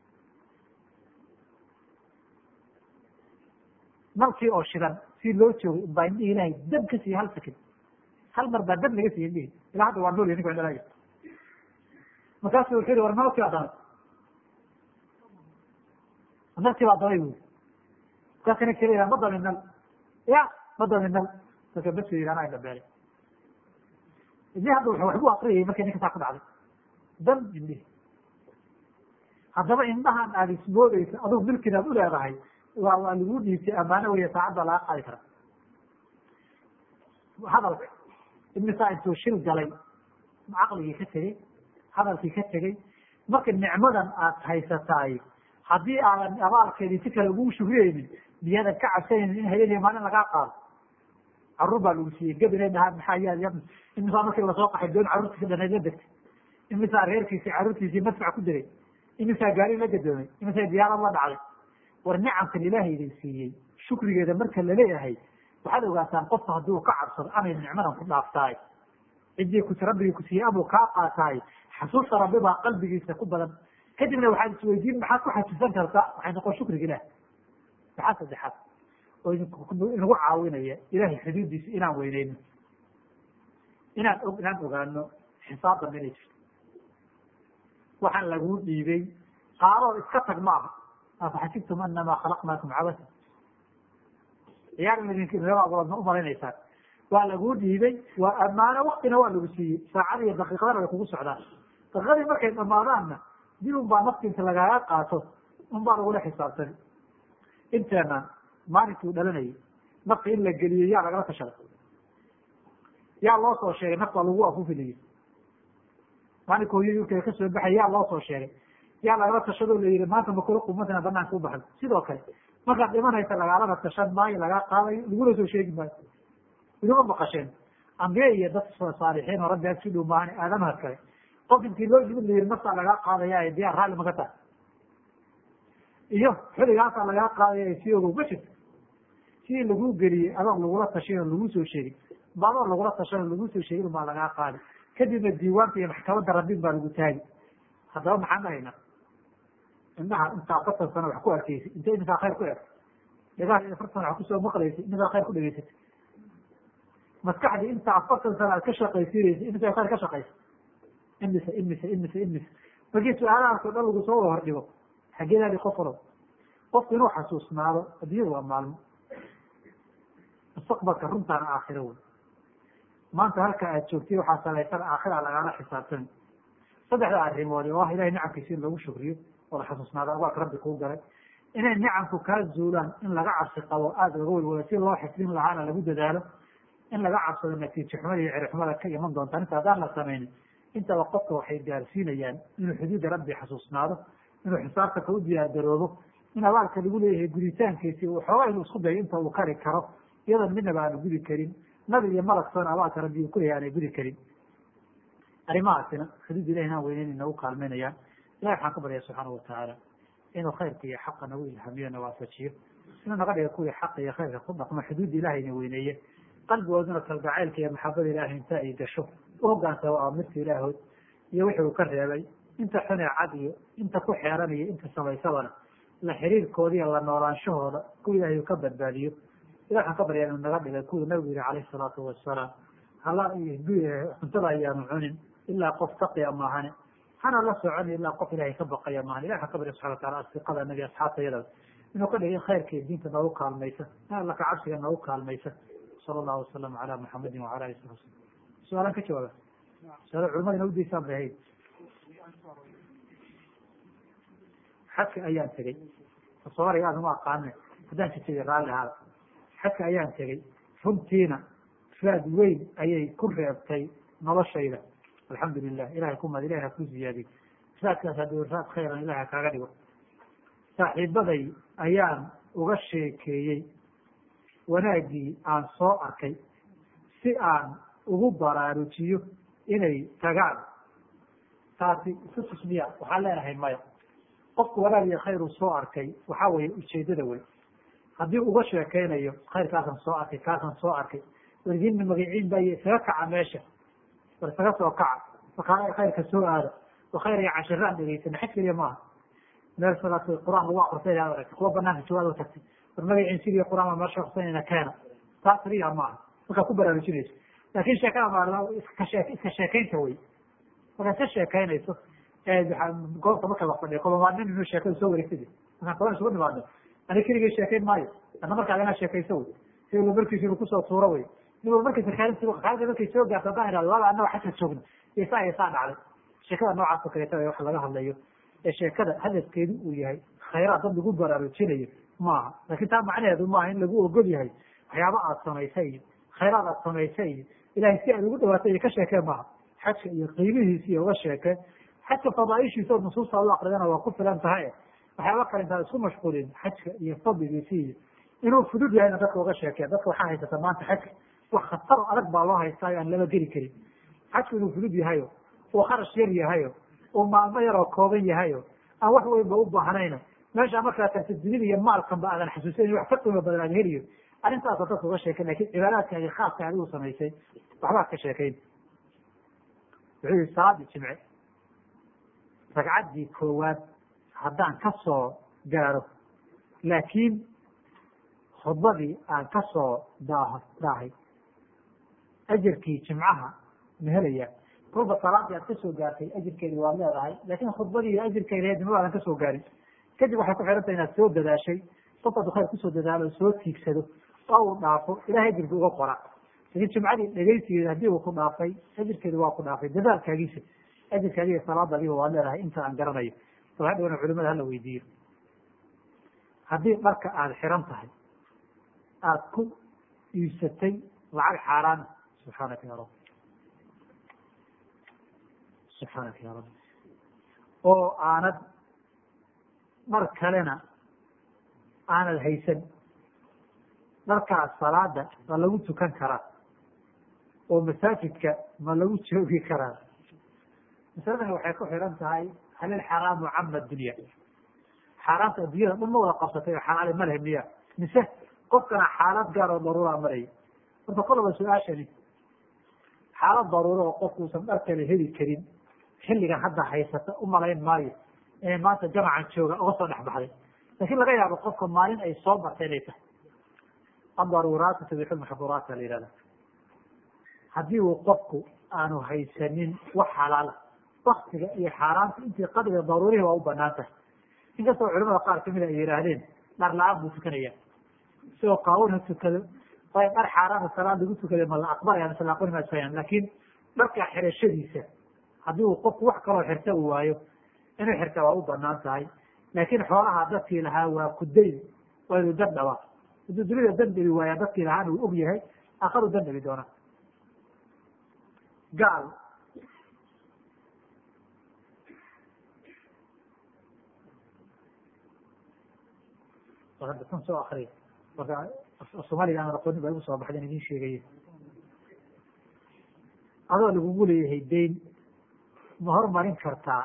nalkii oo shidan si loo joogay baa indhihi ilaahay dab ka siiyey hal sakin hal mar baa dab laga siiyey indhihi ilaa hadda waa nool ninka indhalaaga markaasu wuxuu yihi war nalkii baa damay nalkii baa damay buuri markaasina keliya ma damin nal ya ma damin nal marka bas yidhi anaa indhabeelay indhihi hadda wuxuu waxbu akriyayay markii ninka saa ku dhacday dan indhihi haddaba indhahan aada ismoodeysa adugu milkin aad u leedahay waa waa lagu dhiibtay amaano weya saacadda laga qaadi kara hadalka imisaa intuu shil galay caqligii ka tegey hadalkii ka tegey marka nicmadan aad haysataay haddii aadan abaalkeedii si kale ugu shugriyeynin miyaadan ka cabsanaynin in habeen iyo maalin lagaa qaado carruur baa lagu siiyey gab inay dhahaan maxaa yaa imisaa markii lasoo qaxay doon carruurtiisa dhaneed la degtay imisaa reerkiisii carruurtiisii madfac ku dilay imisaa gaari la gadoomay imisaa diyaarad la dhacday war nicamkan ilaahay idin siiyey shukrigeeda marka laleeyahay waxaad ogaataan qofka hadduu ka cabsado amay nicmadan ku dhaaftaay ciddii ku rabbigii ku siiyey amuu kaa qaataay xasuusta rabbi baa qalbigiisa ku badan kadibna waxaad isweydiin maxaad ku xasuusan kartaa waxay noqon shukriga ilaah maxaa saddexaad oo inagu caawinaya ilahay xuduudiisa inaan weyneyno inaan og inaan ogaano xisaabdan inay jirto waxaan laguu dhiibay qaaroo iska tag maaha afaxasibtum anamaa khalaqnaakum cabasa ciyaar idinka abuurad ma umalaynaysaa waa laguu dhiibay waa ammaano waktina waa lagu siiyey saacada iyo daqiiqadana way kugu socdaan daqiiqadii markay dhamaadaanna dib un baa nafti inta lagaaga qaato un baa lagula xisaabtani inteena maalinkii dhalanayay nafta in la geliyey yaa lagala tashaday yaa loo soo sheegay nafta lagu afuufiliyey maalinka hooyadii urkeeda kasoo baxay yaa loo soo sheegay yaa lagala tashado la yihi maanta makula qumatana banaanka u baxdo sidoo kale markaad dhimanaysa lagaalana tashan maayo lagaa qaadayo lagula soo sheegi maayo iduma maqasheen ambiye iyo dad saalixiin oo rabbi ag si dhow maahan aadamaha kale qof intii loo yimid la yihi naftaa lagaa qaadaya ee diyaar raalli maka tahay iyo xuligaasaa lagaa qaadaya si ogow ma jirto sidii laguu geliyey adoon lagula tashin oo lagu soo sheegin ba adoon lagula tashan oo lagu soo sheegin baa lagaa qaadi kadibna diiwaanka iyo maxkamadda rabbin baa lagu taagi haddaba maxaan dhahaynaa indhaha intaa afartan sano wax ku arkaysay intay imisaa khayr ku ertay dhagaha afartan wax kusoo maqlaysay imisaa khayr ku dhegaysatay maskaxdii intaa afartan sano aad ka shaqaysiinaysay imisaa khayr ka shaqaysay imise imise imise imise markii su-aalahaasoo dhan lagu soo wada hordhigo xageedaadi qof olow qofku inuu xasuusnaado adduunyada waa maalmo mustaqbalka runtaana aakhiro wey maanta halka aad joogtay waxaa salaysan aakhira lagaala xisaabtami saddexda arrimood oo ah ilahay nicamkiisa in lagu shukriyo oo la xasuusnaado abaalka rabbi kuu galay inay nicamku kaa zuulaan in laga cabsi qabo aada oga welwala si loo xifdin lahaana lagu dadaalo in laga cabsado natiijo xumada iyo cirixumada ka iman doonta inta haddaan la samaynin intaba qofka waxay gaarsiinayaan inuu xuduudda rabbi xasuusnaado inuu xisaabta ka u diyaargaroobo in abaalka lagu leeyahay guditaankiisi xoogaa inuu isku dayo inta uu kari karo iyadoon midnaba aanu gudi karin nabi iyo malagtoona abaalka rabbi uu ku leeyahay aanay gudi karin arrimahaasina xuduudda ilahi inaan weyneyn inagu kaalmaynayaan ilahi waxaan ka baryaa subxaana watacaala inuu khayrka iyo xaqa nagu ilhamiyo na waafajiyo inuu naga dhiga kuwii xaqa iyo khayrka ku dhaqmo xuduudda ilahayna weyneeye qalbigooduna kalgacaylka iyo maxabada ilahay inta ay gasho u hogaansamo aamirta ilaahood iyo wixii uu ka reebay inta xunee cad iyo inta ku xeeran iyo inta samaysabana la xiriirkoodiiyo la noolaanshahooda kuwa ilahay uu ka badbaadiyo ilah waxaan ka baryaa inuu naga dhigay kuwii nabigu yihi calayhi salaatu wasalaam hala cuntada ayaanu cunin ilaa qof taqiya maahane hana la soconi ilaa qof ilahay ka baqaya maahane ilah waxaan ka barya subxana watacala asdiqada nabi asxaabta iyadaba inuu ka dhigay khayrka iyo diinta noogu kaalmaysa alla ka cabsiga noogu kaalmaysa sala allahu wasalam calaa muxamedin wacala ali sali wasalam su-aalaan ka jawaaba su-aala culamada ina udaysaan bay ahayd xadka ayaan tegey soomaaliga aad uma aqaane haddaan jitay raalli ahaada xadka ayaan tegey runtiina raad weyn ayay ku reebtay noloshayda alxamdu lilah ilahay kumad ilahi ha ku ziyaadiy raadkaas hadduu raad khayran ilahi ha kaaga dhigo saaxiibaday ayaan uga sheekeeyey wanaaggii aan soo arkay si aan ugu baraarujiyo inay tagaan taasi isu tusmiya waxaan leenahay maya qofku wanaag iyo khayr uu soo arkay waxaa weeye ujeedada wey haddii uga sheekeynayo khayrkaasaan soo arkay kaasaan soo arkay wardiinna magaciin baa isaga kaca meesha war isaga soo kaca markaa khayrka soo aada wa khayr iyo cashiraan dhegeysana xaj keliya maaha meel salaat qur-aan lagu aqrisay inaad aragtay kuwa banaanka joogaad u tagtay war magaciin sidii qur-aan baa meesha aqrisanayna keena taas keliya maaha markaa ku baraarujinayso laakin sheekada maa iska shee iska sheekaynta wey markaad ka sheekaynayso goobta marka la fadhiyo qodomaa nin inuu sheekada soo wareegtay markaan qolaan isugu nimaadno ani keligay sheekayn maayo adna markaad inaa sheekayso wey si wala markiisa inuu kusoo tuuro wey nin wal markiisa khaalid khaalida markay soo gaarto haddaan idhahdo waaba annaga xasan joogno iyo saa iyo saa dhacday sheekada noocaas oo kaleeta wax laga hadlayo ee sheekada hadafkeedu uu yahay khayraad dad lagu baraarujinayo maaha laakin taa macnaheedu maaha in lagu ogol yahay waxyaaba aad samaysay iyo khayraad aad samaysay iyo ilahay si aad ugu dhawaatay iyo ka sheekee maaha xajka iyo qiimihiisi iyo uga sheeke xajka fadaaishiisa oo nusuusta u akridana waa ku filan tahay waxyaaba kale intaad isku mashquulin xajka iyo fadligiisi iyo inuu fudud yahayna dadka uga sheekeen dadka waxaa haysata maanta xajka wax khatar adag baa loo haystaayo aan lama geli karin xajku inuu fudud yahayo uu kharash yar yahayo uu maalmo yaroo kooban yahayo aan wax weynba u baahnayna meesha markaa tagta dunida iyo maalkanba aadan xasuusayn wax ka qiimo badan aad heliyo arrintaasoo dadka uga sheeken lakin cibaadaadkaagi khaaska adigu samaysay waxbaad ka sheekayn wuxuu yihi salaadii jimce ragcaddii koowaad haddaan ka soo gaaro laakiin khudbadii aan ka soo daaho daahay ajarkii jimcaha ma helaya kolba salaadii aad kasoo gaartay ajirkeedi waad leedahay laakin khudbadii ajirkeedi ma waadan kasoo gaarin kadib waxay ku xidhantay inaad soo dadaashay qofkadu khayr kusoo dadaalo soo tiigsado oo uu dhaafo ilahay ajirka uga qora lakin jimcadii dhegeysigeeda haddii uu ku dhaafay ajirkeedi waa ku dhaafay dadaalkaagiisa ajirkaagi iyo salaadadiiba waad leedahay inta aan garanayo oo hadhowna culimada hala weydiiyo haddii dharka aada xiran tahay aada ku iibsatay lacag xaaraan subxaanaka ya rabbi subxaanaka ya rabbi oo aanad mar kalena aanad haysan dharkaas salaada ma lagu tukan karaa oo masaajidka ma lagu joogi karaa masaladani waxay ku xiran tahay hal ilxaraamu cama dunya xaaraanta addunyada dhan ma wada qabsatay oo xalaali ma leh miya mise qofkana xaalad gaar oo daruuraa maraya horta kolaba su-aashani xaalad daruuro oo qofku usan dhar kale heli karin xilligan hadda haysata umalayn maayo inay maanta jamacan jooga uga soo dhex baxday laakin laga yaabo qofka maalin ay soo bartay inay tahay adaruuraatu tabixu lmaxduuraata la yihahda haddii uu qofku aanu haysanin wax xalaala baktiga iyo xaaraanta intii qadriga daruurihi waa u banaan tahay inkastoo culamada qaar kamida ay yihaahdeen dhar la-aan buu tukanaya isagoo qaawon ha tukado waayo dhar xaaraana salaad lagu tukada ma la aqbalaya mise la aqbali maayaan laakin dharka xirashadiisa haddii uu qofku wax kaloo xirta uu waayo inuu xirta waa u banaan tahay laakin xoolaha dadkii lahaa waa kudayn waa inuu dan dhaba hadduu dunida dan dhabi waaya dadkii lahaana uu og yahay aqaru dan dhabi doonaa gaal kan soo akriya marka soomaaliga aan aqoonin baa igu soo baxda in idin sheegaya adoo lagugu leeyahay dayn ma hormarin kartaa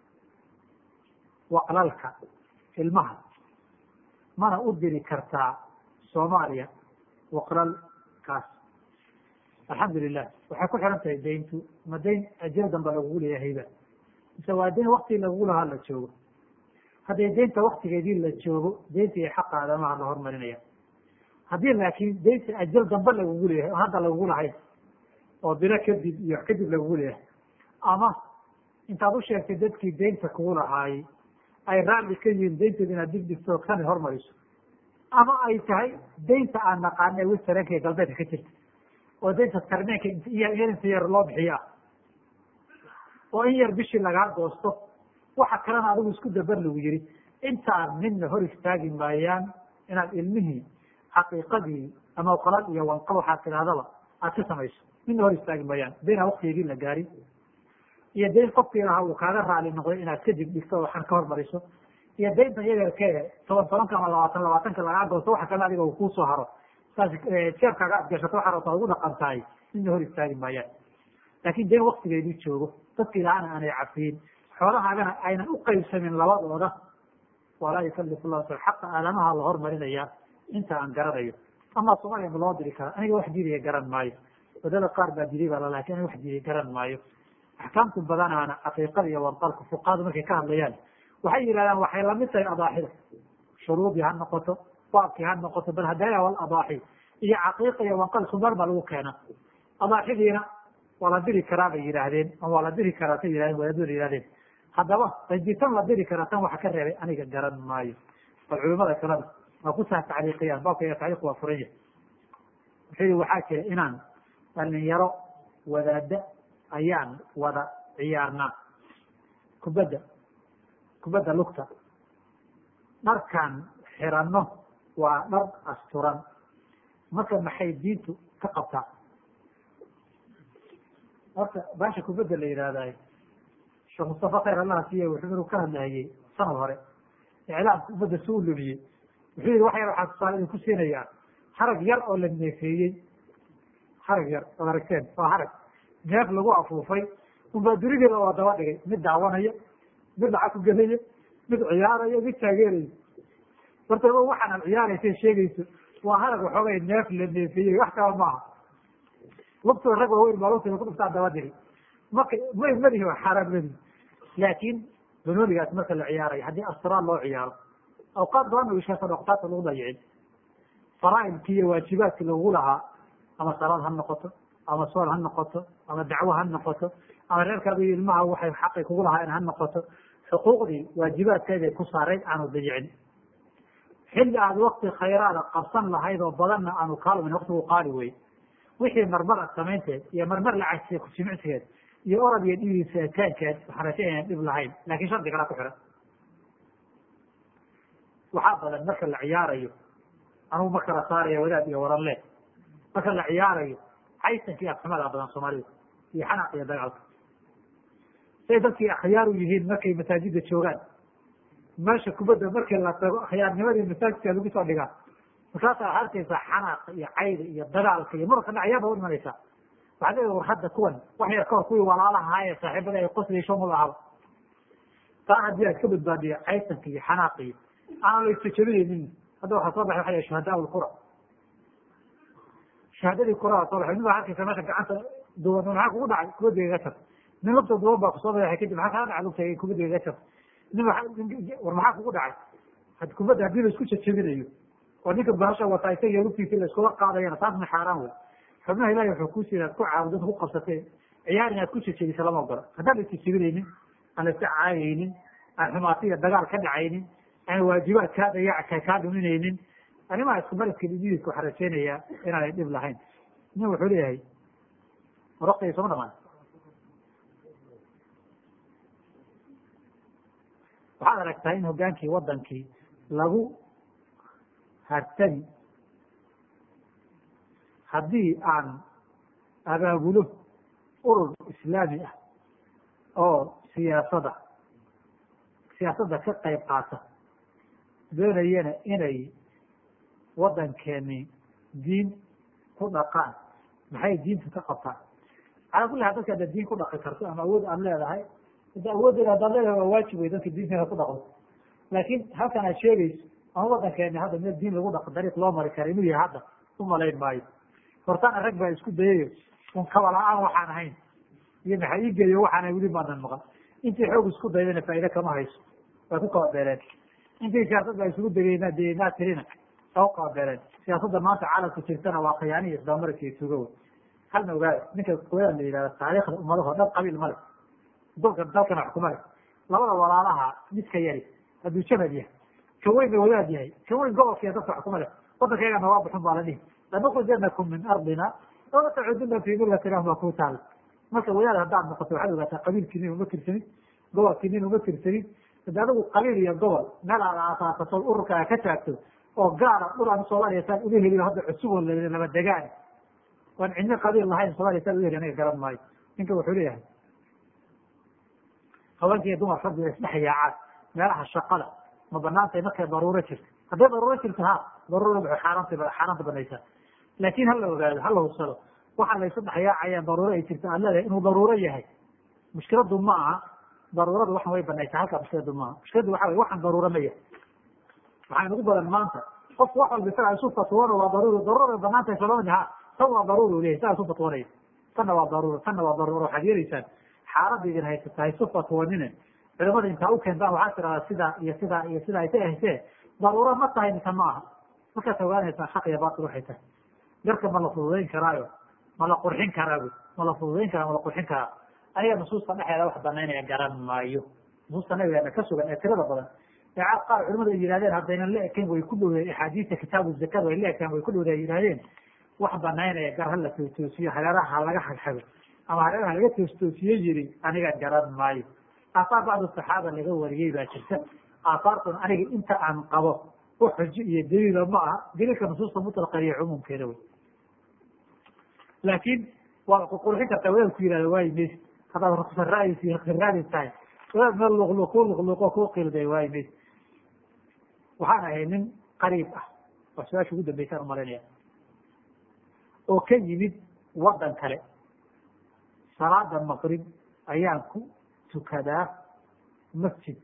waqlalka ilmaha mana u diri kartaa soomaaliya waqlalkaas alxamdulilah waxay ku xiran tahay dayntu ma dayn ajir danba lagugu leeyahayba mise waa dayn waktii lagugu lahaa la joogo hadday daynta waktigeedii la joogo daynta iyo xaqa aadamaha la hormarinaya haddii laakiin daynta ajal dambe lagugu leeyahay oo hadda lagugu lahayn oo bilo kadib iyo kadib lagugu leeyahay ama intaad u sheegtay dadkii daynta kugu lahaayey ay raalli ka yihiin daynteeda inaad dib dhigto kana hormariso ama ay tahay daynta aan naqaana ee westarenka ee galbeedka ka jirta oo daynta tarneenka inta yar loo bixiyo ah oo in yar bishii lagaa goosto waxa kalena adigu isku dabar lagu yihi intaan midna hor istaagi maayaan inaad ilmihii xaqiiqadii ama qalal iyo wanqa waxaad tidhahdaba aad ka samayso midna hor istaagi maayaan daynaa waktigeedii la gaarin iyo dayn qofkii lahaa uu kaaga raali noqday inaad kadib dhigto waxaan ka hormariso iyo daynta yadeerkee toban tobanka ama labaatan labaatanka lagaa goosto waxa kalena adiga uu kuusoo haro saas jeebkaaga aad gashato waxaa rabtaa ugu dhaqan tahay midna hor istaagi maayaan laakin dayn waktigeedii joogo dadkii lahaana aanay cafiyin xoolahaagana aynan u qaybsamin labadooda walaa yukalifu llahu nafsan xaqa aadamaha la hormarinayaa inta aan garanayo ama Soomaaliya ma loo diri karaa aniga wax diidaya garan maayo wadada qaar baa diiday baa laakiin aniga wax diidaya garan maayo axkaamtu badanaana aqiiqada iyo wanqalka fuqaadu markay ka hadlayaan waxay yidhahdaan waxay lamid tahay adaaxida shuruudii ha noqoto baabkii ha noqoto bal hadaya wal adaaxi iyo caqiiqa iyo wanqal sumar baa lagu keenaa adaaxidiina waa la diri karaa bay yidhaahdeen ama waa la diri karaa say yidhahdeen wadaadadu yidhahdeen haddaba raditan la diri karaa tan waxa ka reebay aniga garan maayo bal culimada kalena waa ku saa tacliiqiyaan baabka iyo tacliiq waa furan yahay wuxuu yihi waxaa jira inaan dhalinyaro wadaada ayaan wada ciyaarnaa kubadda kubadda lugta dharkaan xiranno waa dhar asturan marka maxay diintu ka qabtaa horta baasha kubadda la yidhaahdaay sheekh mustafa khayr allaha siiye wuxuu inuu ka hadlahayey sanad hore iclaamka ummadda suu lumiyey wuxuu yihi wax yar waxaa tusaale idinku siinayaa harag yar oo la neefeeyey harag yar ood aragteen waa harag neef lagu afuufay unbaa durigeeda oo daba dhigay mid daawanaya mid lacag ku gelaya mid ciyaaraya mid taageeraya horta waxaan ad ciyaaraysa sheegayso waa harag waxoogay neef la neefeeyey wax kaba maaha lugtooda rag waaweyn baa lugtooda ku dhuftaa daba dhigay marka may madihi waa xaaraan madihi laakiin banoonigaas marka la ciyaarayo haddii asturaan loo ciyaaro awqaad badan u ishaasa awqaadka lagu dayicin faraa'ilkii iyo waajibaadkii lagu lahaa ama salaad ha noqoto ama sool ha noqoto ama dacwo ha noqoto ama reerkaaga iyo ilmaha waxay xaqi kugu lahaayeen ha noqoto xuquuqdii waajibaadkeeday ku saarayn aanu dayicin xilli aad wakti khayraada qabsan lahayd oo badanna aanu kaalumin waktigu qaali wey wixii marmar ad samaynteed iyo marmar lacagsiya ku jimicsigeed iyo orad iyo dhigiisa ekaankeed waxaan raja inaan dhib lahayn laakiin shardi kala ku xihan waxaa badan marka la ciyaarayo anugu ma kala saaraya wadaad iyo waran le marka la ciyaarayo xaysanka iyo afxumadaa badan soomaalida iyo xanaaq iyo dagaalka say dadkii akhyaar u yihiin markay masaajida joogaan meesha kubadda markii la tago akhyaarnimadii masaajidka lagu soo dhigaa markaasaa waxaad arkaysaa xanaaqa iyo cayda iyo dagaalka iyo marka dhacyaaba u imanaysaa waxaad leedahay war hadda kuwan wax yar kahor kuwii walaalaha ahaa ee saaxiibada ay qosliya shomul ahaba taa haddii aad ka badbaadiyo caysanka iyo xanaaqa iyo aanan la isjajabinaynin hadda waxaa soo baxay waxa yahay shuhadaa lqura shahaadadii kuraa soo baxay nin baa arkaysa meesha gacanta duwan maxaa kugu dhacay kubadda iga jar nin lugta duwan baa kusoo baxay kadib maxaa kaa dhacay lugta kubadda iga jar nin war maxaa kugu dhacay had kubadda haddii la isku jajabinayo oo ninka bahasha wataa isaga lugtiisa la iskula qaadayana taasna xaaraan wey xubnaha ilahi wuxuu ku siinaad ku caawdo ku qabsatee ciyaar inaad ku jajabisa lama ogola haddaan la isjajabinaynin aan la iska caayaynin aan xumaata iyo dagaal ka dhacaynin aan waajibaad kaa dayaca kaa dhuminaynin arrimaha isku baridka diidka waxaa rajeynayaa inaanay dhib lahayn nin wuxuu leeyahay waraqtay sooma dhamaan waxaad aragtaa in hogaankii wadankii lagu hartani haddii aan abaabulo urur islaami ah oo siyaasada siyaasadda ka qayb qaata doonayana inay wadankeeni diin ku dhaqaan maxay diintu ka qabtaan calaa kulli haal dadka haddaad diin ku dhaqi karto ama awood aad leedahay hadda awooddeeda haddaad leedahay waa waajib wey dadka diinta inaad ku dhaqdo laakiin halkan aad sheegayso ama wadankeeni hadda meel diin lagu dhaqo dariiq loo mari kara inuu yahay hadda umalayn maayo hortaana rag baa isku dayayo un kabala-aan waxaan ahayn iyo maxaa ii geeyo waxaana weli maanan maqan intii xoog isku daydana faa'iide kama hayso way ku kala beereen intii siyaasad baa isugu degeyna dee naa tirina waa ku kala beereen siyaasadda maanta caalamka jirtana waa khiyaani iyo isdaamarka iyo tugo wey halna ogaada ninka kooyaan la yidhahda taariikhda ummadaho dhan qabiil male dalkan dalkana wax kuma le labada walaalaha midka yari hadduu jabal yahay kan weynna wadaad yahay kan weyn gobolkiiya dadka wax kuma le wadankeegana waa buxun baa la dhihi lanukrijanakum min ardina oo tacuduna fi millatina ma ku taal marka wadaad haddaad noqoto waxaad ogaataa qabiilkiinin uma tirsanid gobolkiinin uma tirsanid hadi adigu qabiil iyo gobol meel aad aasaasato ururka a ka taagto oo gaara dhul aan soomaaliya saan ula helin hadda cusub oo laba degaan waan cidno qabiil lahayn soomaliya saan ula heli aniga garan maayo ninka wuxuu leeyahay haweenkiiyo dumar raggu isdhex yaacaan meelaha shaqada ma banaantay markay daruuro jirto hadday daruuro jirto ha daruurada waxay xaaraanta xaaraanta banaysaa laakiin hala ogaado hala hubsado waxaa la isu dhexyaacayaan daruuro ay jirto aad leedahay inuu daruuro yahay mushkiladu ma aha daruurada waxan way banaysaa halkaa mushkiladu maaha mushkiladu waxa wey waxaan daruuro ma yahay waxaa inagu badan maanta qofku wax walba isagaa isu fatwoono waa daruuri daruura banaantahay solomadaha tan waa daruuri leeyahy saa isu fatwoonaya tanna waa daruura tanna waa daruura waxaad yeelaysaan xaaladda idin haysata ha isu fatwoonine culamada intaa u keentaan waxaa tiradaa sidaa iyo sidaa iyo sidaa ay ka haysee daruuro ma tahay mise ma aha markaad ogaanaysaan xaq iyo baatil waxay tahay garka ma la fududayn karaayo ma la qurxin karaa bu ma la fududayn karaa ma la qurxin karaa aniga nusuusta dhexeeda wax banaynaya garan maayo nusuusta nabigeena ka sugan ee tirada badan ee qaar culimadu ay yihahdeen haddaynan la ekayn way ku dhowdeen axaadiista kitaabu zakada way la ekaan way ku dhowdeen ay yihahdeen wax banaynaya gar hala toostoosiyo hareeraha laga xagxago ama hareeraha laga toostoosiye yiri aniga garan maayo aasaar bacdu saxaaba laga wariyey baa jirta aasaartun aniga inta aan qabo u xujo iyo daliila ma aha daliilka nusuusta mutlaqan iyo cumuumkeeda wey laakiin waa qurxin kartaa wadaad ku yihahda waayi maysi haddaad ruksa ra'yisi raadi tahay wadaad meel luqluqo luqluqo ku qilday waayi maysi waxaan ahay nin qariib ah waa su-aasha ugu dambeysaan umalaynaya oo ka yimid wadan kale salaada maqrib ayaan ku tukadaa masjid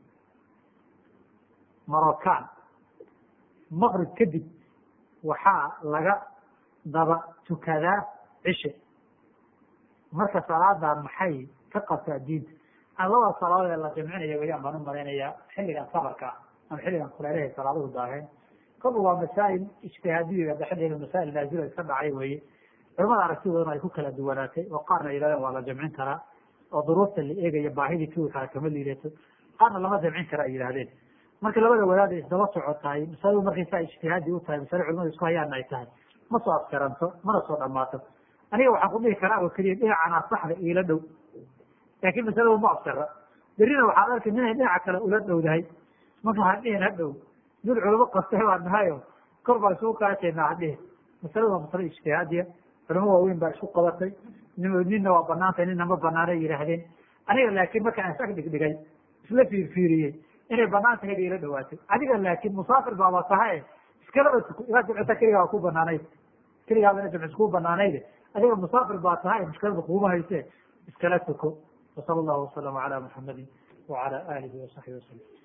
marokaan maqrib kadib waxaa laga daba tukadaa cishe marka salaadan maxay ka qabtaa diinta aan labada salaadood ee la jamcinaya wayaan baan u malaynayaa xilligan safarka ah ama xilligan kuleelahay salaaduhu daaheen kolba waa masaa'il ijtihaadiya dhexdeeda masaa'il naazila iska dhacay weeye culamada aragtidoodana ay ku kala duwanaatay oo qaarna ay yidhahdeen waa la jamcin karaa oo duruufta la eegaya baahidii kuwi kale kama liidato qaarna lama jamcin kara ay yidhahdeen marka labada wadaad ay isdaba socotahay masaladu markay saa ijtihaadi u tahay masale culimadu isku hayaana ay tahay ma soo afkaranto mana soo dhamaato aniga waxaan ku dhihi karaa oo keliya dhinacana saxda iila dhow laakiin masaladu ma afkara berina waxaad arkay inay dhinaca kale ula dhowdahay marka waxaan dhihin hadhow dul culamo qastay baan nahayo kor baan isugu kaashaynaa hadhihin masaladu waa masale ijtihaadiya culamo waaweyn baa isku qabatay ninna waa banaantay nina ma banaanay yidhaahdeen aniga laakiin marka aan sag dhigdhigay isla fiirfiiriyey inay banaan tahay ba ila dhawaatay adiga laakiin musaafir baaba tahaye iskalaba tuko inaad jamcita keligaa ku banaanayd keligaaba ina jamcis ku banaanayde adiga musaafir baa tahay mushkilada kuuma hayse iskala tuko wasala allahu wasalama calaa muxamadin wacala aalihi wasaxbi wasalam